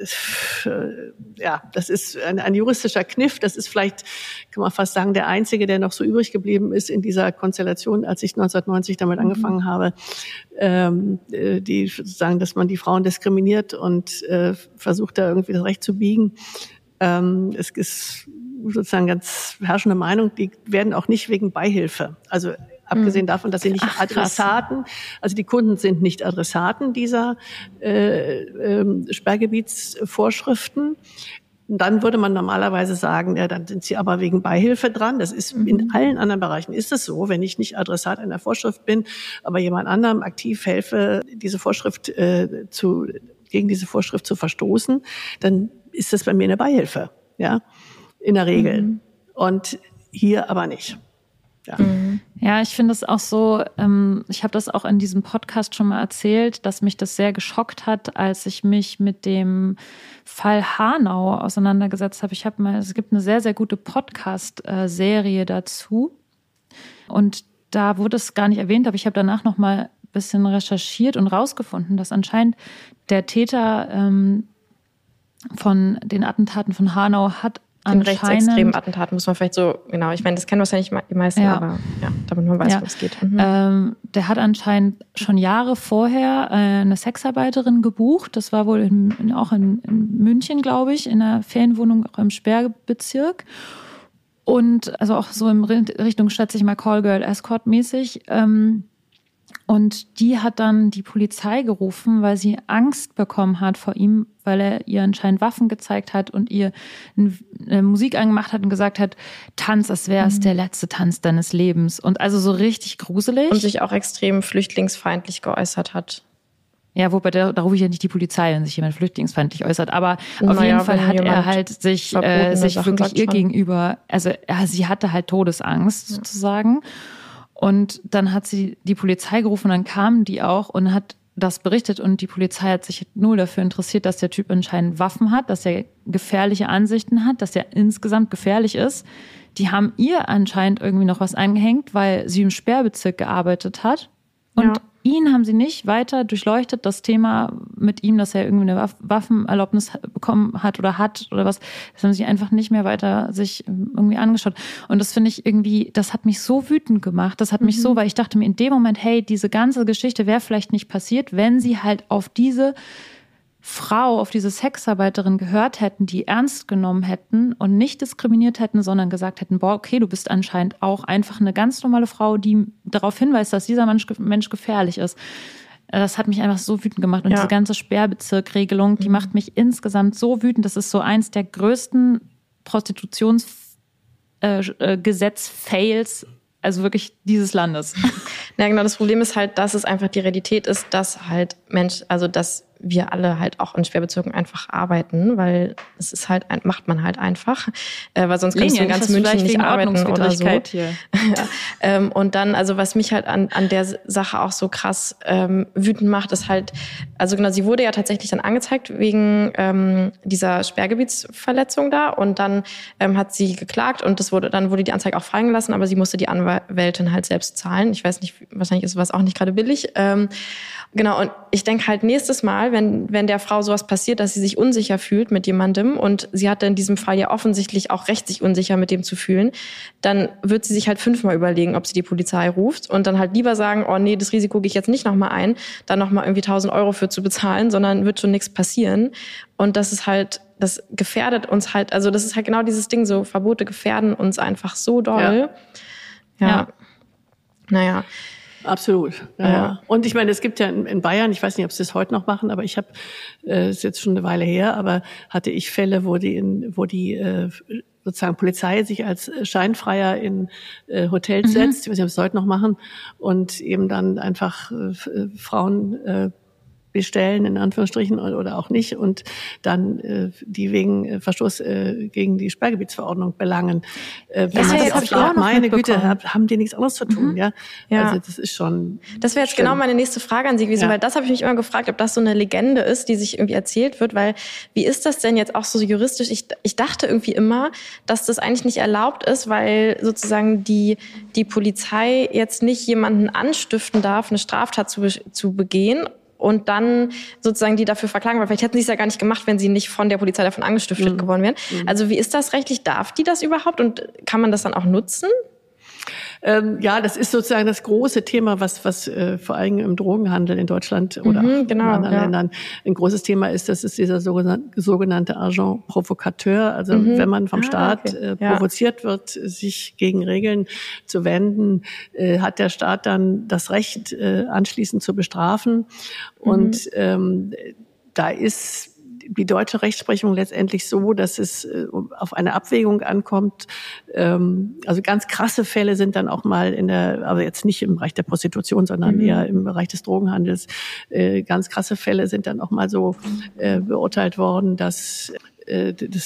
ja, das ist ein, ein juristischer Kniff. Das ist vielleicht, kann man fast sagen, der einzige, der noch so übrig geblieben ist in dieser Konstellation, als ich neunzehnhundertneunzig damit angefangen habe, ähm, die sozusagen, dass man die Frauen diskriminiert und äh, versucht, da irgendwie das Recht zu biegen. Ähm, es ist sozusagen ganz herrschende Meinung, die werden auch nicht wegen Beihilfe. Also abgesehen davon, dass sie nicht Ach, Adressaten, also die Kunden sind nicht Adressaten dieser äh, äh, Sperrgebietsvorschriften. Dann würde man normalerweise sagen, ja, dann sind sie aber wegen Beihilfe dran. Das ist mhm. in allen anderen Bereichen ist es so, wenn ich nicht Adressat einer Vorschrift bin, aber jemand anderem aktiv helfe, diese Vorschrift äh, zu gegen diese Vorschrift zu verstoßen, dann ist das bei mir eine Beihilfe, ja. In der Regel. Mhm. Und hier aber nicht. Ja, Mhm. Ja, ich finde es auch so, ähm, ich habe das auch in diesem Podcast schon mal erzählt, dass mich das sehr geschockt hat, als ich mich mit dem Fall Hanau auseinandergesetzt habe. Ich habe mal, es gibt eine sehr, sehr gute Podcast-Serie dazu. Und da wurde es gar nicht erwähnt, aber ich habe danach noch mal ein bisschen recherchiert und rausgefunden, dass anscheinend der Täter ähm, von den Attentaten von Hanau hat Den rechtsextremen Attentaten muss man vielleicht so, genau, ich meine, das kennen wahrscheinlich die meisten, ja. aber ja, damit man weiß, ja. worum es geht. Mhm. Ähm, der hat anscheinend schon Jahre vorher äh, eine Sexarbeiterin gebucht. Das war wohl in, in, auch in, in München, glaube ich, in einer Ferienwohnung auch im Sperrbezirk. Und also auch so in Richtung, schätze ich mal, Callgirl Escort mäßig. Ähm, und die hat dann die Polizei gerufen, weil sie Angst bekommen hat vor ihm, weil er ihr anscheinend Waffen gezeigt hat und ihr eine Musik angemacht hat und gesagt hat, Tanz, als wäre es mhm. der letzte Tanz deines Lebens. Und also so richtig gruselig. Und sich auch extrem flüchtlingsfeindlich geäußert hat. Ja, wobei da, da rufe ich ja nicht die Polizei, wenn sich jemand flüchtlingsfeindlich äußert. Aber naja, auf jeden Fall hat er halt sich, äh, sich wirklich ihr schon. gegenüber, also ja, sie hatte halt Todesangst ja. sozusagen. Und dann hat sie die Polizei gerufen, dann kamen die auch und hat das berichtet. Und die Polizei hat sich null dafür interessiert, dass der Typ anscheinend Waffen hat, dass er gefährliche Ansichten hat, dass er insgesamt gefährlich ist. Die haben ihr anscheinend irgendwie noch was angehängt, weil sie im Sperrbezirk gearbeitet hat. Und ja. ihn haben sie nicht weiter durchleuchtet, das Thema mit ihm, dass er irgendwie eine Waffenerlaubnis bekommen hat oder hat oder was. Das haben sie einfach nicht mehr weiter sich irgendwie angeschaut. Und das finde ich irgendwie, das hat mich so wütend gemacht. Das hat mich mhm. so, weil ich dachte mir in dem Moment, hey, diese ganze Geschichte wäre vielleicht nicht passiert, wenn sie halt auf diese Frau, auf diese Sexarbeiterin gehört hätten, die ernst genommen hätten und nicht diskriminiert hätten, sondern gesagt hätten, boah, okay, du bist anscheinend auch einfach eine ganz normale Frau, die darauf hinweist, dass dieser Mensch, Mensch gefährlich ist. Das hat mich einfach so wütend gemacht. Und ja. diese ganze Sperrbezirkregelung, die mhm. macht mich insgesamt so wütend. Das ist so eins der größten Prostitutionsgesetz-Fails, äh, also wirklich dieses Landes. Ja, genau. Das Problem ist halt, dass es einfach die Realität ist, dass halt Mensch, also dass wir alle halt auch in Sperrbezirken einfach arbeiten, weil es ist halt, macht man halt einfach, äh, weil sonst kannst du in ganz München nicht arbeiten oder so. Hier. ja. ähm, und dann, also was mich halt an, an der Sache auch so krass ähm, wütend macht, ist halt, also genau, sie wurde ja tatsächlich dann angezeigt wegen ähm, dieser Sperrgebietsverletzung da und dann ähm, hat sie geklagt und das wurde, dann wurde die Anzeige auch fallen gelassen, aber sie musste die Anwältin halt selbst zahlen. Ich weiß nicht, wahrscheinlich ist sowas auch nicht gerade billig. Ähm, genau, und ich denke halt nächstes Mal, wenn wenn der Frau sowas passiert, dass sie sich unsicher fühlt mit jemandem und sie hatte in diesem Fall ja offensichtlich auch recht, sich unsicher mit dem zu fühlen, dann wird sie sich halt fünfmal überlegen, ob sie die Polizei ruft und dann halt lieber sagen, oh nee, das Risiko gehe ich jetzt nicht nochmal ein, da nochmal irgendwie tausend Euro für zu bezahlen, sondern wird schon nichts passieren. Und das ist halt, das gefährdet uns halt, also das ist halt genau dieses Ding, so Verbote gefährden uns einfach so doll. Ja. ja. ja. Naja. Absolut. Ja, ja. ja. Und ich meine, es gibt ja in, in Bayern, ich weiß nicht, ob sie das heute noch machen, aber ich habe, äh, ist jetzt schon eine Weile her, aber hatte ich Fälle, wo die, in, wo die äh, sozusagen Polizei sich als Scheinfreier in äh, Hotels mhm. setzt, ich weiß nicht, ob sie es heute noch machen, und eben dann einfach äh, Frauen äh, bestellen, in Anführungsstrichen, oder auch nicht, und dann äh, die wegen äh, Verstoß äh, gegen die Sperrgebietsverordnung belangen. Äh, wenn ja, man das das fragt, meine Güte, haben die nichts anderes zu tun, mhm. ja? ja? Also das ist schon. Das wäre jetzt schlimm. Genau meine nächste Frage an Sie gewesen, ja. weil das habe ich mich immer gefragt, ob das so eine Legende ist, die sich irgendwie erzählt wird, weil wie ist das denn jetzt auch so juristisch? Ich, ich dachte irgendwie immer, dass das eigentlich nicht erlaubt ist, weil sozusagen die die Polizei jetzt nicht jemanden anstiften darf, eine Straftat zu, zu begehen. Und dann sozusagen die dafür verklagen, weil vielleicht hätten sie es ja gar nicht gemacht, wenn sie nicht von der Polizei davon angestiftet mhm. geworden wären. Mhm. Also wie ist das rechtlich? Darf die das überhaupt? Und kann man das dann auch nutzen? Ähm, ja, das ist sozusagen das große Thema, was was äh, vor allem im Drogenhandel in Deutschland oder mhm, auch genau, in anderen ja. Ländern ein großes Thema ist. Das ist dieser sogenannte, sogenannte Agent Provocateur. Also mhm. wenn man vom ah, Staat okay. äh, provoziert ja. wird, sich gegen Regeln zu wenden, äh, hat der Staat dann das Recht, äh, anschließend zu bestrafen. Mhm. Und ähm, da ist die deutsche Rechtsprechung letztendlich so, dass es äh, auf eine Abwägung ankommt. Ähm, also ganz krasse Fälle sind dann auch mal in der, aber jetzt nicht im Bereich der Prostitution, sondern mhm. eher im Bereich des Drogenhandels. Äh, ganz krasse Fälle sind dann auch mal so äh, beurteilt worden, dass äh, das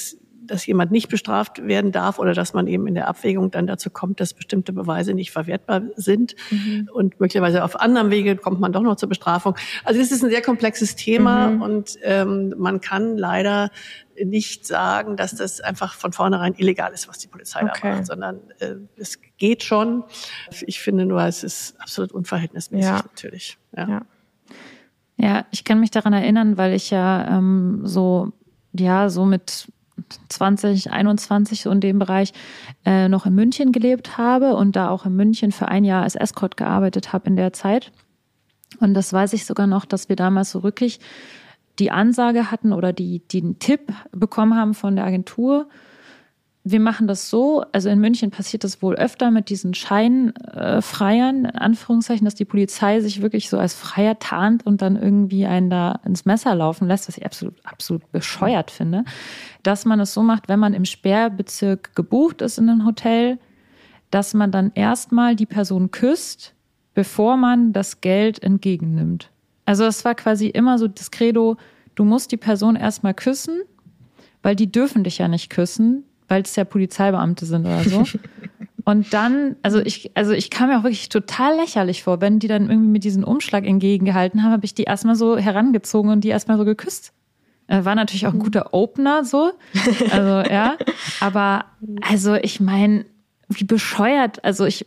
dass jemand nicht bestraft werden darf oder dass man eben in der Abwägung dann dazu kommt, dass bestimmte Beweise nicht verwertbar sind. Mhm. Und möglicherweise auf anderem Wege kommt man doch noch zur Bestrafung. Also es ist ein sehr komplexes Thema mhm. und ähm, man kann leider nicht sagen, dass das einfach von vornherein illegal ist, was die Polizei okay. da macht, sondern äh, es geht schon. Ich finde nur, es ist absolut unverhältnismäßig ja. natürlich. Ja. ja. Ja, ich kann mich daran erinnern, weil ich ja ähm, so, ja, so mit zwanzig, einundzwanzig so in dem Bereich äh, noch in München gelebt habe und da auch in München für ein Jahr als Escort gearbeitet habe in der Zeit. Und das weiß ich sogar noch, dass wir damals so wirklich die Ansage hatten oder die, die den Tipp bekommen haben von der Agentur. Wir machen das so, also in München passiert das wohl öfter mit diesen Scheinfreiern, in Anführungszeichen, dass die Polizei sich wirklich so als Freier tarnt und dann irgendwie einen da ins Messer laufen lässt, was ich absolut, absolut bescheuert finde, dass man es so macht, wenn man im Sperrbezirk gebucht ist in einem Hotel, dass man dann erstmal die Person küsst, bevor man das Geld entgegennimmt. Also es war quasi immer so das Credo, du musst die Person erstmal küssen, weil die dürfen dich ja nicht küssen, weil es ja Polizeibeamte sind oder so. Und dann, also ich, also ich kam mir auch wirklich total lächerlich vor, wenn die dann irgendwie mit diesem Umschlag entgegengehalten haben, habe ich die erstmal so herangezogen und die erstmal so geküsst. War natürlich auch ein guter Opener, so. Also, ja. Aber, also ich meine, wie bescheuert, also ich,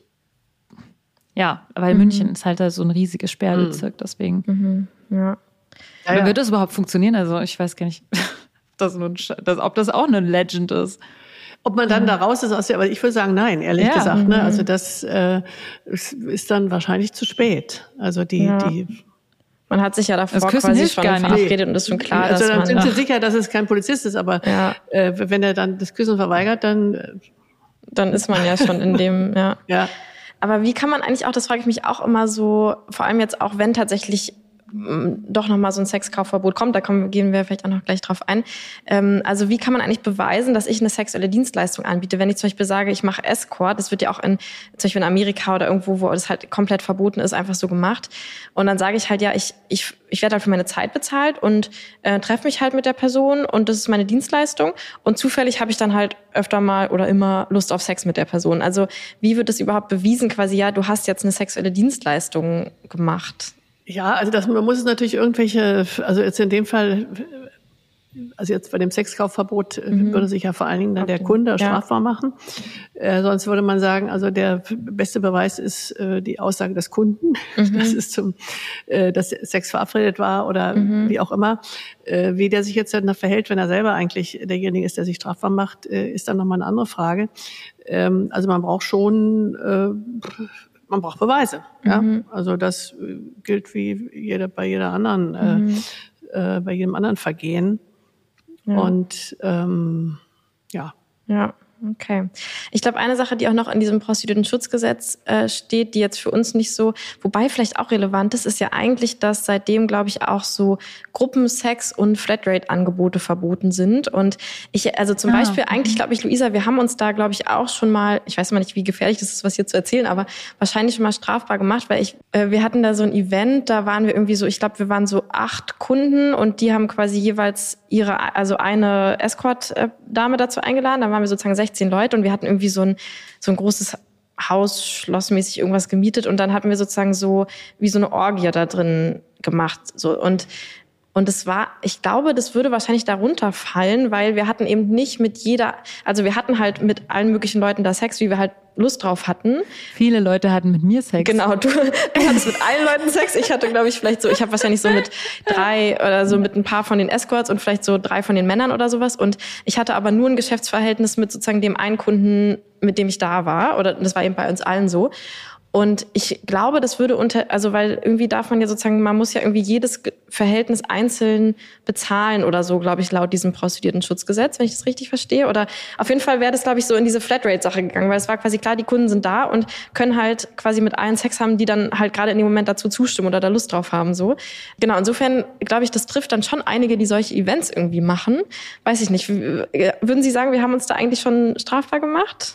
ja, weil mhm. München ist halt so ein riesiges Sperrbezirk, deswegen. Mhm. Ja. Ja, ja. Wird das überhaupt funktionieren? Also ich weiß gar nicht, das nur ein, das, ob das auch eine Legend ist. Ob man dann da raus ist aus der, aber ich würde sagen, nein, ehrlich ja. gesagt. Ne? Also das äh, ist dann wahrscheinlich zu spät. Also die, ja. die man hat sich ja davor quasi schon verabredet und ist schon klar, also dass dann man... sind sie sicher, dass es kein Polizist ist, aber ja. äh, wenn er dann das Küssen verweigert, dann... Äh, dann ist man ja schon in dem, ja. ja. Aber wie kann man eigentlich auch, das frage ich mich auch immer so, vor allem jetzt auch, wenn tatsächlich doch nochmal so ein Sexkaufverbot kommt, da kommen, gehen wir vielleicht auch noch gleich drauf ein. Ähm, also wie kann man eigentlich beweisen, dass ich eine sexuelle Dienstleistung anbiete? Wenn ich zum Beispiel sage, ich mache Escort, das wird ja auch in, zum Beispiel in Amerika oder irgendwo, wo das halt komplett verboten ist, einfach so gemacht. Und dann sage ich halt, ja, ich ich ich werde halt für meine Zeit bezahlt und äh, treffe mich halt mit der Person und das ist meine Dienstleistung. Und zufällig habe ich dann halt öfter mal oder immer Lust auf Sex mit der Person. Also wie wird es überhaupt bewiesen, quasi, ja, du hast jetzt eine sexuelle Dienstleistung gemacht? Ja, also das, man muss es natürlich irgendwelche, also jetzt in dem Fall, also jetzt bei dem Sexkaufverbot mhm. würde sich ja vor allen Dingen dann okay. der Kunde ja. strafbar machen. Äh, sonst würde man sagen, also der beste Beweis ist äh, die Aussage des Kunden, mhm. dass es zum, äh, dass Sex verabredet war oder mhm. wie auch immer. Äh, wie der sich jetzt dann verhält, wenn er selber eigentlich derjenige ist, der sich strafbar macht, äh, ist dann nochmal eine andere Frage. Ähm, also man braucht schon, äh, man braucht Beweise. Ja? Mhm. Also das gilt wie jeder, bei jeder anderen, mhm. äh, bei jedem anderen Vergehen. Ja. Und ähm, ja. Ja. Okay. Ich glaube, eine Sache, die auch noch in diesem Prostituiertenschutzgesetz äh, steht, die jetzt für uns nicht so, wobei vielleicht auch relevant ist, ist ja eigentlich, dass seitdem, glaube ich, auch so Gruppensex und Flatrate-Angebote verboten sind. Und ich, also zum ah, Beispiel, okay. eigentlich glaube ich, Luisa, wir haben uns da, glaube ich, auch schon mal, ich weiß mal nicht, wie gefährlich das ist, was hier zu erzählen, aber wahrscheinlich schon mal strafbar gemacht, weil ich, äh, wir hatten da so ein Event, da waren wir irgendwie so, ich glaube, wir waren so acht Kunden und die haben quasi jeweils ihre, also eine Escort-Dame dazu eingeladen, da waren wir sozusagen sechzehn Leute und wir hatten irgendwie so ein, so ein großes Haus, schlossmäßig irgendwas gemietet und dann hatten wir sozusagen so wie so eine Orgie da drin gemacht. So. Und Und es war, ich glaube, das würde wahrscheinlich darunter fallen, weil wir hatten eben nicht mit jeder, also wir hatten halt mit allen möglichen Leuten da Sex, wie wir halt Lust drauf hatten. Viele Leute hatten mit mir Sex. Genau, du, du hattest mit allen Leuten Sex. Ich hatte, glaube ich, vielleicht so, ich habe wahrscheinlich so mit drei oder so mit ein paar von den Escorts und vielleicht so drei von den Männern oder sowas. Und ich hatte aber nur ein Geschäftsverhältnis mit sozusagen dem einen Kunden, mit dem ich da war. Oder das war eben bei uns allen so. Und ich glaube, das würde unter, also weil irgendwie darf man ja sozusagen, man muss ja irgendwie jedes Verhältnis einzeln bezahlen oder so, glaube ich, laut diesem Prostituiertenschutzgesetz, wenn ich das richtig verstehe. Oder auf jeden Fall wäre das, glaube ich, so in diese Flatrate-Sache gegangen, weil es war quasi klar, die Kunden sind da und können halt quasi mit allen Sex haben, die dann halt gerade in dem Moment dazu zustimmen oder da Lust drauf haben, so. Genau, insofern glaube ich, das trifft dann schon einige, die solche Events irgendwie machen. Weiß ich nicht. Würden Sie sagen, wir haben uns da eigentlich schon strafbar gemacht?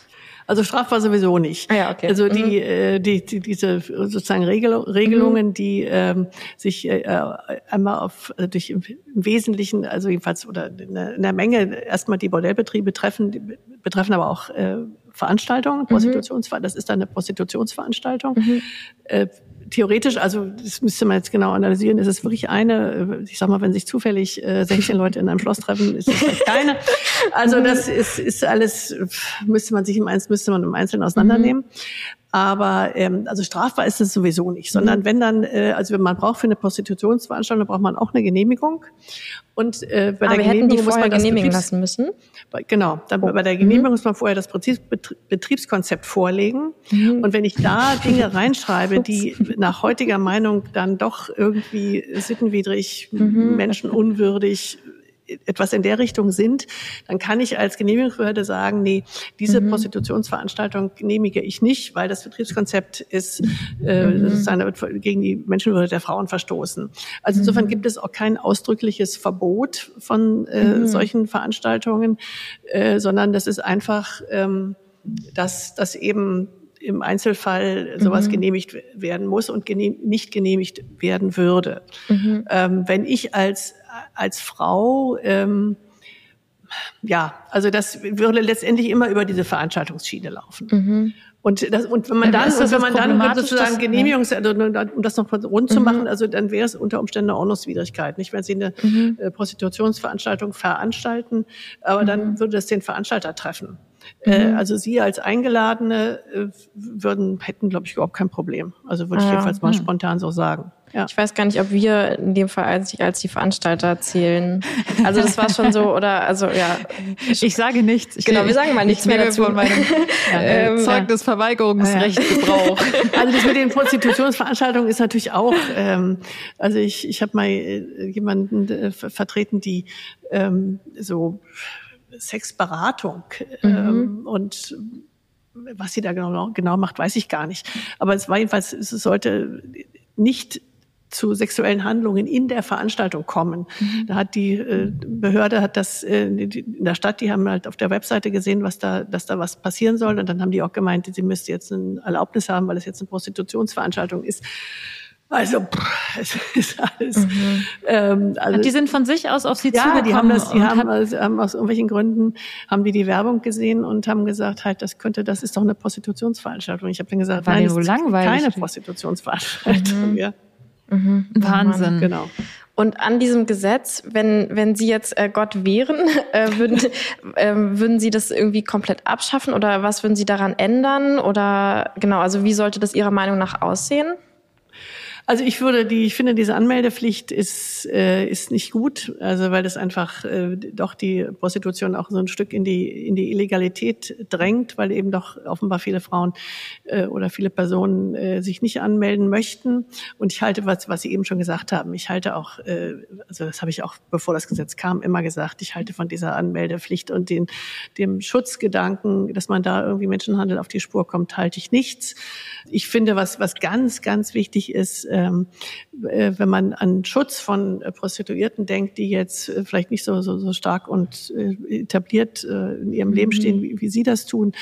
Also strafbar sowieso nicht. Ah ja, okay. Also die, mhm. äh, die, die diese sozusagen Regel, Regelungen, mhm. die ähm, sich äh, einmal auf also durch im Wesentlichen, also jedenfalls oder in der, in der Menge erstmal die Bordellbetriebe betreffen, die betreffen aber auch äh, Veranstaltungen, Prostitutionsveranstaltungen. Das ist dann eine Prostitutionsveranstaltung. Mhm. Äh, Theoretisch, also das müsste man jetzt genau analysieren, ist es wirklich eine, ich sag mal, wenn sich zufällig äh, sechzehn Leute in einem Schloss treffen, ist es vielleicht keine. Also das ist, ist alles, müsste man sich im Einzelnen, müsste man im Einzelnen auseinandernehmen. Aber ähm, also strafbar ist es sowieso nicht, sondern mhm. wenn dann, äh, also wenn man braucht für eine Prostitutionsveranstaltung, braucht man auch eine Genehmigung. Und äh, bei Aber der wir Genehmigung hätten die muss man das genehmigen Betriebs- lassen müssen. Bei, genau, dann, oh. bei der Genehmigung mhm. muss man vorher das Betriebs- Betriebskonzept vorlegen. Mhm. Und wenn ich da Dinge reinschreibe, die nach heutiger Meinung dann doch irgendwie sittenwidrig, mhm. menschenunwürdig, etwas in der Richtung sind, dann kann ich als Genehmigungsbehörde sagen, nee, diese mhm. Prostitutionsveranstaltung genehmige ich nicht, weil das Betriebskonzept ist äh, mhm. sozusagen gegen die Menschenwürde der Frauen verstoßen. Also insofern mhm. gibt es auch kein ausdrückliches Verbot von äh, mhm. solchen Veranstaltungen, äh, sondern das ist einfach, ähm, dass das eben im Einzelfall sowas mhm. genehmigt werden muss und genehm, nicht genehmigt werden würde. Mhm. Ähm, wenn ich als als Frau, ähm, ja, also das würde letztendlich immer über diese Veranstaltungsschiene laufen. Mhm. Und das, und wenn man dann, und wenn man dann sozusagen Genehmigungs, also, um das noch rund zu machen, mhm. also dann wäre es unter Umständen eine Ordnungswidrigkeit, nicht? Wenn Sie eine mhm. äh, Prostitutionsveranstaltung veranstalten, aber mhm. dann würde das den Veranstalter treffen. Mhm. Äh, also Sie als Eingeladene äh, würden, hätten, glaube ich, überhaupt kein Problem. Also würde ich ah, jedenfalls mal hm. spontan so sagen. Ja. Ich weiß gar nicht, ob wir in dem Fall als, als die Veranstalter zählen. Also das war schon so, oder, also ja. Ich sage nichts. Ich genau, wir sagen mal nichts mehr dazu. Von meinem äh, Zeugnisverweigerungsrecht Gebrauch. Also das mit den Prostitutionsveranstaltungen ist natürlich auch, ähm, also ich, ich habe mal äh, jemanden äh, vertreten, die ähm, so Sexberatung ähm, mhm. und was sie da genau, genau macht, weiß ich gar nicht. Aber es war jedenfalls, es sollte nicht zu sexuellen Handlungen in der Veranstaltung kommen. Mhm. Da hat die äh, Behörde, hat das äh, in der Stadt, die haben halt auf der Webseite gesehen, was da, dass da was passieren soll. Und dann haben die auch gemeint, sie müsste jetzt eine Erlaubnis haben, weil es jetzt eine Prostitutionsveranstaltung ist. Also, pff, es ist alles. Mhm. Ähm, also, die sind von sich aus auf Sie ja, zugekommen. Die haben das, die haben, also, haben aus irgendwelchen Gründen haben die die Werbung gesehen und haben gesagt, halt, das könnte, das ist doch eine Prostitutionsveranstaltung. Ich habe dann gesagt, war nein, das so ist langweilig. keine Prostitutionsveranstaltung. Mhm. Ja. Mhm. Wahnsinn. Genau. Und an diesem Gesetz, wenn wenn Sie jetzt äh, Gott wären, äh, würden äh, würden Sie das irgendwie komplett abschaffen oder was würden Sie daran ändern? Oder genau, also wie sollte das Ihrer Meinung nach aussehen? Also ich würde die, ich finde, diese Anmeldepflicht ist äh, ist nicht gut, also weil das einfach äh, doch die Prostitution auch so ein Stück in die in die Illegalität drängt, weil eben doch offenbar viele Frauen äh, oder viele Personen äh, sich nicht anmelden möchten. Und ich halte, was was Sie eben schon gesagt haben, ich halte auch, äh, also das habe ich auch, bevor das Gesetz kam, immer gesagt, ich halte von dieser Anmeldepflicht und den dem Schutzgedanken, dass man da irgendwie Menschenhandel auf die Spur kommt, halte ich nichts. Ich finde, was was ganz ganz wichtig ist, Ähm, äh, wenn man an Schutz von äh, Prostituierten denkt, die jetzt äh, vielleicht nicht so, so, so stark und äh, etabliert äh, in ihrem mhm. Leben stehen, wie, wie Sie das tun,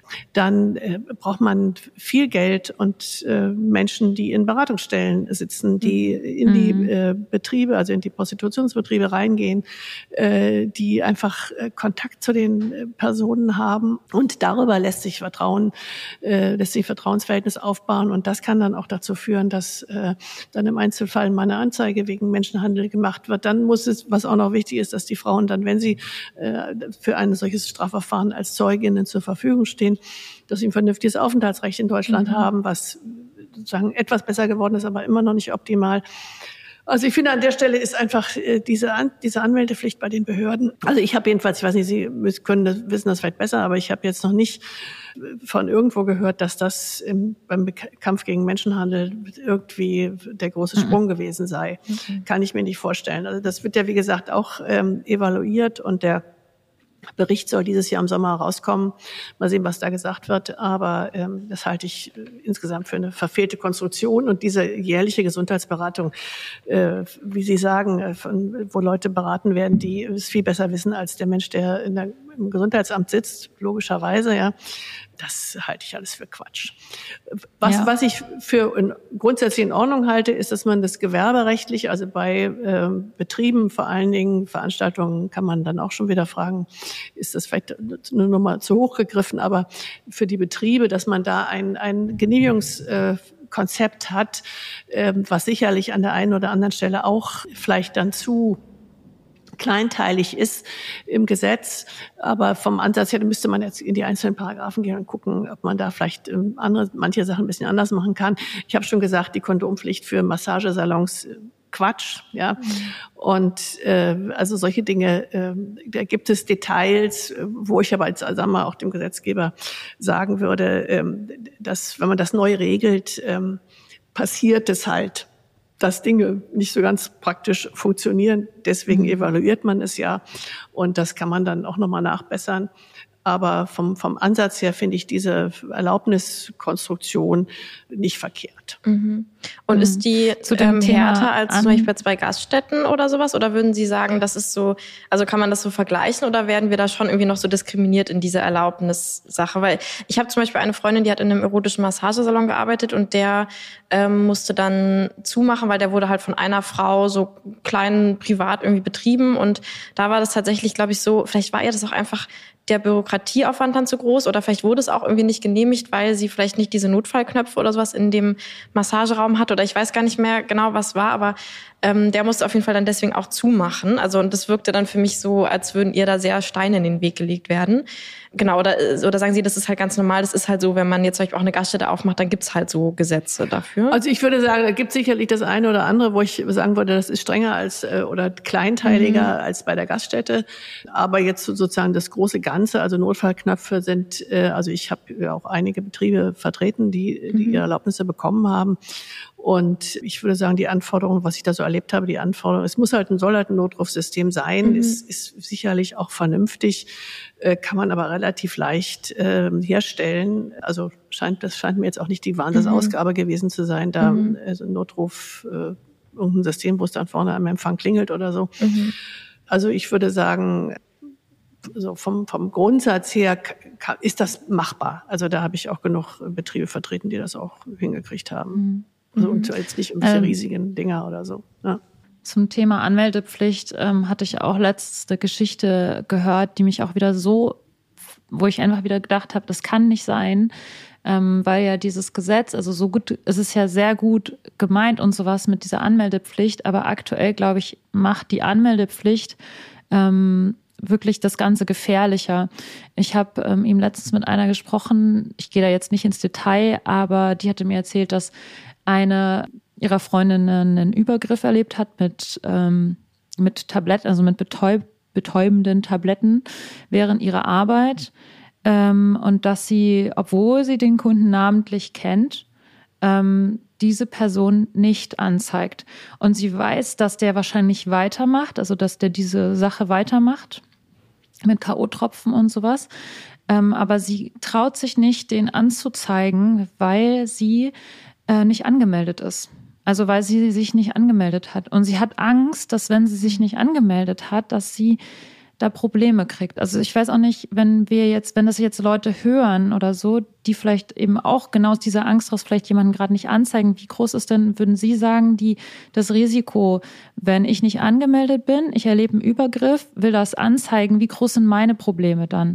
dann äh, braucht man viel Geld und äh, Menschen, die in Beratungsstellen sitzen, die mhm. in die äh, Betriebe, also in die Prostitutionsbetriebe reingehen, äh, die einfach äh, Kontakt zu den äh, Personen haben und darüber lässt sich Vertrauen, äh, lässt sich Vertrauensverhältnis aufbauen und das kann dann auch dazu führen, dass äh, dann im Einzelfall mal eine Anzeige wegen Menschenhandel gemacht wird. Dann muss es, was auch noch wichtig ist, dass die Frauen dann, wenn sie äh, für ein solches Strafverfahren als Zeuginnen zur Verfügung stehen, dass sie ein vernünftiges Aufenthaltsrecht in Deutschland mhm. haben, was sozusagen etwas besser geworden ist, aber immer noch nicht optimal. Also ich finde, an der Stelle ist einfach äh, diese An- diese Anmeldepflicht bei den Behörden. Also ich habe jedenfalls, ich weiß nicht, Sie können das, wissen das vielleicht besser, aber ich habe jetzt noch nicht von irgendwo gehört, dass das im, beim Be- Kampf gegen Menschenhandel irgendwie der große Sprung mhm. gewesen sei. Okay. Kann ich mir nicht vorstellen. Also das wird ja, wie gesagt, auch ähm, evaluiert und der Bericht soll dieses Jahr im Sommer rauskommen. Mal sehen, was da gesagt wird. Aber ähm, das halte ich äh, insgesamt für eine verfehlte Konstruktion. Und diese jährliche Gesundheitsberatung, äh, wie Sie sagen, äh, von, wo Leute beraten werden, die es viel besser wissen als der Mensch, der, in der im Gesundheitsamt sitzt, logischerweise, ja, das halte ich alles für Quatsch. Was, ja. was ich für in, grundsätzlich in Ordnung halte, ist, dass man das gewerberechtlich, also bei äh, Betrieben, vor allen Dingen Veranstaltungen, kann man dann auch schon wieder fragen, ist das vielleicht eine Nummer zu hoch gegriffen, aber für die Betriebe, dass man da ein, ein Genehmigungskonzept äh, hat, äh, was sicherlich an der einen oder anderen Stelle auch vielleicht dann zu kleinteilig ist im Gesetz, aber vom Ansatz her müsste man jetzt in die einzelnen Paragraphen gehen und gucken, ob man da vielleicht andere, manche Sachen ein bisschen anders machen kann. Ich habe schon gesagt, die Kondompflicht für Massagesalons, Quatsch, ja. Mhm. Und äh, also solche Dinge, äh, da gibt es Details, wo ich aber als sagen wir mal, auch dem Gesetzgeber sagen würde, äh, dass wenn man das neu regelt, äh, passiert es halt, dass Dinge nicht so ganz praktisch funktionieren. Deswegen evaluiert man es ja. Und das kann man dann auch nochmal nachbessern. Aber vom, vom Ansatz her finde ich diese Erlaubniskonstruktion nicht verkehrt. Mhm. Und mhm. ist die zu dem ähm, härter als zum Beispiel bei Gaststätten oder sowas? Oder würden Sie sagen, das ist so, also kann man das so vergleichen oder werden wir da schon irgendwie noch so diskriminiert in dieser Erlaubnissache? Weil ich habe zum Beispiel eine Freundin, die hat in einem erotischen Massagesalon gearbeitet und der ähm, musste dann zumachen, weil der wurde halt von einer Frau so klein privat irgendwie betrieben und da war das tatsächlich, glaube ich, so, vielleicht war ihr das auch einfach der Bürokratieaufwand dann zu groß oder vielleicht wurde es auch irgendwie nicht genehmigt, weil sie vielleicht nicht diese Notfallknöpfe oder sowas in dem Massageraum hat oder ich weiß gar nicht mehr genau, was war, aber ähm, der musste auf jeden Fall dann deswegen auch zumachen. Also und das wirkte dann für mich so, als würden ihr da sehr Steine in den Weg gelegt werden. Genau, oder, oder sagen Sie, das ist halt ganz normal, das ist halt so, wenn man jetzt zum Beispiel auch eine Gaststätte aufmacht, dann gibt's halt so Gesetze dafür. Also ich würde sagen, da gibt sicherlich das eine oder andere, wo ich sagen würde, das ist strenger als oder kleinteiliger mhm. als bei der Gaststätte. Aber jetzt sozusagen das große Ganze, also Notfallknöpfe sind, also ich habe ja auch einige Betriebe vertreten, die, die ihre Erlaubnisse bekommen haben. Und ich würde sagen, die Anforderungen, was ich da so erlebt habe, die Anforderungen, es muss halt ein, soll halt ein Notrufsystem sein, mhm. ist, ist sicherlich auch vernünftig, äh, kann man aber relativ leicht äh, herstellen. Also scheint, das scheint mir jetzt auch nicht die Wahnsinnsausgabe mhm. gewesen zu sein, da mhm. äh, so ein Notruf, äh, irgendein System, wo es dann vorne am Empfang klingelt oder so. Mhm. Also ich würde sagen, so vom, vom Grundsatz her kann, ist das machbar. Also da habe ich auch genug Betriebe vertreten, die das auch hingekriegt haben. Mhm. Also und jetzt nicht irgendwelche ähm, riesigen Dinger oder so. Ja. Zum Thema Anmeldepflicht ähm, hatte ich auch letzte Geschichte gehört, die mich auch wieder so, wo ich einfach wieder gedacht habe, das kann nicht sein, ähm, weil ja dieses Gesetz, also so gut, es ist ja sehr gut gemeint und sowas mit dieser Anmeldepflicht, aber aktuell, glaube ich, macht die Anmeldepflicht ähm, wirklich das Ganze gefährlicher. Ich habe ähm, ihm letztens mit einer gesprochen, ich gehe da jetzt nicht ins Detail, aber die hatte mir erzählt, dass eine ihrer Freundinnen einen Übergriff erlebt hat mit, ähm, mit Tabletten, also mit betäub, betäubenden Tabletten während ihrer Arbeit. Ähm, und dass sie, obwohl sie den Kunden namentlich kennt, ähm, diese Person nicht anzeigt. Und sie weiß, dass der wahrscheinlich weitermacht, also dass der diese Sache weitermacht mit K O-Tropfen und sowas. Ähm, aber sie traut sich nicht, den anzuzeigen, weil sie nicht angemeldet ist. Also weil sie sich nicht angemeldet hat. Und sie hat Angst, dass wenn sie sich nicht angemeldet hat, dass sie da Probleme kriegt. Also ich weiß auch nicht, wenn wir jetzt, wenn das jetzt Leute hören oder so, die vielleicht eben auch genau aus dieser Angst raus vielleicht jemanden gerade nicht anzeigen. Wie groß ist denn, würden Sie sagen, die, das Risiko, wenn ich nicht angemeldet bin, ich erlebe einen Übergriff, will das anzeigen, wie groß sind meine Probleme dann?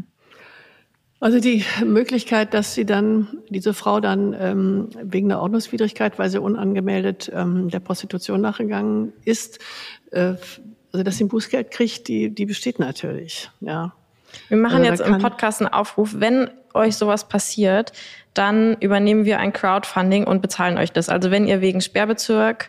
Also die Möglichkeit, dass sie dann, diese Frau dann ähm, wegen einer Ordnungswidrigkeit, weil sie unangemeldet ähm, der Prostitution nachgegangen ist, äh, also dass sie ein Bußgeld kriegt, die, die besteht natürlich. Ja. Wir machen also jetzt im Podcast einen Aufruf, wenn euch sowas passiert, dann übernehmen wir ein Crowdfunding und bezahlen euch das. Also wenn ihr wegen Sperrbezirk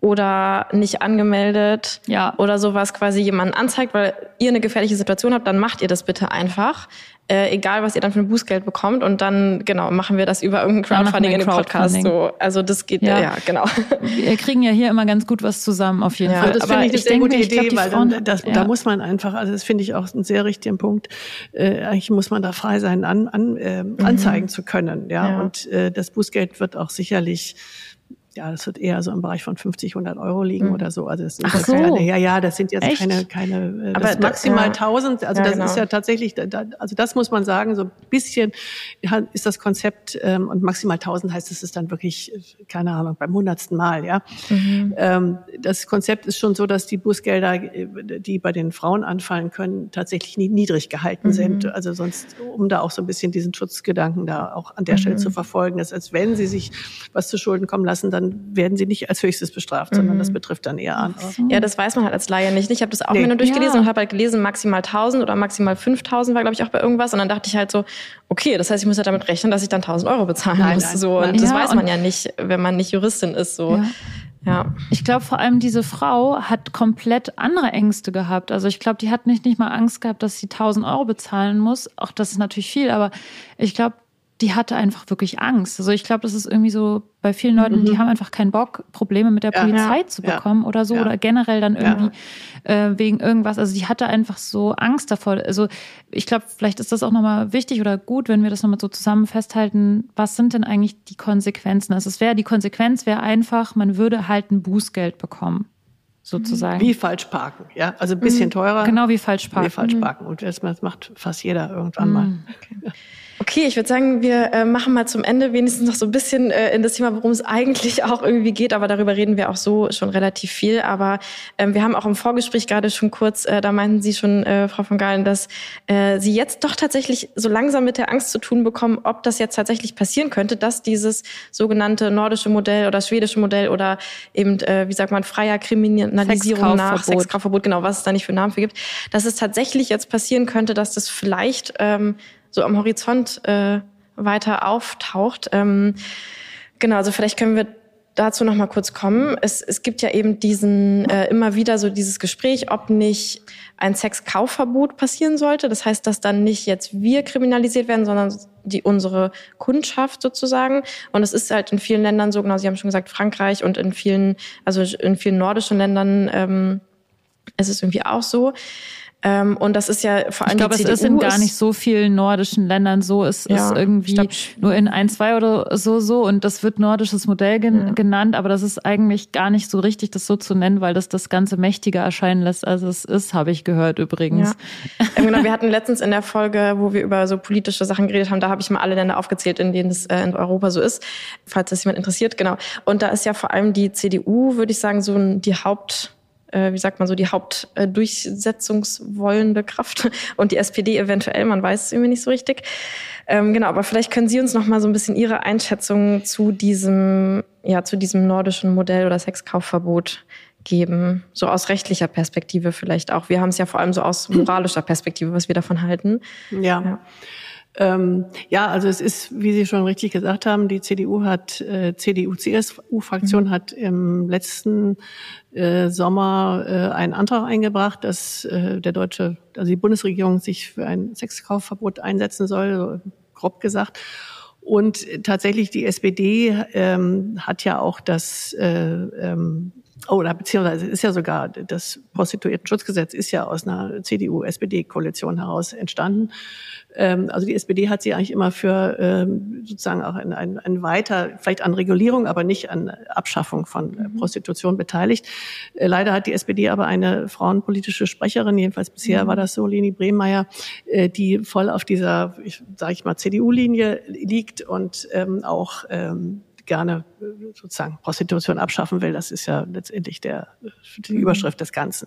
oder nicht angemeldet ja. oder sowas quasi jemanden anzeigt, weil ihr eine gefährliche Situation habt, dann macht ihr das bitte einfach. Äh, egal, was ihr dann für ein Bußgeld bekommt. Und dann, genau, machen wir das über irgendein Crowdfunding in dem Podcast. So. Also das geht, ja. ja, genau. Wir kriegen ja hier immer ganz gut was zusammen, auf jeden ja, Fall. Das finde ich eine sehr gute Idee, glaub, weil Frauen, dann, das, ja. da muss man einfach, also das finde ich auch einen sehr richtigen Punkt, äh, eigentlich muss man da frei sein, an, an, äh, mhm. anzeigen zu können. Ja, ja. Und äh, das Bußgeld wird auch sicherlich, ja, das wird eher so im Bereich von fünfzig, hundert Euro liegen mhm. oder so. Also das sind Ach so. keine, ja, ja, das sind jetzt Echt? keine, keine, das aber ist maximal ja. tausend. Also ja, das genau. ist ja tatsächlich, also das muss man sagen, so ein bisschen ist das Konzept ähm, und maximal tausend heißt, es ist dann wirklich, keine Ahnung, beim hundertsten Mal, ja. Mhm. Ähm, das Konzept ist schon so, dass die Bußgelder, die bei den Frauen anfallen können, tatsächlich nie niedrig gehalten mhm. sind. Also sonst, um da auch so ein bisschen diesen Schutzgedanken da auch an der mhm. Stelle zu verfolgen, dass als wenn sie sich was zu Schulden kommen lassen, dann werden sie nicht als höchstes bestraft, mhm. sondern das betrifft dann eher andere. Ja, das weiß man halt als Laie nicht. Ich habe das auch nee. mir nur durchgelesen ja. und habe halt gelesen, maximal tausend oder maximal fünftausend war, glaube ich, auch bei irgendwas. Und dann dachte ich halt so, okay, das heißt, ich muss ja damit rechnen, dass ich dann tausend Euro bezahlen nein, muss. Nein, so. Und nein. das ja, weiß man ja nicht, wenn man nicht Juristin ist. So. Ja. Ja. Ich glaube, vor allem diese Frau hat komplett andere Ängste gehabt. Also ich glaube, die hat nicht, nicht mal Angst gehabt, dass sie tausend Euro bezahlen muss. Auch das ist natürlich viel, aber ich glaube, die hatte einfach wirklich Angst. Also ich glaube, das ist irgendwie so bei vielen Leuten, mhm. die haben einfach keinen Bock, Probleme mit der ja, Polizei ja, zu bekommen ja, oder so ja. oder generell dann irgendwie ja. äh, wegen irgendwas. Also die hatte einfach so Angst davor. Also ich glaube, vielleicht ist das auch nochmal wichtig oder gut, wenn wir das nochmal so zusammen festhalten. Was sind denn eigentlich die Konsequenzen? Also es wäre, die Konsequenz wäre einfach, man würde halt ein Bußgeld bekommen. Sozusagen. Wie falsch parken, ja. Also ein bisschen teurer. Genau, wie falsch parken. Wie falsch parken. Und das macht fast jeder irgendwann mal. Okay. Okay, ich würde sagen, wir äh, machen mal zum Ende wenigstens noch so ein bisschen äh, in das Thema, worum es eigentlich auch irgendwie geht, aber darüber reden wir auch so schon relativ viel. Aber ähm, wir haben auch im Vorgespräch gerade schon kurz, äh, da meinten Sie schon, äh, Frau von Gahlen, dass äh, Sie jetzt doch tatsächlich so langsam mit der Angst zu tun bekommen, ob das jetzt tatsächlich passieren könnte, dass dieses sogenannte nordische Modell oder schwedische Modell oder eben, äh, wie sagt man, freier Kriminalisierung nach Sexkaufverbot, genau, was es da nicht für Namen für gibt, dass es tatsächlich jetzt passieren könnte, dass das vielleicht ähm, so am Horizont äh, weiter auftaucht. Ähm, genau, also vielleicht können wir dazu noch mal kurz kommen. Es, es gibt ja eben diesen äh, immer wieder so dieses Gespräch, ob nicht ein Sexkaufverbot passieren sollte. Das heißt, dass dann nicht jetzt wir kriminalisiert werden, sondern die unsere Kundschaft sozusagen. Und es ist halt in vielen Ländern so, genau, Sie haben schon gesagt, Frankreich und in vielen, also in vielen nordischen Ländern ähm, ist es irgendwie auch so. Ähm, und das ist ja vor allem ich glaube, die es C D U ist in gar nicht so vielen nordischen Ländern so. Es ja, ist irgendwie glaub, nur in ein, zwei oder so so. Und das wird nordisches Modell gen- ja. genannt. Aber das ist eigentlich gar nicht so richtig, das so zu nennen, weil das das Ganze mächtiger erscheinen lässt, als es ist, habe ich gehört übrigens. Ja. ähm, genau, wir hatten letztens in der Folge, wo wir über so politische Sachen geredet haben, da habe ich mal alle Länder aufgezählt, in denen es äh, in Europa so ist, falls das jemand interessiert. Genau. Und da ist ja vor allem die C D U, würde ich sagen, so die Haupt... wie sagt man so, die hauptdurchsetzungswollende Kraft und die S P D eventuell, man weiß es irgendwie nicht so richtig. Ähm, genau, aber vielleicht können Sie uns noch mal so ein bisschen Ihre Einschätzung zu diesem, ja, zu diesem nordischen Modell oder Sexkaufverbot geben, so aus rechtlicher Perspektive vielleicht auch. Wir haben es ja vor allem so aus moralischer Perspektive, was wir davon halten. Ja. ja. Ähm, ja, also es ist, wie Sie schon richtig gesagt haben, die C D U hat, äh, C D U-C S U-Fraktion mhm. hat im letzten äh, Sommer äh, einen Antrag eingebracht, dass äh, der deutsche, also die Bundesregierung sich für ein Sexkaufverbot einsetzen soll, so grob gesagt. Und tatsächlich die S P D ähm, hat ja auch das äh, ähm, oder beziehungsweise ist ja sogar das Prostituiertenschutzgesetz ist ja aus einer C D U-S P D-Koalition heraus entstanden. Ähm, also die S P D hat sich eigentlich immer für ähm, sozusagen auch ein, ein, ein weiter, vielleicht an Regulierung, aber nicht an Abschaffung von mhm. Prostitution beteiligt. Äh, leider hat die S P D aber eine frauenpolitische Sprecherin, jedenfalls bisher mhm. war das so, Leni Brehmeyer, äh, die voll auf dieser, ich, sag ich mal, C D U-Linie liegt und ähm, auch ähm, gerne sozusagen Prostitution abschaffen will. Das ist ja letztendlich der, die Überschrift des Ganzen.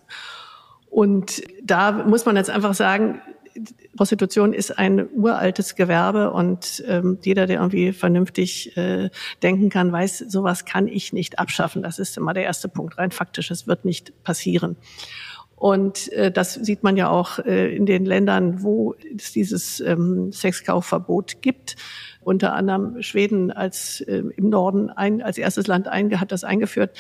Und da muss man jetzt einfach sagen, Prostitution ist ein uraltes Gewerbe und ähm, jeder, der irgendwie vernünftig äh, denken kann, weiß, sowas kann ich nicht abschaffen. Das ist immer der erste Punkt. Rein faktisch, es wird nicht passieren. Und äh, das sieht man ja auch äh, in den Ländern, wo es dieses ähm, Sexkaufverbot gibt. Unter anderem Schweden als äh, im Norden ein, als erstes Land ein, hat das eingeführt.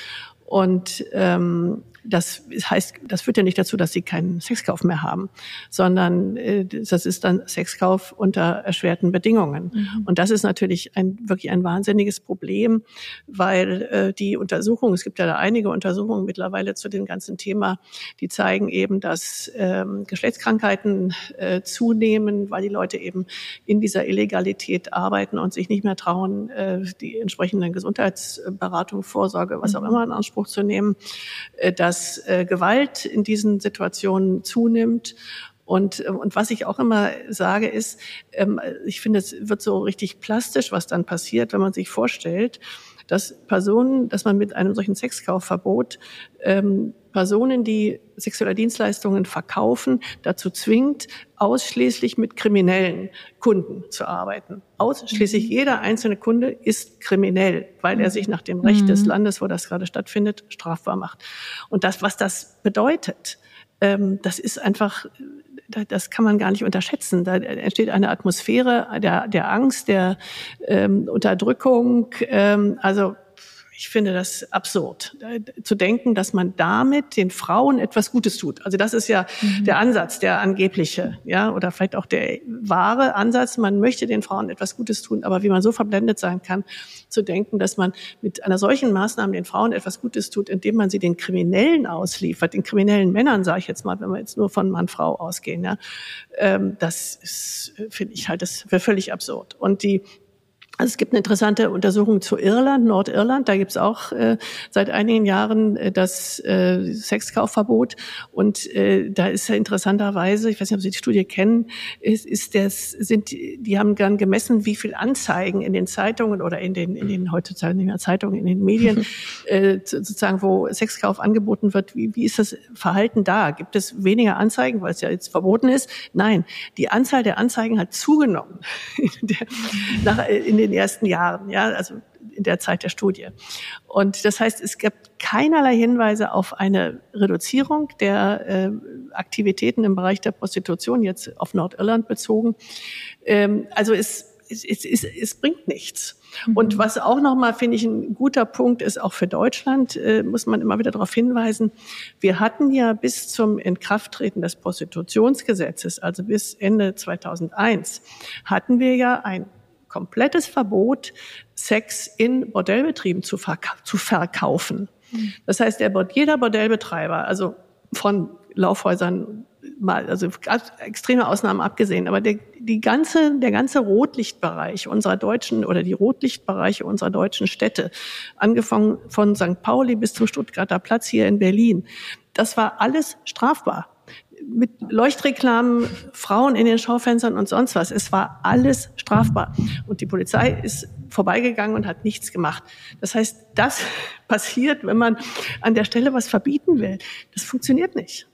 Und ähm, das heißt, das führt ja nicht dazu, dass sie keinen Sexkauf mehr haben, sondern äh, das ist dann Sexkauf unter erschwerten Bedingungen. Mhm. Und das ist natürlich ein wirklich ein wahnsinniges Problem, weil äh, die Untersuchungen, es gibt ja da einige Untersuchungen mittlerweile zu dem ganzen Thema, die zeigen eben, dass ähm, Geschlechtskrankheiten äh, zunehmen, weil die Leute eben in dieser Illegalität arbeiten und sich nicht mehr trauen, äh, die entsprechenden Gesundheitsberatung, Vorsorge, was auch immer in Anspruch zu nehmen, äh, dass dass äh, Gewalt in diesen Situationen zunimmt. Und, und was ich auch immer sage ist, ähm, ich finde, es wird so richtig plastisch, was dann passiert, wenn man sich vorstellt, dass Personen, dass man mit einem solchen Sexkaufverbot ähm, Personen, die sexuelle Dienstleistungen verkaufen, dazu zwingt, ausschließlich mit kriminellen Kunden zu arbeiten. Ausschließlich jeder einzelne Kunde ist kriminell, weil er sich nach dem Recht mhm. des Landes, wo das gerade stattfindet, strafbar macht. Und das, was das bedeutet, ähm, das ist einfach, das kann man gar nicht unterschätzen. Da entsteht eine Atmosphäre der, der Angst, der ähm, Unterdrückung. Ähm, also ich finde das absurd, zu denken, dass man damit den Frauen etwas Gutes tut. Also das ist ja mhm. der Ansatz, der angebliche, ja, oder vielleicht auch der wahre Ansatz. Man möchte den Frauen etwas Gutes tun, aber wie man so verblendet sein kann, zu denken, dass man mit einer solchen Maßnahme den Frauen etwas Gutes tut, indem man sie den Kriminellen ausliefert, den kriminellen Männern, sage ich jetzt mal, wenn wir jetzt nur von Mann-Frau ausgehen, ja, ähm, das ist, finde ich halt, das wäre völlig absurd. Und die Also es gibt eine interessante Untersuchung zu Irland, Nordirland. Da gibt es auch äh, seit einigen Jahren äh, das äh, Sexkaufverbot. Und äh, da ist ja interessanterweise, ich weiß nicht, ob Sie die Studie kennen, ist, ist das, sind, die haben dann gemessen, wie viel Anzeigen in den Zeitungen oder in den, in den heutzutage nicht mehr Zeitungen, in den Medien, äh, sozusagen, wo Sexkauf angeboten wird. Wie, wie ist das Verhalten da? Gibt es weniger Anzeigen, weil es ja jetzt verboten ist? Nein, die Anzahl der Anzeigen hat zugenommen in, der, nach, in den in den ersten Jahren, ja, also in der Zeit der Studie. Und das heißt, es gibt keinerlei Hinweise auf eine Reduzierung der äh, Aktivitäten im Bereich der Prostitution, jetzt auf Nordirland bezogen. Ähm, also es, es, es, es, es bringt nichts. Mhm. Und was auch nochmal, finde ich, ein guter Punkt ist, auch für Deutschland, äh, muss man immer wieder darauf hinweisen, wir hatten ja bis zum Inkrafttreten des Prostitutionsgesetzes, also bis Ende zweitausendeins, hatten wir ja ein komplettes Verbot, Sex in Bordellbetrieben zu, verka- zu verkaufen. Das heißt, der, jeder Bordellbetreiber, also von Laufhäusern mal, also extreme Ausnahmen abgesehen, aber der, die ganze, der ganze Rotlichtbereich unserer deutschen oder die Rotlichtbereiche unserer deutschen Städte, angefangen von Sankt Pauli bis zum Stuttgarter Platz hier in Berlin, das war alles strafbar. Mit Leuchtreklamen, Frauen in den Schaufenstern und sonst was. Es war alles strafbar. Und die Polizei ist vorbeigegangen und hat nichts gemacht. Das heißt, das passiert, wenn man an der Stelle was verbieten will. Das funktioniert nicht.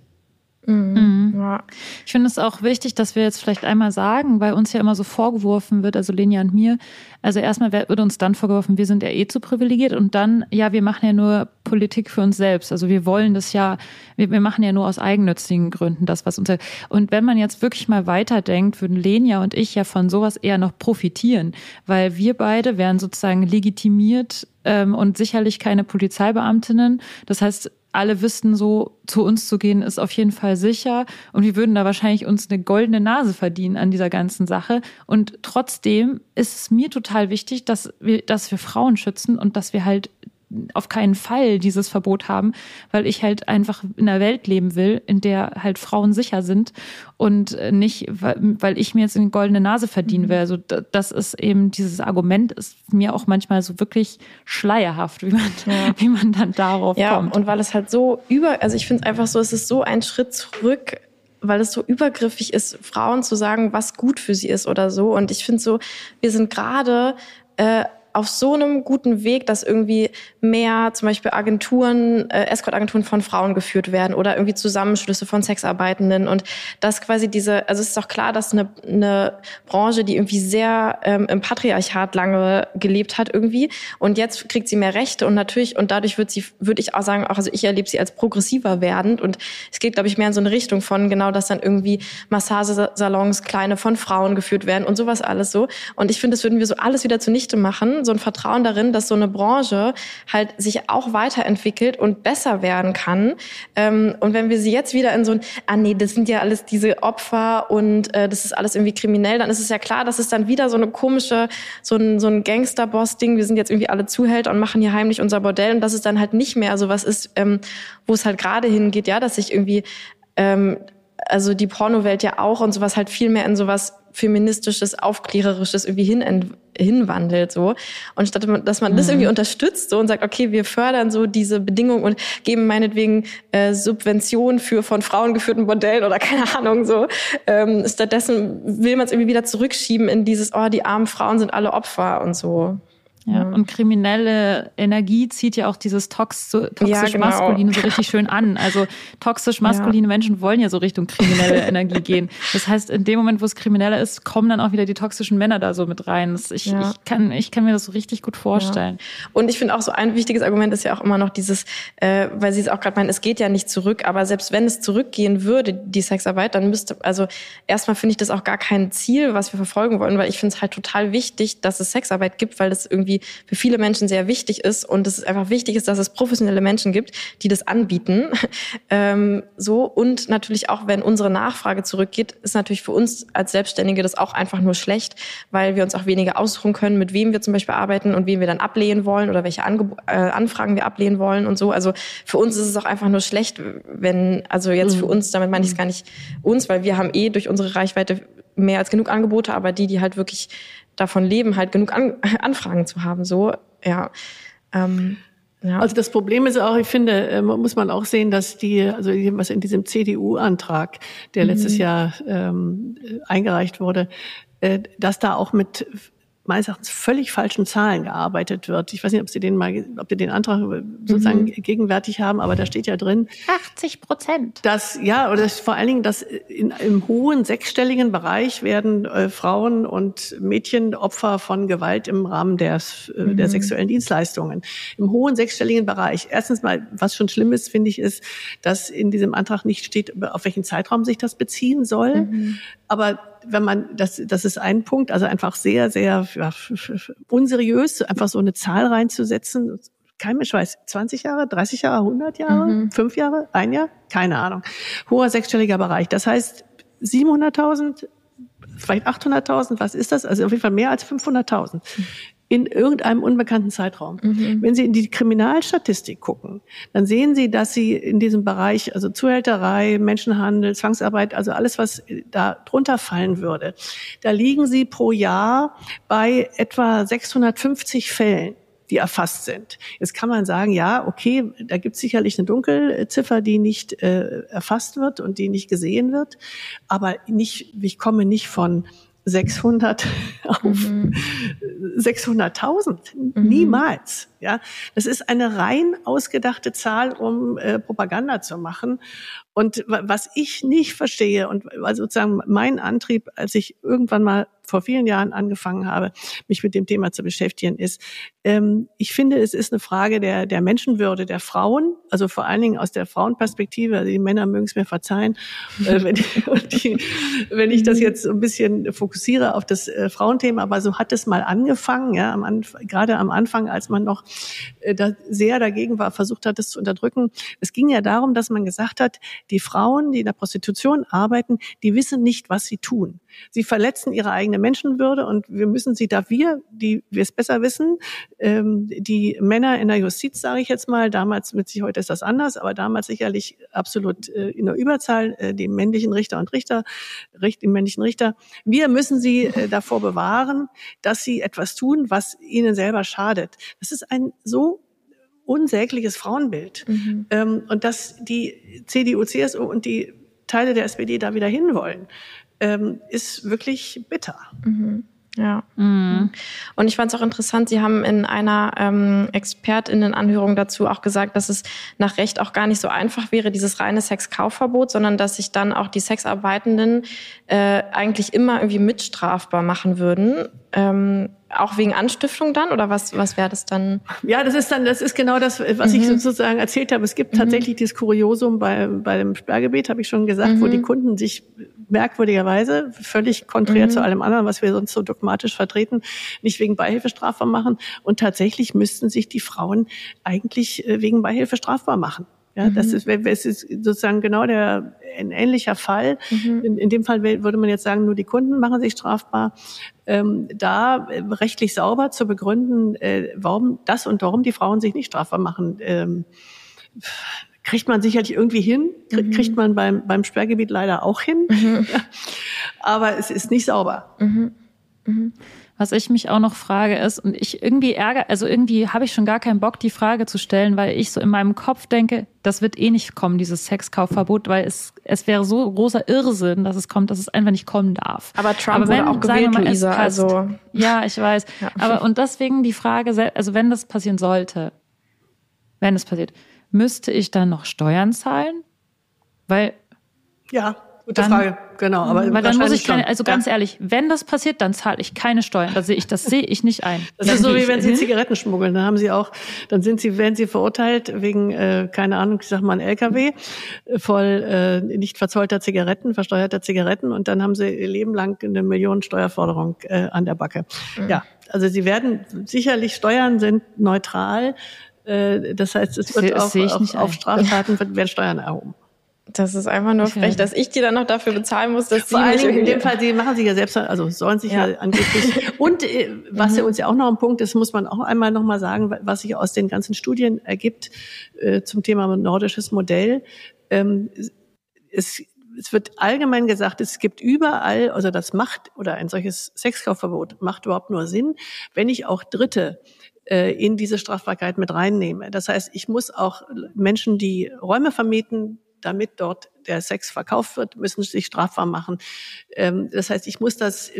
Mhm. Ja. Ich finde es auch wichtig, dass wir jetzt vielleicht einmal sagen, weil uns ja immer so vorgeworfen wird, also Lenia und mir, also erstmal wird uns dann vorgeworfen, wir sind ja eh zu privilegiert und dann, ja, wir machen ja nur Politik für uns selbst. Also wir wollen das ja, wir, wir machen ja nur aus eigennützigen Gründen das, was uns... Und wenn man jetzt wirklich mal weiterdenkt, würden Lenia und ich ja von sowas eher noch profitieren, weil wir beide wären sozusagen legitimiert ähm, und sicherlich keine Polizeibeamtinnen. Das heißt, alle wüssten so, zu uns zu gehen, ist auf jeden Fall sicher. Und wir würden da wahrscheinlich uns eine goldene Nase verdienen an dieser ganzen Sache. Und trotzdem ist es mir total wichtig, dass wir, dass wir Frauen schützen und dass wir halt auf keinen Fall dieses Verbot haben, weil ich halt einfach in einer Welt leben will, in der halt Frauen sicher sind und nicht, weil ich mir jetzt eine goldene Nase verdienen will. Also das ist eben, dieses Argument ist mir auch manchmal so wirklich schleierhaft, wie man, ja. wie man dann darauf ja, kommt. Ja, und weil es halt so über, also ich finde es einfach so, es ist so ein Schritt zurück, weil es so übergriffig ist, Frauen zu sagen, was gut für sie ist oder so. Und ich finde so, wir sind gerade äh, auf so einem guten Weg, dass irgendwie mehr zum Beispiel Agenturen, äh, Escort-Agenturen von Frauen geführt werden oder irgendwie Zusammenschlüsse von Sexarbeitenden und dass quasi diese, also es ist doch klar, dass eine, eine Branche, die irgendwie sehr ähm, im Patriarchat lange gelebt hat irgendwie und jetzt kriegt sie mehr Rechte und natürlich und dadurch wird sie, würde ich auch sagen, auch also ich erlebe sie als progressiver werdend und es geht, glaube ich, mehr in so eine Richtung von genau, dass dann irgendwie Massagesalons kleine von Frauen geführt werden und sowas alles so und ich finde, das würden wir so alles wieder zunichte machen, Hoffnung, so ein Vertrauen darin, dass so eine Branche halt sich auch weiterentwickelt und besser werden kann. Ähm, und wenn wir sie jetzt wieder in so ein, ah nee, das sind ja alles diese Opfer und äh, das ist alles irgendwie kriminell, dann ist es ja klar, dass es dann wieder so eine komische, so ein, so ein Gangster-Boss-Ding, wir sind jetzt irgendwie alle Zuhälter und machen hier heimlich unser Bordell, und dass es dann halt nicht mehr so was ist, ähm, wo es halt gerade hingeht, ja, dass sich irgendwie, ähm, also die Pornowelt ja auch und sowas halt viel mehr in sowas feministisches, aufklärerisches irgendwie hin, hinwandelt, so. Und statt, dass man das irgendwie unterstützt, so, und sagt, okay, wir fördern so diese Bedingungen und geben meinetwegen äh, Subventionen für von Frauen geführten Bordellen oder keine Ahnung, so. Ähm, stattdessen will man es irgendwie wieder zurückschieben in dieses, oh, die armen Frauen sind alle Opfer und so. Ja, und kriminelle Energie zieht ja auch dieses tox- toxisch-maskuline ja, genau. so richtig schön an. Also toxisch-maskuline ja. Menschen wollen ja so Richtung kriminelle Energie gehen. Das heißt, in dem Moment, wo es krimineller ist, kommen dann auch wieder die toxischen Männer da so mit rein. Das, ich, ja. ich, kann, ich kann mir das so richtig gut vorstellen. Ja. Und ich finde auch so ein wichtiges Argument ist ja auch immer noch dieses, äh, weil Sie es auch gerade meinen, es geht ja nicht zurück, aber selbst wenn es zurückgehen würde, die Sexarbeit, dann müsste, also erstmal finde ich das auch gar kein Ziel, was wir verfolgen wollen, weil ich finde es halt total wichtig, dass es Sexarbeit gibt, weil das irgendwie für viele Menschen sehr wichtig ist und es einfach wichtig ist, dass es professionelle Menschen gibt, die das anbieten. ähm, so und natürlich auch, wenn unsere Nachfrage zurückgeht, ist natürlich für uns als Selbstständige das auch einfach nur schlecht, weil wir uns auch weniger aussuchen können, mit wem wir zum Beispiel arbeiten und wen wir dann ablehnen wollen oder welche Angeb- äh, Anfragen wir ablehnen wollen und so. Also für uns ist es auch einfach nur schlecht, wenn, also jetzt mhm. für uns, damit meine ich es gar nicht uns, weil wir haben eh durch unsere Reichweite mehr als genug Angebote, aber die, die halt wirklich davon leben, halt genug An- Anfragen zu haben, so, ja. Ähm, ja. Also das Problem ist auch, ich finde, muss man auch sehen, dass die, also was in diesem C D U-Antrag, der mhm. letztes Jahr ähm, eingereicht wurde, äh, dass da auch mit meines Erachtens völlig falschen Zahlen gearbeitet wird. Ich weiß nicht, ob Sie den mal, ob Sie den Antrag sozusagen mhm. gegenwärtig haben, aber da steht ja drin. achtzig Prozent. Dass, ja, oder das, vor allen Dingen, dass in, im hohen sechsstelligen Bereich werden äh, Frauen und Mädchen Opfer von Gewalt im Rahmen der, äh, mhm. der sexuellen Dienstleistungen. Im hohen sechsstelligen Bereich. Erstens mal, was schon schlimm ist, finde ich, ist, dass in diesem Antrag nicht steht, auf welchen Zeitraum sich das beziehen soll. Mhm. Aber wenn man, das, das ist ein Punkt, also einfach sehr, sehr ja, unseriös, einfach so eine Zahl reinzusetzen. Kein Mensch weiß, zwanzig Jahre, dreißig Jahre, hundert Jahre, mhm. fünf Jahre, ein Jahr? Keine Ahnung. Hoher sechsstelliger Bereich. Das heißt, siebenhunderttausend, vielleicht achthunderttausend, was ist das? Also auf jeden Fall mehr als fünfhunderttausend. In irgendeinem unbekannten Zeitraum. Mhm. Wenn Sie in die Kriminalstatistik gucken, dann sehen Sie, dass Sie in diesem Bereich, also Zuhälterei, Menschenhandel, Zwangsarbeit, also alles, was da drunter fallen würde, da liegen Sie pro Jahr bei etwa sechshundertfünfzig Fällen, die erfasst sind. Jetzt kann man sagen, ja, okay, da gibt es sicherlich eine Dunkelziffer, die nicht äh, erfasst wird und die nicht gesehen wird, aber nicht, ich komme nicht von sechshundert auf mhm. sechshunderttausend. Mhm. Niemals. Ja, das ist eine rein ausgedachte Zahl, um äh, Propaganda zu machen. Und was ich nicht verstehe und also sozusagen mein Antrieb, als ich irgendwann mal vor vielen Jahren angefangen habe, mich mit dem Thema zu beschäftigen, ist, ähm, ich finde, es ist eine Frage der der Menschenwürde der Frauen, also vor allen Dingen aus der Frauenperspektive. Also die Männer mögen es mir verzeihen, äh, wenn, die, wenn ich das jetzt so ein bisschen fokussiere auf das äh, Frauenthema, aber so hat es mal angefangen, ja, am Anf- gerade am Anfang, als man noch äh, da sehr dagegen war, versucht hat, das zu unterdrücken. Es ging ja darum, dass man gesagt hat, die Frauen, die in der Prostitution arbeiten, die wissen nicht, was sie tun. Sie verletzen ihre eigene Menschenwürde und wir müssen sie, da wir, die wir es besser wissen, ähm, die Männer in der Justiz, sage ich jetzt mal, damals mit sich, heute ist das anders, aber damals sicherlich absolut äh, in der Überzahl, äh, die männlichen Richter und Richter, Richt, die männlichen Richter, wir müssen sie äh, davor bewahren, dass sie etwas tun, was ihnen selber schadet. Das ist ein so unsägliches Frauenbild. Mhm. Ähm, und dass die C D U, C S U und die Teile der S P D da wieder hinwollen, ähm, ist wirklich bitter. Mhm. Ja. Mhm. Und ich fand es auch interessant, Sie haben in einer ähm, ExpertInnen-Anhörung dazu auch gesagt, dass es nach Recht auch gar nicht so einfach wäre, dieses reine Sexkaufverbot, sondern dass sich dann auch die Sexarbeitenden äh, eigentlich immer irgendwie mitstrafbar machen würden. Ähm, auch wegen Anstiftung dann? Oder was, was wäre das dann? Ja, das ist dann, das ist genau das, was mhm. ich sozusagen erzählt habe. Es gibt mhm. tatsächlich dieses Kuriosum bei, bei dem Sperrgebiet, habe ich schon gesagt, mhm. wo die Kunden sich merkwürdigerweise, völlig konträr mhm. zu allem anderen, was wir sonst so dogmatisch vertreten, nicht wegen Beihilfe strafbar machen. Und tatsächlich müssten sich die Frauen eigentlich wegen Beihilfe strafbar machen. Ja, mhm. das ist, es ist sozusagen genau der, ein ähnlicher Fall. Mhm. In, in dem Fall würde man jetzt sagen, nur die Kunden machen sich strafbar. Ähm, da äh, rechtlich sauber zu begründen, äh, warum das und warum die Frauen sich nicht strafbar machen, ähm, kriegt man sicherlich irgendwie hin, Krie- mhm. kriegt man beim, beim Sperrgebiet leider auch hin. Mhm. Aber es ist nicht sauber. Mhm. Mhm. Was ich mich auch noch frage ist, und ich irgendwie ärgere, also irgendwie habe ich schon gar keinen Bock, die Frage zu stellen, weil ich so in meinem Kopf denke, das wird eh nicht kommen, dieses Sexkaufverbot, weil es es wäre so großer Irrsinn, dass es kommt, dass es einfach nicht kommen darf. Aber Trump Aber wenn, wurde auch gewählt, mal, Luisa, passt, also. Ja, ich weiß. Ja. Aber und deswegen die Frage, also wenn das passieren sollte, wenn es passiert, müsste ich dann noch Steuern zahlen? Weil. Ja. Gute dann, Frage, genau. Aber weil dann muss ich keine, also ganz ja. ehrlich, wenn das passiert, dann zahle ich keine Steuern. Das sehe ich, das sehe ich nicht ein. Das ist so, wie wenn Sie Zigaretten schmuggeln. Dann haben Sie auch, dann sind Sie, werden Sie verurteilt wegen, äh, keine Ahnung, ich sag mal, ein L K W voll äh, nicht verzollter Zigaretten, versteuerter Zigaretten, und dann haben Sie Ihr Leben lang eine Millionensteuerforderung äh, an der Backe. Mhm. Ja, also Sie werden sicherlich, Steuern sind neutral. Äh, das heißt, es wird das auch auf, auf Straftaten werden Steuern erhoben. Das ist einfach nur frech, dass ich dir dann noch dafür bezahlen muss, dass sie Vor allen nicht Dingen in dem Fall, sie machen sich ja selbst, also sollen sich ja, ja angeblich. Und äh, was mhm. ja uns ja auch noch ein Punkt ist, muss man auch einmal noch mal sagen, was sich aus den ganzen Studien ergibt äh, zum Thema nordisches Modell. Ähm, es, es wird allgemein gesagt, es gibt überall, also das macht, oder ein solches Sexkaufverbot macht überhaupt nur Sinn, wenn ich auch Dritte äh, in diese Strafbarkeit mit reinnehme. Das heißt, ich muss auch Menschen, die Räume vermieten, damit dort der Sex verkauft wird, müssen sich strafbar machen. Ähm, das heißt, ich muss das,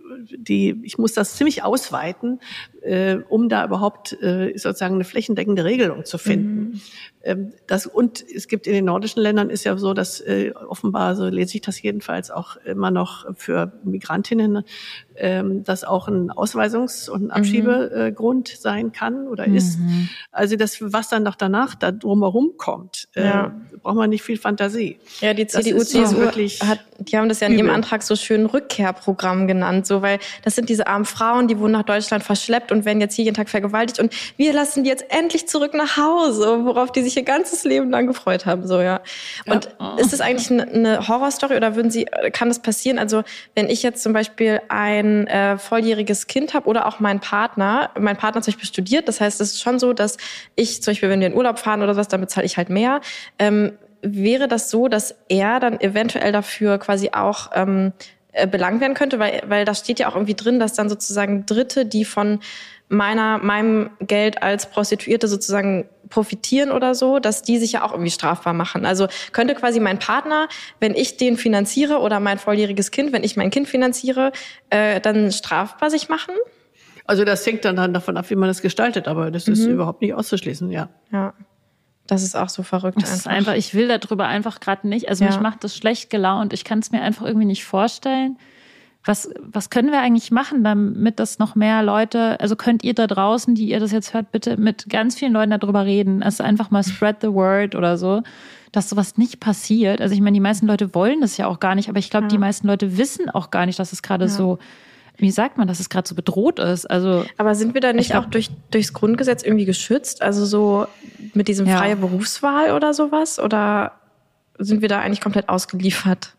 die, ich muss das ziemlich ausweiten, äh, um da überhaupt äh, sozusagen eine flächendeckende Regelung zu finden. Mhm. Ähm, das, und es gibt in den nordischen Ländern ist ja so, dass äh, offenbar, so lese ich das jedenfalls auch immer noch für Migrantinnen, ähm, das auch ein Ausweisungs- und ein Abschiebegrund mhm. sein kann oder mhm. ist. Also das, was dann noch danach da drumherum kommt, äh, ja. braucht man nicht viel Fantasie. Ja, die C D U, C S U hat, die haben das ja in ihrem Antrag so schön Rückkehrprogramm genannt, so, weil das sind diese armen Frauen, die wurden nach Deutschland verschleppt und werden jetzt hier jeden Tag vergewaltigt und wir lassen die jetzt endlich zurück nach Hause, worauf die sich ihr ganzes Leben lang gefreut haben, so, ja. Und ja. ist das eigentlich eine, eine Horrorstory oder würden Sie, kann das passieren? Also, wenn ich jetzt zum Beispiel ein äh, volljähriges Kind habe oder auch mein Partner, mein Partner zum Beispiel studiert, das heißt, es ist schon so, dass ich zum Beispiel, wenn wir in den Urlaub fahren oder was, dann bezahle ich halt mehr, ähm, wäre das so, dass er dann eventuell dafür quasi auch ähm, äh, belangt werden könnte, weil weil da steht ja auch irgendwie drin, dass dann sozusagen Dritte, die von meiner meinem Geld als Prostituierte sozusagen profitieren oder so, dass die sich ja auch irgendwie strafbar machen. Also könnte quasi mein Partner, wenn ich den finanziere, oder mein volljähriges Kind, wenn ich mein Kind finanziere, äh, dann strafbar sich machen? Also das hängt dann davon ab, wie man das gestaltet, aber das mhm. ist überhaupt nicht auszuschließen, ja. Ja. Das ist auch so verrückt das einfach. Ist einfach. Ich will darüber einfach gerade nicht. Also ja. mich macht das schlecht gelaunt. Ich kann es mir einfach irgendwie nicht vorstellen. Was, was können wir eigentlich machen, damit das noch mehr Leute, also könnt ihr da draußen, die ihr das jetzt hört, bitte mit ganz vielen Leuten darüber reden. Also einfach mal spread the word oder so, dass sowas nicht passiert. Also ich meine, die meisten Leute wollen das ja auch gar nicht, aber ich glaube, ja. die meisten Leute wissen auch gar nicht, dass es gerade ja. so, wie sagt man, dass es gerade so bedroht ist. Also, aber sind wir da nicht glaub, auch durch, durchs Grundgesetz irgendwie geschützt? Also so mit diesem ja. freie Berufswahl oder sowas? Oder sind wir da eigentlich komplett ausgeliefert?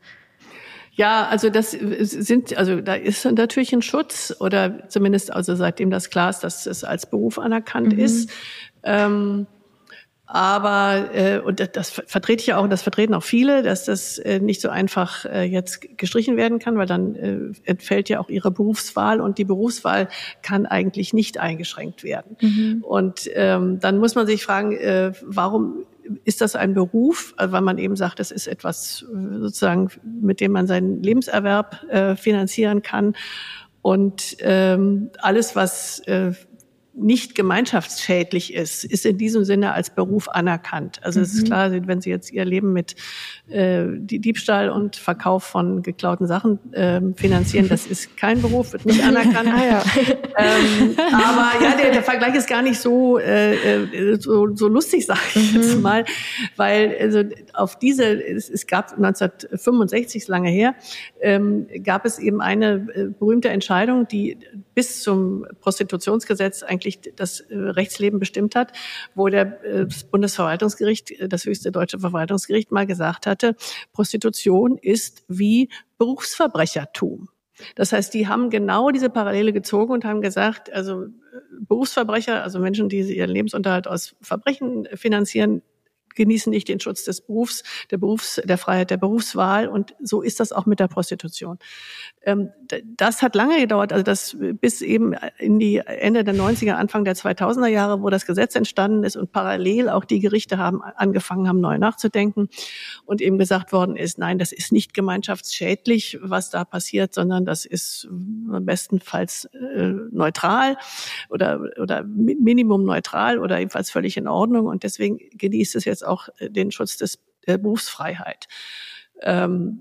Ja, also das sind, also da ist natürlich ein Schutz, oder zumindest also seitdem das klar ist, dass es als Beruf anerkannt mhm. ist. Ähm, aber äh, und das, das vertrete ich ja auch, und das vertreten auch viele, dass das äh, nicht so einfach äh, jetzt gestrichen werden kann, weil dann äh, entfällt ja auch ihre Berufswahl, und die Berufswahl kann eigentlich nicht eingeschränkt werden. Mhm. Und ähm, dann muss man sich fragen, äh, warum ist das ein Beruf, weil man eben sagt, das ist etwas sozusagen, mit dem man seinen Lebenserwerb äh, finanzieren kann. Und ähm, alles, was äh, nicht gemeinschaftsschädlich ist, ist in diesem Sinne als Beruf anerkannt. Also mhm. es ist klar, wenn Sie jetzt Ihr Leben mit äh, die Diebstahl und Verkauf von geklauten Sachen äh, finanzieren, das ist kein Beruf, wird nicht anerkannt. ah, ja. ähm, aber ja, der, der Vergleich ist gar nicht so äh, so, so lustig, sage ich mhm. jetzt mal, weil also auf diese, es, es gab neunzehnhundertfünfundsechzig, lange her, ähm, gab es eben eine äh, berühmte Entscheidung, die bis zum Prostitutionsgesetz eigentlich das äh, Rechtsleben bestimmt hat, wo der äh, das Bundesverwaltungsgericht, äh, das höchste deutsche Verwaltungsgericht, mal gesagt hatte, Prostitution ist wie Berufsverbrechertum. Das heißt, die haben genau diese Parallele gezogen und haben gesagt, also äh, Berufsverbrecher, also Menschen, die ihren Lebensunterhalt aus Verbrechen finanzieren, genießen nicht den Schutz des Berufs, der Berufs, der Freiheit der Berufswahl, und so ist das auch mit der Prostitution. Ähm, das hat lange gedauert, also das bis eben in die Ende der neunziger, Anfang der zweitausender Jahre, wo das Gesetz entstanden ist und parallel auch die Gerichte haben angefangen haben, neu nachzudenken und eben gesagt worden ist, nein, das ist nicht gemeinschaftsschädlich, was da passiert, sondern das ist bestenfalls äh, neutral oder oder Minimum neutral oder ebenfalls völlig in Ordnung, und deswegen genießt es jetzt auch den Schutz des, der Berufsfreiheit. Ähm,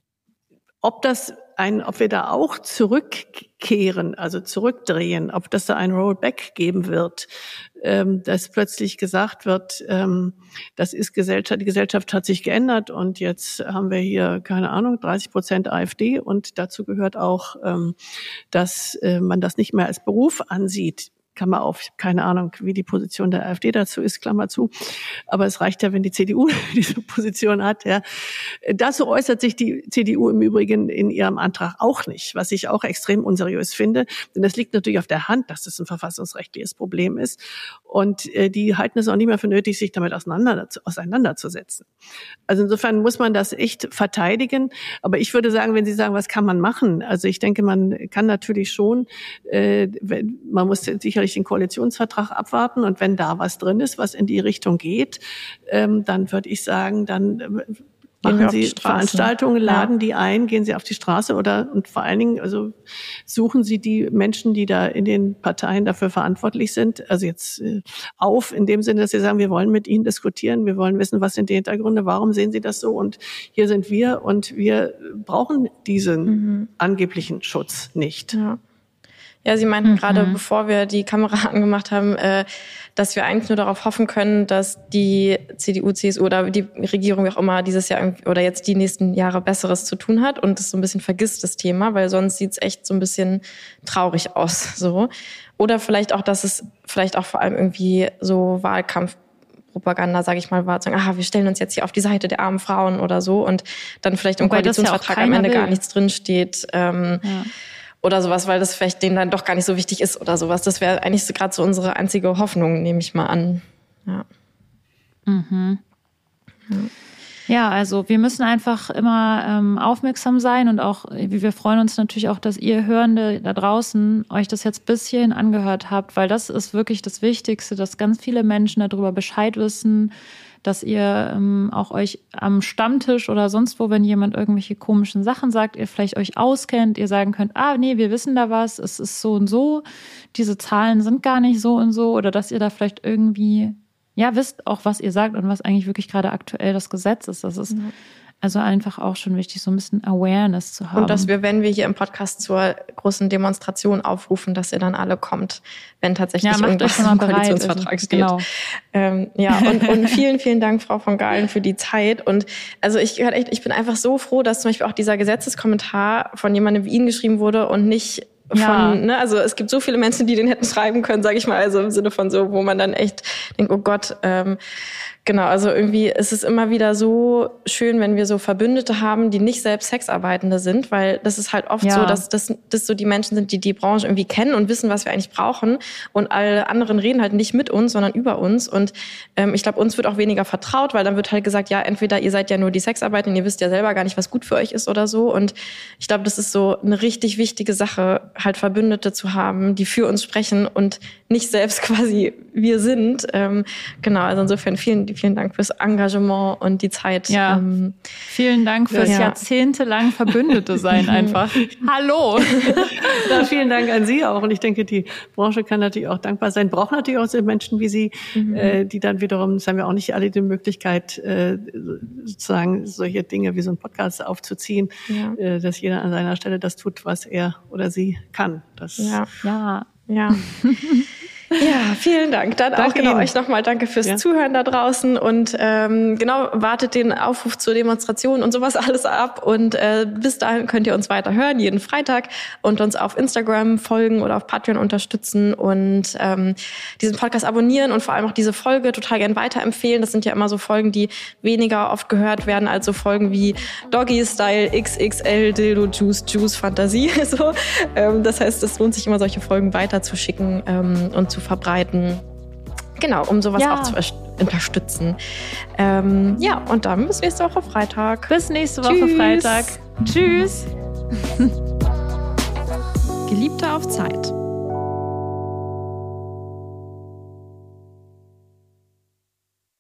ob das ein, ob wir da auch zurückkehren, also zurückdrehen, ob das da ein Rollback geben wird, ähm, dass plötzlich gesagt wird, ähm, das ist Gesellschaft, die Gesellschaft hat sich geändert und jetzt haben wir hier, keine Ahnung, dreißig Prozent AfD, und dazu gehört auch, ähm, dass äh, man das nicht mehr als Beruf ansieht. Klammer auf, ich habe keine Ahnung, wie die Position der AfD dazu ist, Klammer zu. Aber es reicht ja, wenn die C D U diese Position hat. Ja. Dazu äußert sich die C D U im Übrigen in ihrem Antrag auch nicht, was ich auch extrem unseriös finde. Denn das liegt natürlich auf der Hand, dass das ein verfassungsrechtliches Problem ist. Und äh, die halten es auch nicht mehr für nötig, sich damit auseinander, auseinanderzusetzen. Also insofern muss man das echt verteidigen. Aber ich würde sagen, wenn Sie sagen, was kann man machen? Also ich denke, man kann natürlich schon, äh, man muss sicher den Koalitionsvertrag abwarten, und wenn da was drin ist, was in die Richtung geht, ähm, dann würde ich sagen, dann äh, machen Sie Veranstaltungen, laden ja. die ein, gehen Sie auf die Straße oder und vor allen Dingen also suchen Sie die Menschen, die da in den Parteien dafür verantwortlich sind, also jetzt äh, auf in dem Sinne, dass Sie sagen, wir wollen mit Ihnen diskutieren, wir wollen wissen, was sind die Hintergründe, warum sehen Sie das so, und hier sind wir und wir brauchen diesen mhm. angeblichen Schutz nicht. Ja. Ja, Sie meinten mhm. gerade, bevor wir die Kamera angemacht haben, äh, dass wir eigentlich nur darauf hoffen können, dass die C D U, C S U oder die Regierung, wie auch immer, dieses Jahr oder jetzt die nächsten Jahre Besseres zu tun hat und das so ein bisschen vergisst, das Thema, weil sonst sieht's echt so ein bisschen traurig aus. So. Oder vielleicht auch, dass es vielleicht auch vor allem irgendwie so Wahlkampfpropaganda, sage ich mal, war, zu sagen, aha, wir stellen uns jetzt hier auf die Seite der armen Frauen oder so, und dann vielleicht im Wobei Koalitionsvertrag ja am Ende will. gar nichts drinsteht. Ähm, ja. Oder sowas, weil das vielleicht denen dann doch gar nicht so wichtig ist oder sowas. Das wäre eigentlich so gerade so unsere einzige Hoffnung, nehme ich mal an. Ja. Mhm. Ja. Ja, also wir müssen einfach immer ähm, aufmerksam sein, und auch, wir freuen uns natürlich auch, dass ihr Hörende da draußen euch das jetzt bis hierhin angehört habt, weil das ist wirklich das Wichtigste, dass ganz viele Menschen darüber Bescheid wissen, dass ihr ähm, auch euch am Stammtisch oder sonst wo, wenn jemand irgendwelche komischen Sachen sagt, ihr vielleicht euch auskennt, ihr sagen könnt, ah, nee, wir wissen da was, es ist so und so, diese Zahlen sind gar nicht so und so, oder dass ihr da vielleicht irgendwie, ja, wisst auch, was ihr sagt und was eigentlich wirklich gerade aktuell das Gesetz ist. Das ist mhm. also einfach auch schon wichtig, so ein bisschen Awareness zu haben. Und dass wir, wenn wir hier im Podcast zur großen Demonstration aufrufen, dass ihr dann alle kommt, wenn tatsächlich ja, irgendwas im Koalitionsvertrag also, steht. Genau. Ähm, ja, und, und vielen, vielen Dank, Frau von Gahlen, für die Zeit. Und also ich, echt, ich bin einfach so froh, dass zum Beispiel auch dieser Gesetzeskommentar von jemandem wie Ihnen geschrieben wurde und nicht von, ja. ne, also es gibt so viele Menschen, die den hätten schreiben können, sage ich mal, also im Sinne von so, wo man dann echt denkt, oh Gott, ähm, genau, also irgendwie ist es immer wieder so schön, wenn wir so Verbündete haben, die nicht selbst Sexarbeitende sind, weil das ist halt oft ja. so, dass das, das so die Menschen sind, die die Branche irgendwie kennen und wissen, was wir eigentlich brauchen, und alle anderen reden halt nicht mit uns, sondern über uns, und ähm, ich glaube, uns wird auch weniger vertraut, weil dann wird halt gesagt, ja, entweder ihr seid ja nur die Sexarbeitenden, ihr wisst ja selber gar nicht, was gut für euch ist oder so, und ich glaube, das ist so eine richtig wichtige Sache, halt Verbündete zu haben, die für uns sprechen und nicht selbst quasi wir sind. Ähm, genau, also insofern vielen, vielen Dank fürs Engagement und die Zeit. Ja, ähm, vielen Dank fürs ja. jahrzehntelang Verbündete sein einfach. Hallo! Ja, vielen Dank an Sie auch. Und ich denke, die Branche kann natürlich auch dankbar sein, braucht natürlich auch so Menschen wie Sie, mhm. äh, die dann wiederum, das haben wir auch nicht alle die Möglichkeit, äh, sozusagen solche Dinge wie so ein Podcast aufzuziehen, ja. äh, dass jeder an seiner Stelle das tut, was er oder sie kann. Das ja, ja. ja. Ja, vielen Dank. Dann danke auch genau Ihnen. Euch nochmal danke fürs ja. Zuhören da draußen und ähm, genau, wartet den Aufruf zur Demonstration und sowas alles ab und äh, bis dahin könnt ihr uns weiter hören, jeden Freitag und uns auf Instagram folgen oder auf Patreon unterstützen und ähm, diesen Podcast abonnieren und vor allem auch diese Folge total gern weiterempfehlen. Das sind ja immer so Folgen, die weniger oft gehört werden als so Folgen wie Doggy Style, X X L, Dildo Juice, Juice Fantasie. So, ähm, das heißt, es lohnt sich immer, solche Folgen weiterzuschicken ähm, und zu verbreiten. Genau, um sowas ja. auch zu unterstützen. Ähm, ja, und dann bis nächste Woche Freitag. Bis nächste Woche Tschüss. Freitag. Tschüss. Geliebte auf Zeit.